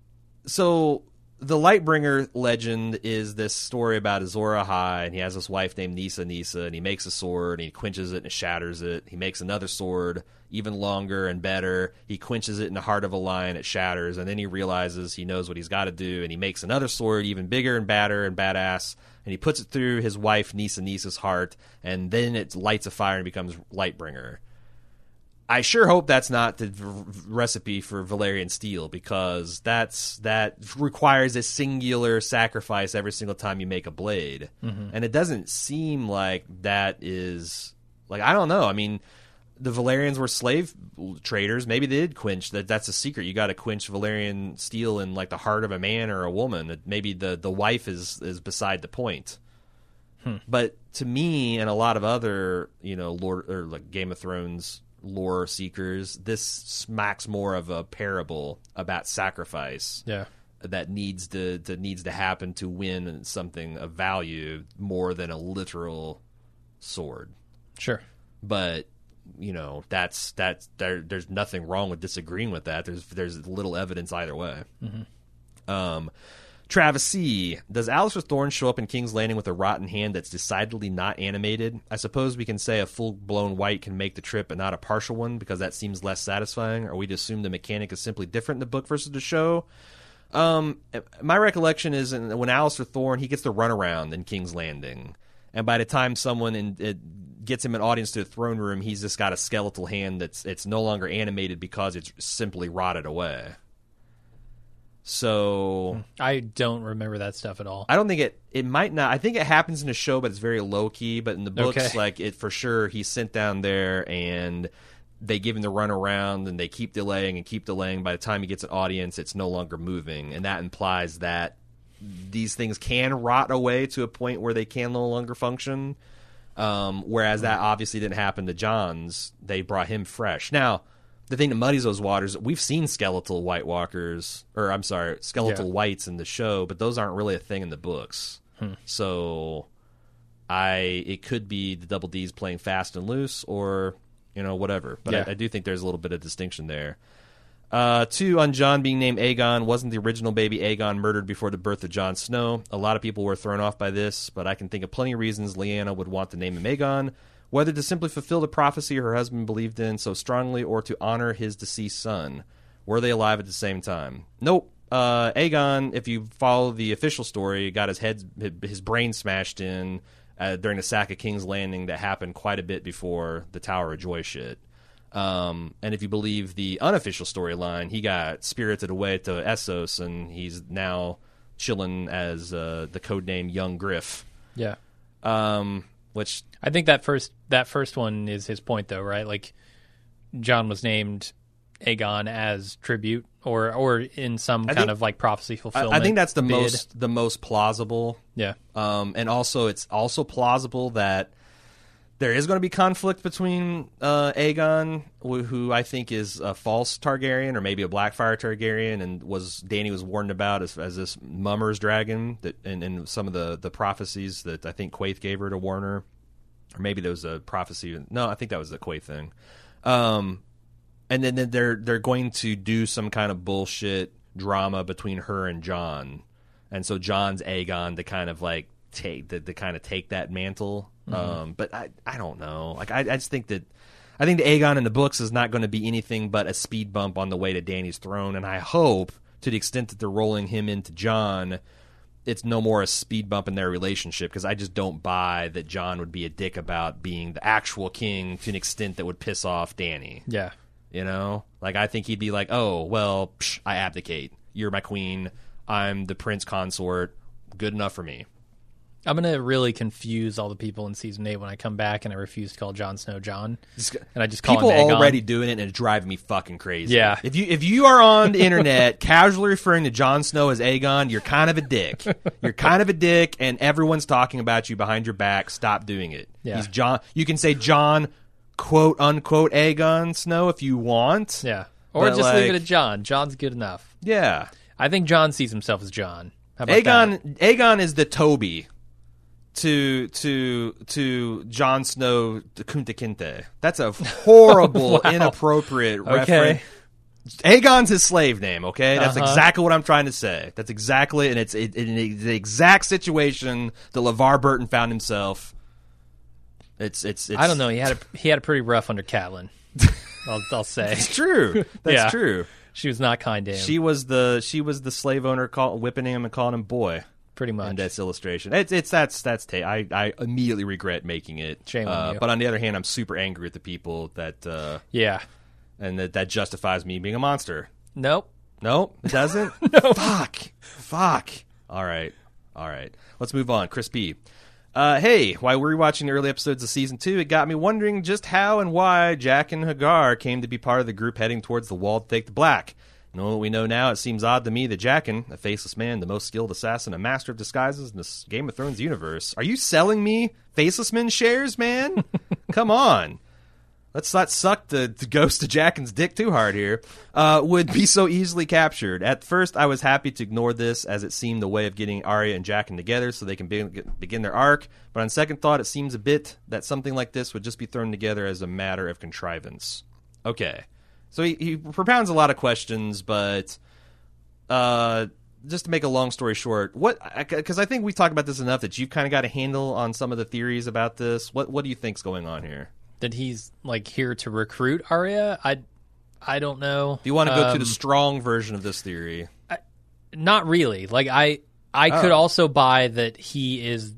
so the Lightbringer legend is this story about Azor Ahai, and he has this wife named Nissa, and he makes a sword, and he quenches it and shatters it. He makes another sword, even longer and better. He quenches it in the heart of a lion, it shatters, and then he realizes he knows what he's got to do, and he makes another sword, even bigger and badder and badass, and he puts it through his wife Nissa's heart, and then it lights a fire and becomes Lightbringer. I sure hope that's not the recipe for Valyrian steel, because that requires a singular sacrifice every single time you make a blade. And it doesn't seem like that is... Like, I don't know. I mean, the Valyrians were slave traders. Maybe they did quench. That's a secret. You got to quench Valyrian steel in, like, the heart of a man or a woman. Maybe the wife is beside the point. But to me and a lot of other, Lord or like Game of Thrones lore seekers, this smacks more of a parable about sacrifice that needs to happen to win something of value more than a literal sword. Sure. But there's nothing wrong with disagreeing with that. There's little evidence either way. Travis C. Does Alistair Thorne show up in King's Landing with a rotten hand that's decidedly not animated? I suppose we can say a full-blown wight can make the trip, but not a partial one, because that seems less satisfying. Or we to assume the mechanic is simply different in the book versus the show? My recollection is when Alistair Thorne, he gets the runaround in King's Landing. And by the time someone gets him an audience to the throne room, he's just got a skeletal hand it's no longer animated because it's simply rotted away. So I don't remember that stuff at all. I don't think it might not. I think it happens in the show, but it's very low key. But in the books, like it for sure, he's sent down there and they give him the runaround, and they keep delaying. By the time he gets an audience, it's no longer moving, and that implies that these things can rot away to a point where they can no longer function. Whereas that obviously didn't happen to Jon's. They brought him fresh. Now, the thing that muddies those waters, we've seen skeletal White Walkers, skeletal whites in the show, but those aren't really a thing in the books. So it could be the Double D's playing fast and loose, or whatever. But I do think there's a little bit of distinction there. 2, on Jon being named Aegon, wasn't the original baby Aegon murdered before the birth of Jon Snow? A lot of people were thrown off by this, but I can think of plenty of reasons Lyanna would want to name him Aegon. Whether to simply fulfill the prophecy her husband believed in so strongly, or to honor his deceased son. Were they alive at the same time? Nope. Aegon, if you follow the official story, got his brain smashed in during the sack of King's Landing that happened quite a bit before the Tower of Joy shit. And if you believe the unofficial storyline, he got spirited away to Essos, and he's now chilling as the codename Young Griff. Yeah. Which I think that first one is his point, though, right? Like, Jon was named Aegon as tribute, or in some kind of like prophecy fulfillment. I think that's the bid. most plausible. Yeah. And also it's also plausible that there is going to be conflict between Aegon, who I think is a false Targaryen, or maybe a Blackfire Targaryen, and Dany was warned about as this Mummer's dragon that in some of the prophecies that I think Quaithe gave her to warn her, or maybe there was a prophecy. No, I think that was the Quaithe thing. And then they're going to do some kind of bullshit drama between her and Jon, and so Jon's Aegon to kind of like take that mantle. But I don't know. Like I just think that the Aegon in the books is not going to be anything but a speed bump on the way to Dany's throne, and I hope to the extent that they're rolling him into Jon, it's no more a speed bump in their relationship, because I just don't buy that Jon would be a dick about being the actual king to an extent that would piss off Dany. Yeah. You know? Like, I think he'd be like, oh, well, I abdicate. You're my queen. I'm the prince consort. Good enough for me. I'm going to really confuse all the people in Season 8 when I come back and I refuse to call Jon Snow Jon. And I just call people him Aegon. Already doing it, and it's driving me fucking crazy. Yeah. If you are on the internet casually referring to Jon Snow as Aegon, you're kind of a dick. You're kind of a dick, and everyone's talking about you behind your back. Stop doing it. Yeah. He's Jon. You can say Jon, quote unquote, Aegon Snow if you want. Yeah. Or just leave it at Jon. Jon's good enough. Yeah. I think Jon sees himself as Jon. How about that? Aegon is the Toby to Jon Snow to Kunta Kinte. That's a horrible, Wow. inappropriate Okay. reference. Aegon's his slave name, okay? That's Uh-huh. exactly what I'm trying to say. That's exactly, and it's the exact situation that LeVar Burton found himself. It's I don't know. He had a pretty rough under Catelyn. I'll say. It's true. That's Yeah. true. She was not kind to him. She was the slave owner whipping him and calling him boy. Pretty much. And that's illustration. I immediately regret making it. Shame on you. But on the other hand, I'm super angry at the people that Yeah. and that justifies me being a monster. Nope. Nope, it doesn't. No. Fuck. All right. Let's move on. Chris P. Hey, while we were watching the early episodes of Season 2, it got me wondering just how and why Jaqen H'ghar came to be part of the group heading towards the Wall to take the Black. Knowing what we know now, it seems odd to me that Jaqen, a faceless man, the most skilled assassin, a master of disguises in this Game of Thrones universe. Are you selling me faceless men shares, man? Come on. Let's not suck the ghost of Jaqen's dick too hard here. Would be so easily captured. At first, I was happy to ignore this, as it seemed the way of getting Arya and Jaqen together so they can begin their arc. But on second thought, it seems a bit that something like this would just be thrown together as a matter of contrivance. Okay. So he propounds a lot of questions, but just to make a long story short, because I think we talked about this enough that you've kind of got a handle on some of the theories about this. What do you think's going on here? That he's like here to recruit Arya? I don't know. Do you want to go to the strong version of this theory? Not really. Like I could also buy that he is.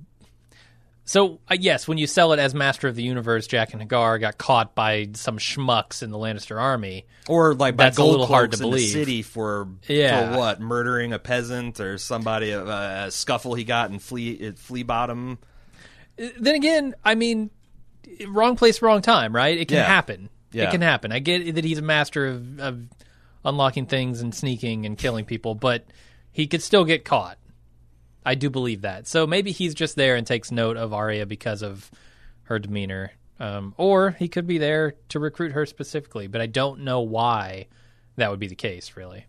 So yes, when you sell it as Master of the Universe, Jaqen H'ghar got caught by some schmucks in the Lannister army, or like by that's a little hard to in the believe. city for what, murdering a peasant or somebody, a scuffle he got in Flea Bottom. Then again, I mean, wrong place, wrong time, right? It can happen. Yeah. It can happen. I get that he's a master of unlocking things and sneaking and killing people, but he could still get caught. I do believe that. So maybe he's just there and takes note of Arya because of her demeanor. Or he could be there to recruit her specifically, but I don't know why that would be the case, really.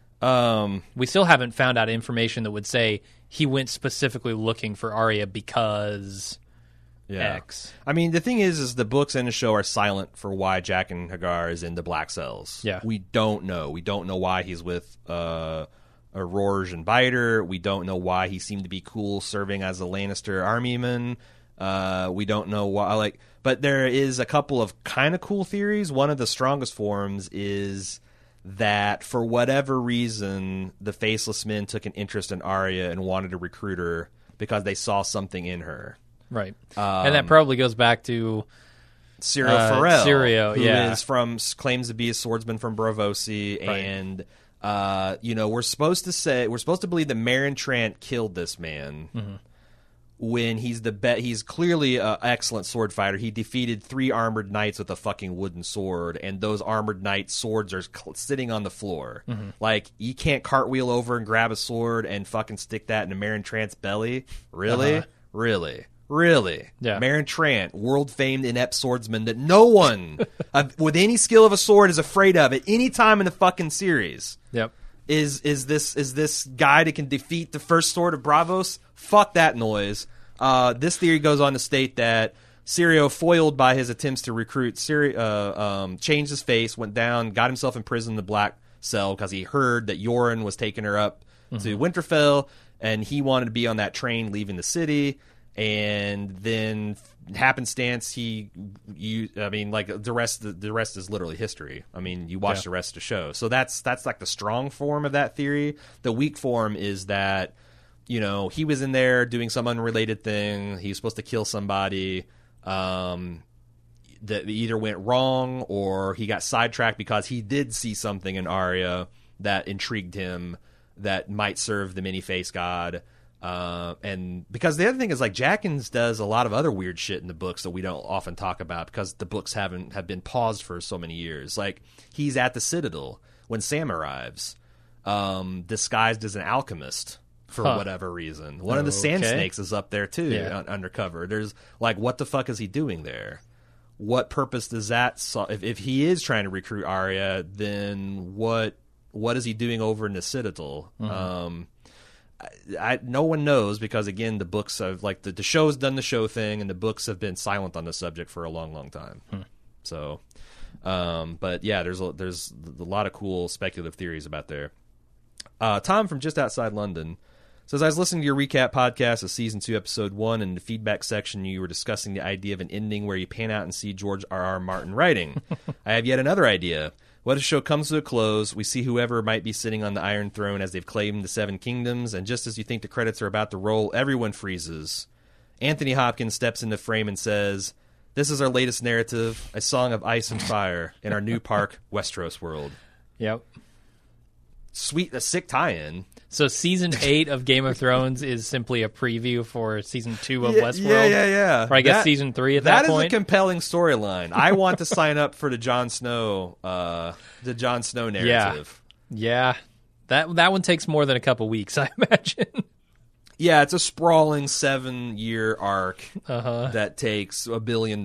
We still haven't found out information that would say he went specifically looking for Arya because X. I mean, the thing is the books and the show are silent for why Jaqen H'ghar is in the Black Cells. Yeah. We don't know. We don't know why he's with Rorge and Biter. We don't know why he seemed to be cool serving as a Lannister armyman. We don't know why. But there is a couple of kind of cool theories. One of the strongest forms is that for whatever reason, the Faceless Men took an interest in Arya and wanted to recruit her because they saw something in her. Right. And that probably goes back to Syrio Forel, Syrio, who claims to be a swordsman from Braavosi, Right. and we're supposed to believe that Meryn Trant killed this man when he's he's clearly an excellent sword fighter. He defeated 3 armored knights with a fucking wooden sword, and those armored knight swords are sitting on the floor. Like, you can't cartwheel over and grab a sword and fucking stick that in Meryn Trant's belly. Really? Really? Yeah. Meryn Trant, world-famed inept swordsman that no one with any skill of a sword is afraid of at any time in the fucking series. Yep. Is this guy that can defeat the first sword of Braavos? Fuck that noise. This theory goes on to state that Syrio, foiled by his attempts to recruit changed his face, went down, got himself imprisoned in the Black Cell because he heard that Yoren was taking her up to Winterfell, and he wanted to be on that train leaving the city. And then happenstance, the rest is literally history. I mean, you watch the rest of the show. So that's like the strong form of that theory. The weak form is that, he was in there doing some unrelated thing. He was supposed to kill somebody that either went wrong or he got sidetracked because he did see something in Arya that intrigued him that might serve the many-faced god. And because the other thing is, like, Jackins does a lot of other weird shit in the books that we don't often talk about because the books have been paused for so many years. Like, he's at the Citadel when Sam arrives, disguised as an alchemist for whatever reason. One of the Sand Snakes is up there too, undercover. There's like, what the fuck is he doing there? What purpose does that if he is trying to recruit Arya, then what is he doing over in the Citadel? No one knows because, again, the books have, like, the show's done the show thing, and the books have been silent on the subject for a long, long time. So, but yeah, there's a lot of cool speculative theories about there. Tom from just outside London says, I was listening to your recap podcast of Season 2, Episode 1, and in the feedback section you were discussing the idea of an ending where you pan out and see George R.R. Martin writing. I have yet another idea. What if the show comes to a close, we see whoever might be sitting on the Iron Throne as they've claimed the 7 kingdoms, and just as you think the credits are about to roll, everyone freezes. Anthony Hopkins steps into frame and says, this is our latest narrative, a song of ice and fire in our new park, Westeros world. Yep. Sweet, a sick tie-in. So season 8 of Game of Thrones is simply a preview for season 2 of Westworld? Yeah. Or I guess season 3 at that point? That is a compelling storyline. I want to sign up for the Jon Snow narrative. Yeah. That one takes more than a couple weeks, I imagine. Yeah, it's a sprawling 7-year arc that takes $1 billion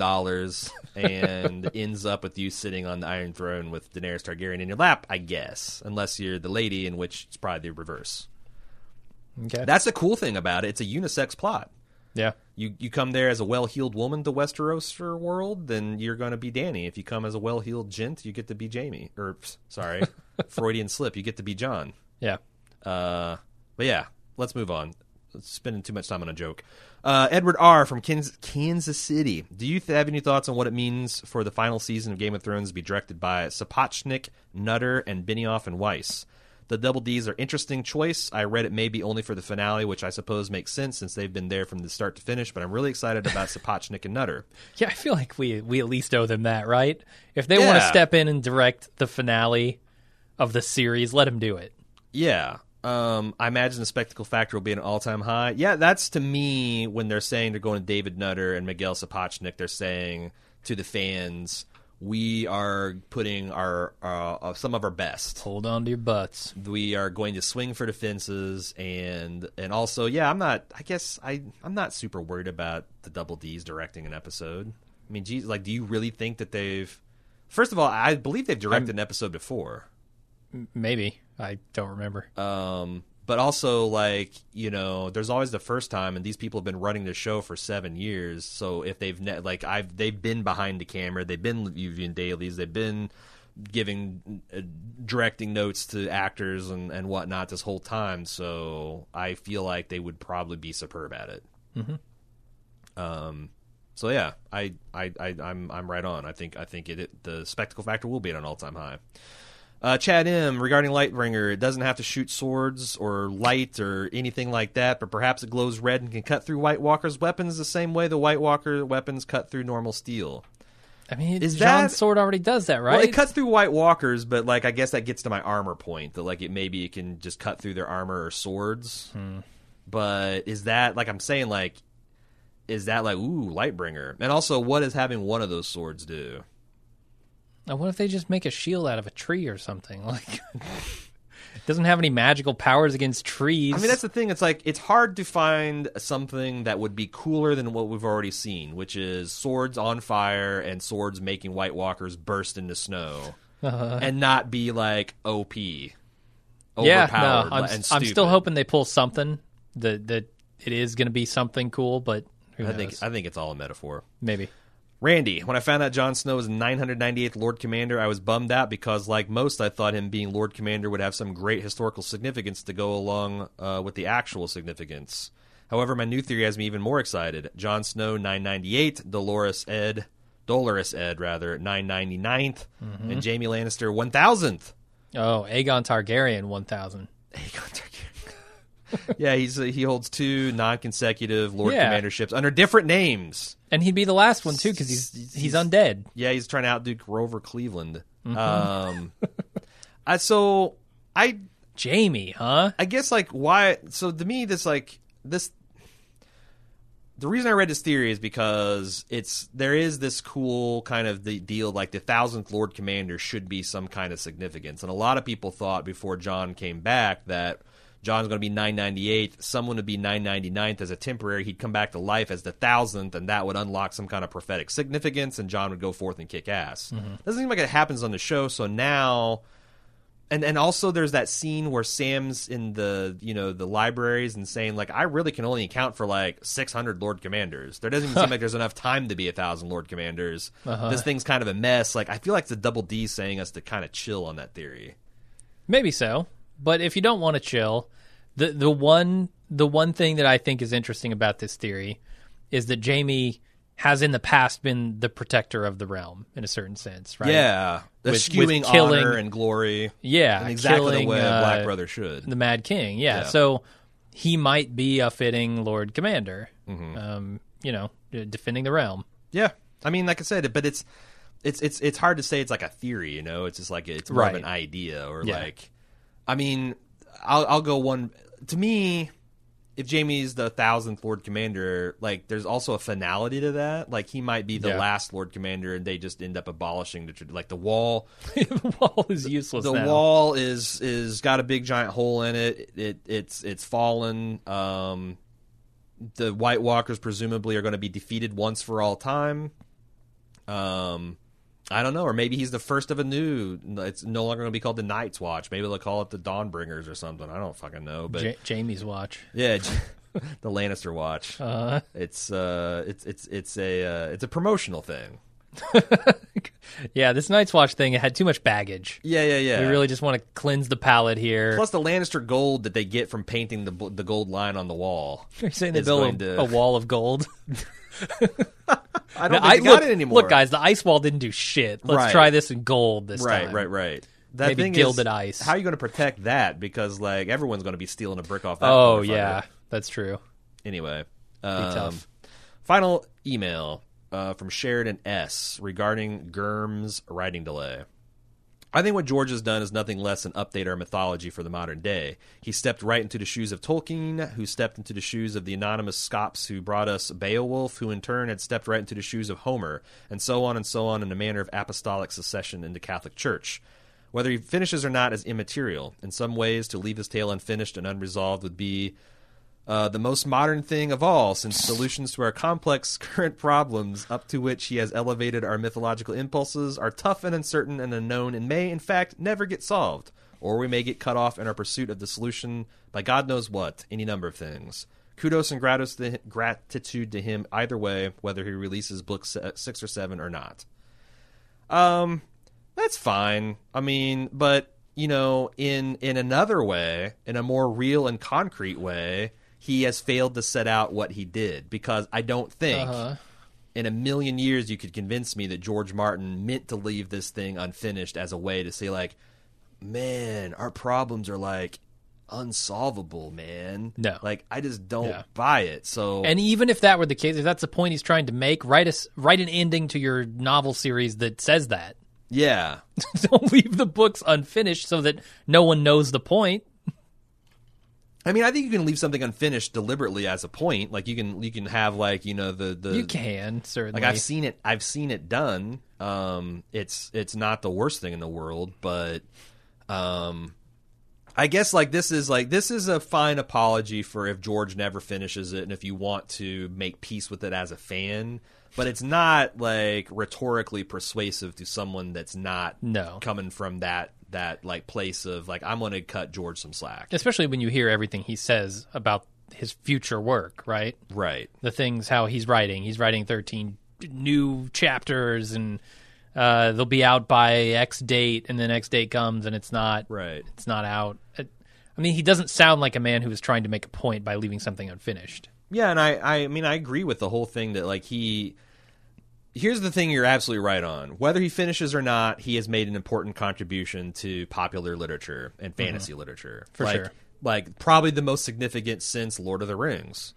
and ends up with you sitting on the Iron Throne with Daenerys Targaryen in your lap, I guess. Unless you're the lady, in which it's probably the reverse. Okay. That's the cool thing about it. It's a unisex plot. Yeah. You come there as a well-heeled woman to Westeros world, then you're going to be Dany. If you come as a well-heeled gent, you get to be Jaime. Or, sorry, Freudian slip, you get to be Jon. Yeah. But yeah, let's move on. Spending too much time on a joke. Edward R. from Kansas City. Do you have any thoughts on what it means for the final season of Game of Thrones to be directed by Sapochnik, Nutter, and Benioff and Weiss? The Double Ds are interesting choice. I read it maybe only for the finale, which I suppose makes sense since they've been there from the start to finish, but I'm really excited about Sapochnik and Nutter. Yeah, I feel like we at least owe them that, right? If they want to step in and direct the finale of the series, let them do it. Yeah. I imagine the spectacle factor will be an all-time high. Yeah, that's to me when they're saying they're going to David Nutter and Miguel Sapochnik, they're saying to the fans, we are putting our some of our best. Hold on to your butts. We are going to swing for the fences, and also, yeah, I'm not super worried about the Double Ds directing an episode. I mean, geez, like, do you really think that they've? First of all, I believe they've directed an episode before. Maybe. I don't remember. But also, like, there's always the first time, and these people have been running the show for 7 years. So if they've they've been behind the camera, they've been reviewing dailies, they've been giving directing notes to actors and whatnot this whole time. So I feel like they would probably be superb at it. Mm-hmm. So yeah, I'm right on. I think the spectacle factor will be at an all-time high. Chad M, regarding Lightbringer, it doesn't have to shoot swords or light or anything like that, but perhaps it glows red and can cut through White Walker's weapons the same way the White Walker weapons cut through normal steel. I mean, Is John's that- sword already does that, right? Well, it cuts through White Walkers, but like I guess that gets to my armor point that like maybe it can just cut through their armor or swords. But is that like I'm saying like is that like ooh Lightbringer? And also, what does having one of those swords do? Now, what if they just make a shield out of a tree or something? Like, it doesn't have any magical powers against trees. I mean, that's the thing. It's like it's hard to find something that would be cooler than what we've already seen, which is swords on fire and swords making White Walkers burst into snow, and not be like OP, overpowered, and I'm stupid. still hoping they pull something that it is going to be something cool, but who knows? I think it's all a metaphor. Maybe. Randy, when I found out Jon Snow was 998th Lord Commander, I was bummed out because, like most, I thought him being Lord Commander would have some great historical significance to go along with the actual significance. However, my new theory has me even more excited. Jon Snow, 998, Dolorous Ed, 999th, and Jaime Lannister, 1000th. Oh, Aegon Targaryen 1000. Aegon Targaryen. Yeah, he holds 2 non-consecutive Lord Yeah. Commanderships under different names. And he'd be the last one, too, because he's undead. Yeah, he's trying to outdo Grover Cleveland. Mm-hmm. So I Jaime, huh? guess like why? So to me, this like this. The reason I read this theory is because there is this cool kind of the deal like the 1000th Lord Commander should be some kind of significance, and a lot of people thought before Jon came back that John's going to be 998th. Someone would be 999th as a temporary. He'd come back to life as the 1000th, and that would unlock some kind of prophetic significance, and Jon would go forth and kick ass. Doesn't seem like it happens on the show, so now... And also there's that scene where Sam's in the libraries and saying, like, I really can only account for, like, 600 Lord Commanders. There doesn't even seem like there's enough time to be 1,000 Lord Commanders. This thing's kind of a mess. Like, I feel like it's a double D saying us to kind of chill on that theory. Maybe so. But if you don't want to chill, the one thing that I think is interesting about this theory is that Jaime has in the past been the protector of the realm in a certain sense, right? Yeah. With Skewing killing- honor and glory. Yeah, In exactly killing, the way a Black Brother should. the Mad King. Yeah, Yeah. so he might be a fitting Lord Commander. Defending the realm. Yeah. I mean, like I said, but it's hard to say it's like a theory, you know? It's just like it's more of an idea or Yeah. like I mean, I'll go one to me if Jaime's the 1000th Lord Commander, like there's also a finality to that. Like he might be the Yeah. last Lord Commander and they just end up abolishing the wall. The wall is useless The now. wall is got a big giant hole in it. It's fallen. The White Walkers presumably are going to be defeated once for all time. I don't know, or maybe he's the first of a new. It's no longer going to be called the Night's Watch. Maybe they'll call it the Dawnbringers or something. I don't fucking know. But Jaime's watch. yeah, the Lannister Watch. It's a promotional thing. Yeah, this Night's Watch thing, it had too much baggage. Yeah. We really just want to cleanse the palate here. Plus the Lannister gold that they get from painting the gold line on the wall. Are you saying they is built going a to- wall of gold? I don't think they got it anymore. Look, guys, the ice wall didn't do shit. Let's Right. try this in gold this time. Right. That Maybe thing gilded is, ice. How are you going to protect that? Because like everyone's going to be stealing a brick off that. Oh, motherfucker. yeah, that's true. Anyway, tough. Final email from Sheridan S. regarding Gurm's writing delay. I think what George has done is nothing less than update our mythology for the modern day. He stepped right into the shoes of Tolkien, who stepped into the shoes of the anonymous Scops who brought us Beowulf, who in turn had stepped right into the shoes of Homer, and so on in a manner of apostolic succession in the Catholic Church. Whether he finishes or not is immaterial. In some ways, to leave his tale unfinished and unresolved would be the most modern thing of all, since solutions to our complex current problems, up to which he has elevated our mythological impulses, are tough and uncertain and unknown and may, in fact, never get solved. Or we may get cut off in our pursuit of the solution by God knows what, any number of things. Kudos and gratitude to him either way, whether he releases book 6 or 7 or not. That's fine. I mean, but, you know, in another way, in a more real and concrete way, he has failed to set out what he did, because I don't think in a million years you could convince me that George Martin meant to leave this thing unfinished as a way to say, like, man, our problems are like unsolvable, man. No. Like, I just don't buy it. So, And even if that were the case, if that's the point he's trying to make, write an ending to your novel series that says that. yeah. Don't leave the books unfinished so that no one knows the point. I mean, I think you can leave something unfinished deliberately as a point. Like, you can have, like, you know, the You can, certainly. like, I've seen it done. It's not the worst thing in the world, but I guess like this is a fine apology for if George never finishes it and if you want to make peace with it as a fan, but it's not like rhetorically persuasive to someone that's not coming from that like place of like, I'm going to cut George some slack. Especially when you hear everything he says about his future work, right? Right. The things, how he's writing 13 new chapters and they'll be out by X date, and then X date comes and it's not out. I mean, he doesn't sound like a man who is trying to make a point by leaving something unfinished. Yeah, and I mean, I agree with the whole thing that like here's the thing you're absolutely right on. Whether he finishes or not, he has made an important contribution to popular literature and fantasy literature. For sure. Like probably the most significant since Lord of the Rings.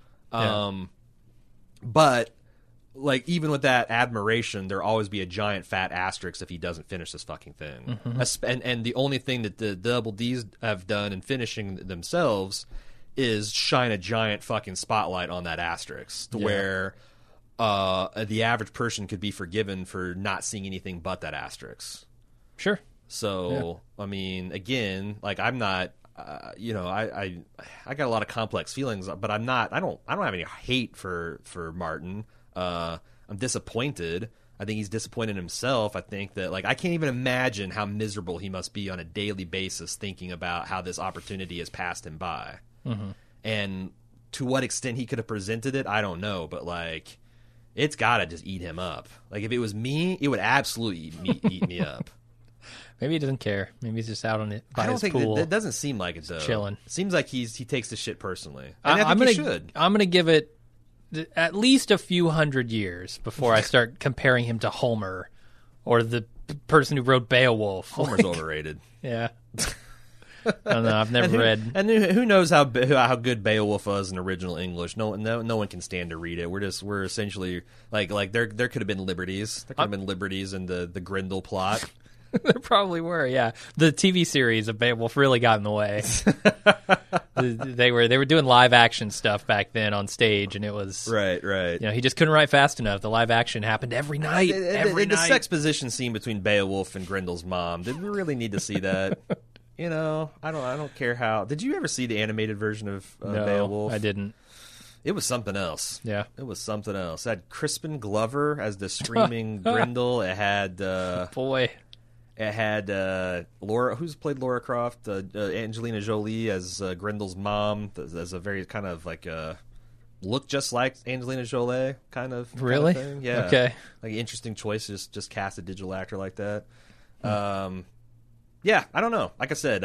But like, even with that admiration, there'll always be a giant fat asterisk if he doesn't finish this fucking thing. And the only thing that the Double D's have done in finishing themselves is shine a giant fucking spotlight on that asterisk to where the average person could be forgiven for not seeing anything but that asterisk. Sure. So, I mean, again, like, I'm not, you know, I got a lot of complex feelings, but I don't have any hate for Martin. I'm disappointed. I think he's disappointed in himself. I think that, like, I can't even imagine how miserable he must be on a daily basis thinking about how this opportunity has passed him by. And to what extent he could have presented it, I don't know. But, like, it's got to just eat him up. Like, if it was me, it would absolutely eat me up. Maybe he doesn't care. Maybe he's just out on it by I don't his think pool. that doesn't seem like it, though. Chilling. It seems like he takes the shit personally. And I think he should. I'm going to give it at least a few hundred years before I start comparing him to Homer or the person who wrote Beowulf. Homer's overrated. Yeah. I don't know. I've never read. And who knows how good Beowulf was in original English? No one can stand to read it. We're essentially like there could have been liberties. There could have been liberties in the Grendel plot. There probably were, yeah. The TV series of Beowulf really got in the way. They were doing live action stuff back then on stage, and it was right. You know, he just couldn't write fast enough. The live action happened every night. The sex position scene between Beowulf and Grendel's mom. Did we really need to see that? You know, I don't care how. Did you ever see the animated version of Beowulf? I didn't. It was something else. Yeah. It was something else. It had Crispin Glover as the screaming Grendel. It had It had Laura, who's played Laura Croft, Angelina Jolie as Grendel's mom, as a very kind of like look just like Angelina Jolie kind of really thing. Yeah. Okay. Like interesting choice. Just cast a digital actor like that. Yeah, I don't know. Like I said,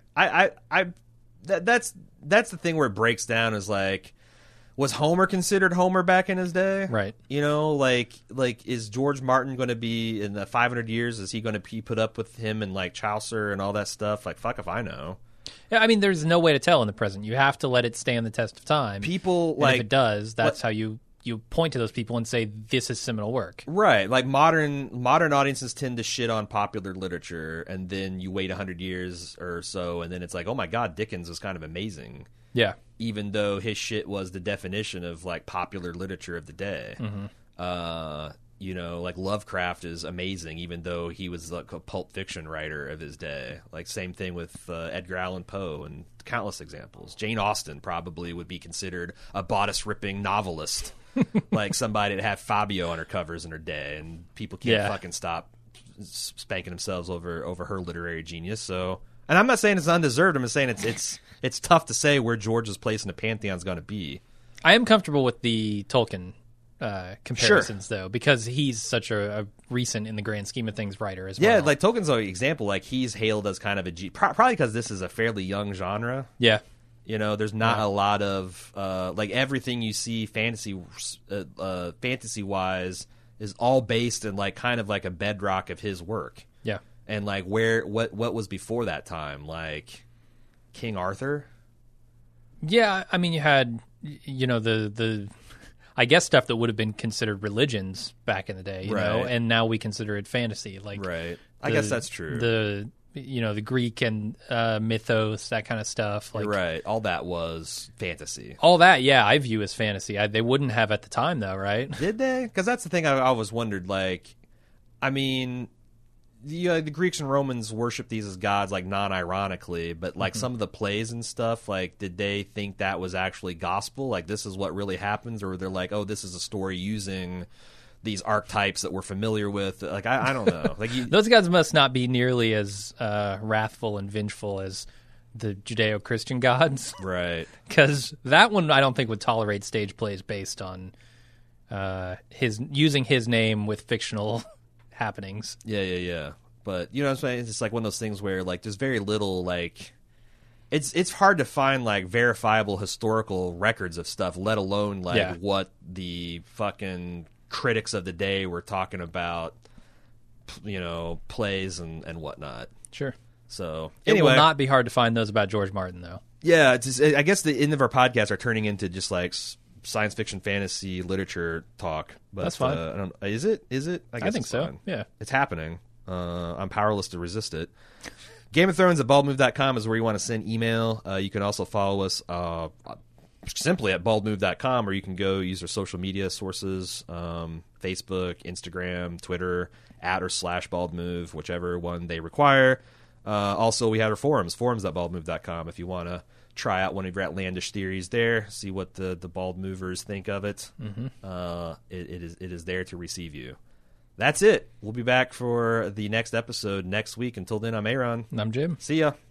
that's the thing where it breaks down is like, was Homer considered Homer back in his day? Right. You know, like is George Martin going to be in the 500 years? Is he going to be put up with him and like Chaucer and all that stuff? Like, fuck if I know. Yeah, I mean, there's no way to tell in the present. You have to let it stand the test of time. People and if it does, that's how you point to those people and say this is seminal work. Right. Like modern audiences tend to shit on popular literature, and then you wait 100 years or so, and then it's like, oh my God, Dickens was kind of amazing. Yeah. Even though his shit was the definition of like popular literature of the day. You know, like Lovecraft is amazing, even though he was like a pulp fiction writer of his day. Like same thing with Edgar Allan Poe and countless examples. Jane Austen probably would be considered a bodice ripping novelist, like somebody that had Fabio on her covers in her day, and people can't fucking stop spanking themselves over her literary genius. So, and I'm not saying it's undeserved. I'm just saying it's tough to say where George's place in the pantheon is going to be. I am comfortable with the Tolkien comparisons, though, because he's such a recent, in the grand scheme of things, writer as well. Yeah, like Tolkien's an example. Like he's hailed as kind of a probably because this is a fairly young genre. Yeah, you know, there's not a lot of like everything you see fantasy wise is all based in like kind of like a bedrock of his work. Yeah. And like what was before that time, like King Arthur? Yeah, I mean, you had, you know, the I guess stuff that would have been considered religions back in the day, you know, and now we consider it fantasy. Like, I guess that's true. The Greek and mythos, that kind of stuff. Like, right. All that was fantasy. All that, yeah, I view as fantasy. They wouldn't have at the time, though, right? Did they? Because that's the thing I always wondered. Like, I mean, the Greeks and Romans worship these as gods, like, non-ironically, but, like, some of the plays and stuff, like, did they think that was actually gospel? Like, this is what really happens? Or they're like, oh, this is a story using these archetypes that we're familiar with? Like, I don't know. Like, those gods must not be nearly as wrathful and vengeful as the Judeo-Christian gods. Right. Because that one I don't think would tolerate stage plays based on using his name with fictional happenings. Yeah. But, you know what I'm saying? It's just like one of those things where, like, there's very little, like... It's hard to find, like, verifiable historical records of stuff, let alone, like, what the fucking critics of the day were talking about, you know, plays and whatnot. Sure. So, anyway. It will not be hard to find those about George Martin, though. Yeah, I guess the end of our podcast are turning into just, like, science fiction, fantasy, literature talk. But, that's fine. Is it? I guess I think it's so. fine. Yeah. It's happening. I'm powerless to resist it. Game of Thrones at baldmove.com is where you want to send email. You can also follow us simply at baldmove.com, or you can go use our social media sources, Facebook, Instagram, Twitter, @or/baldmove, whichever one they require. Also, we have our forums@baldmove.com if you want to try out one of your outlandish theories there, see what the bald movers think of it. It is there to receive you. That's it. We'll be back for the next episode next week. Until then, I'm Aaron. And I'm Jim. See ya.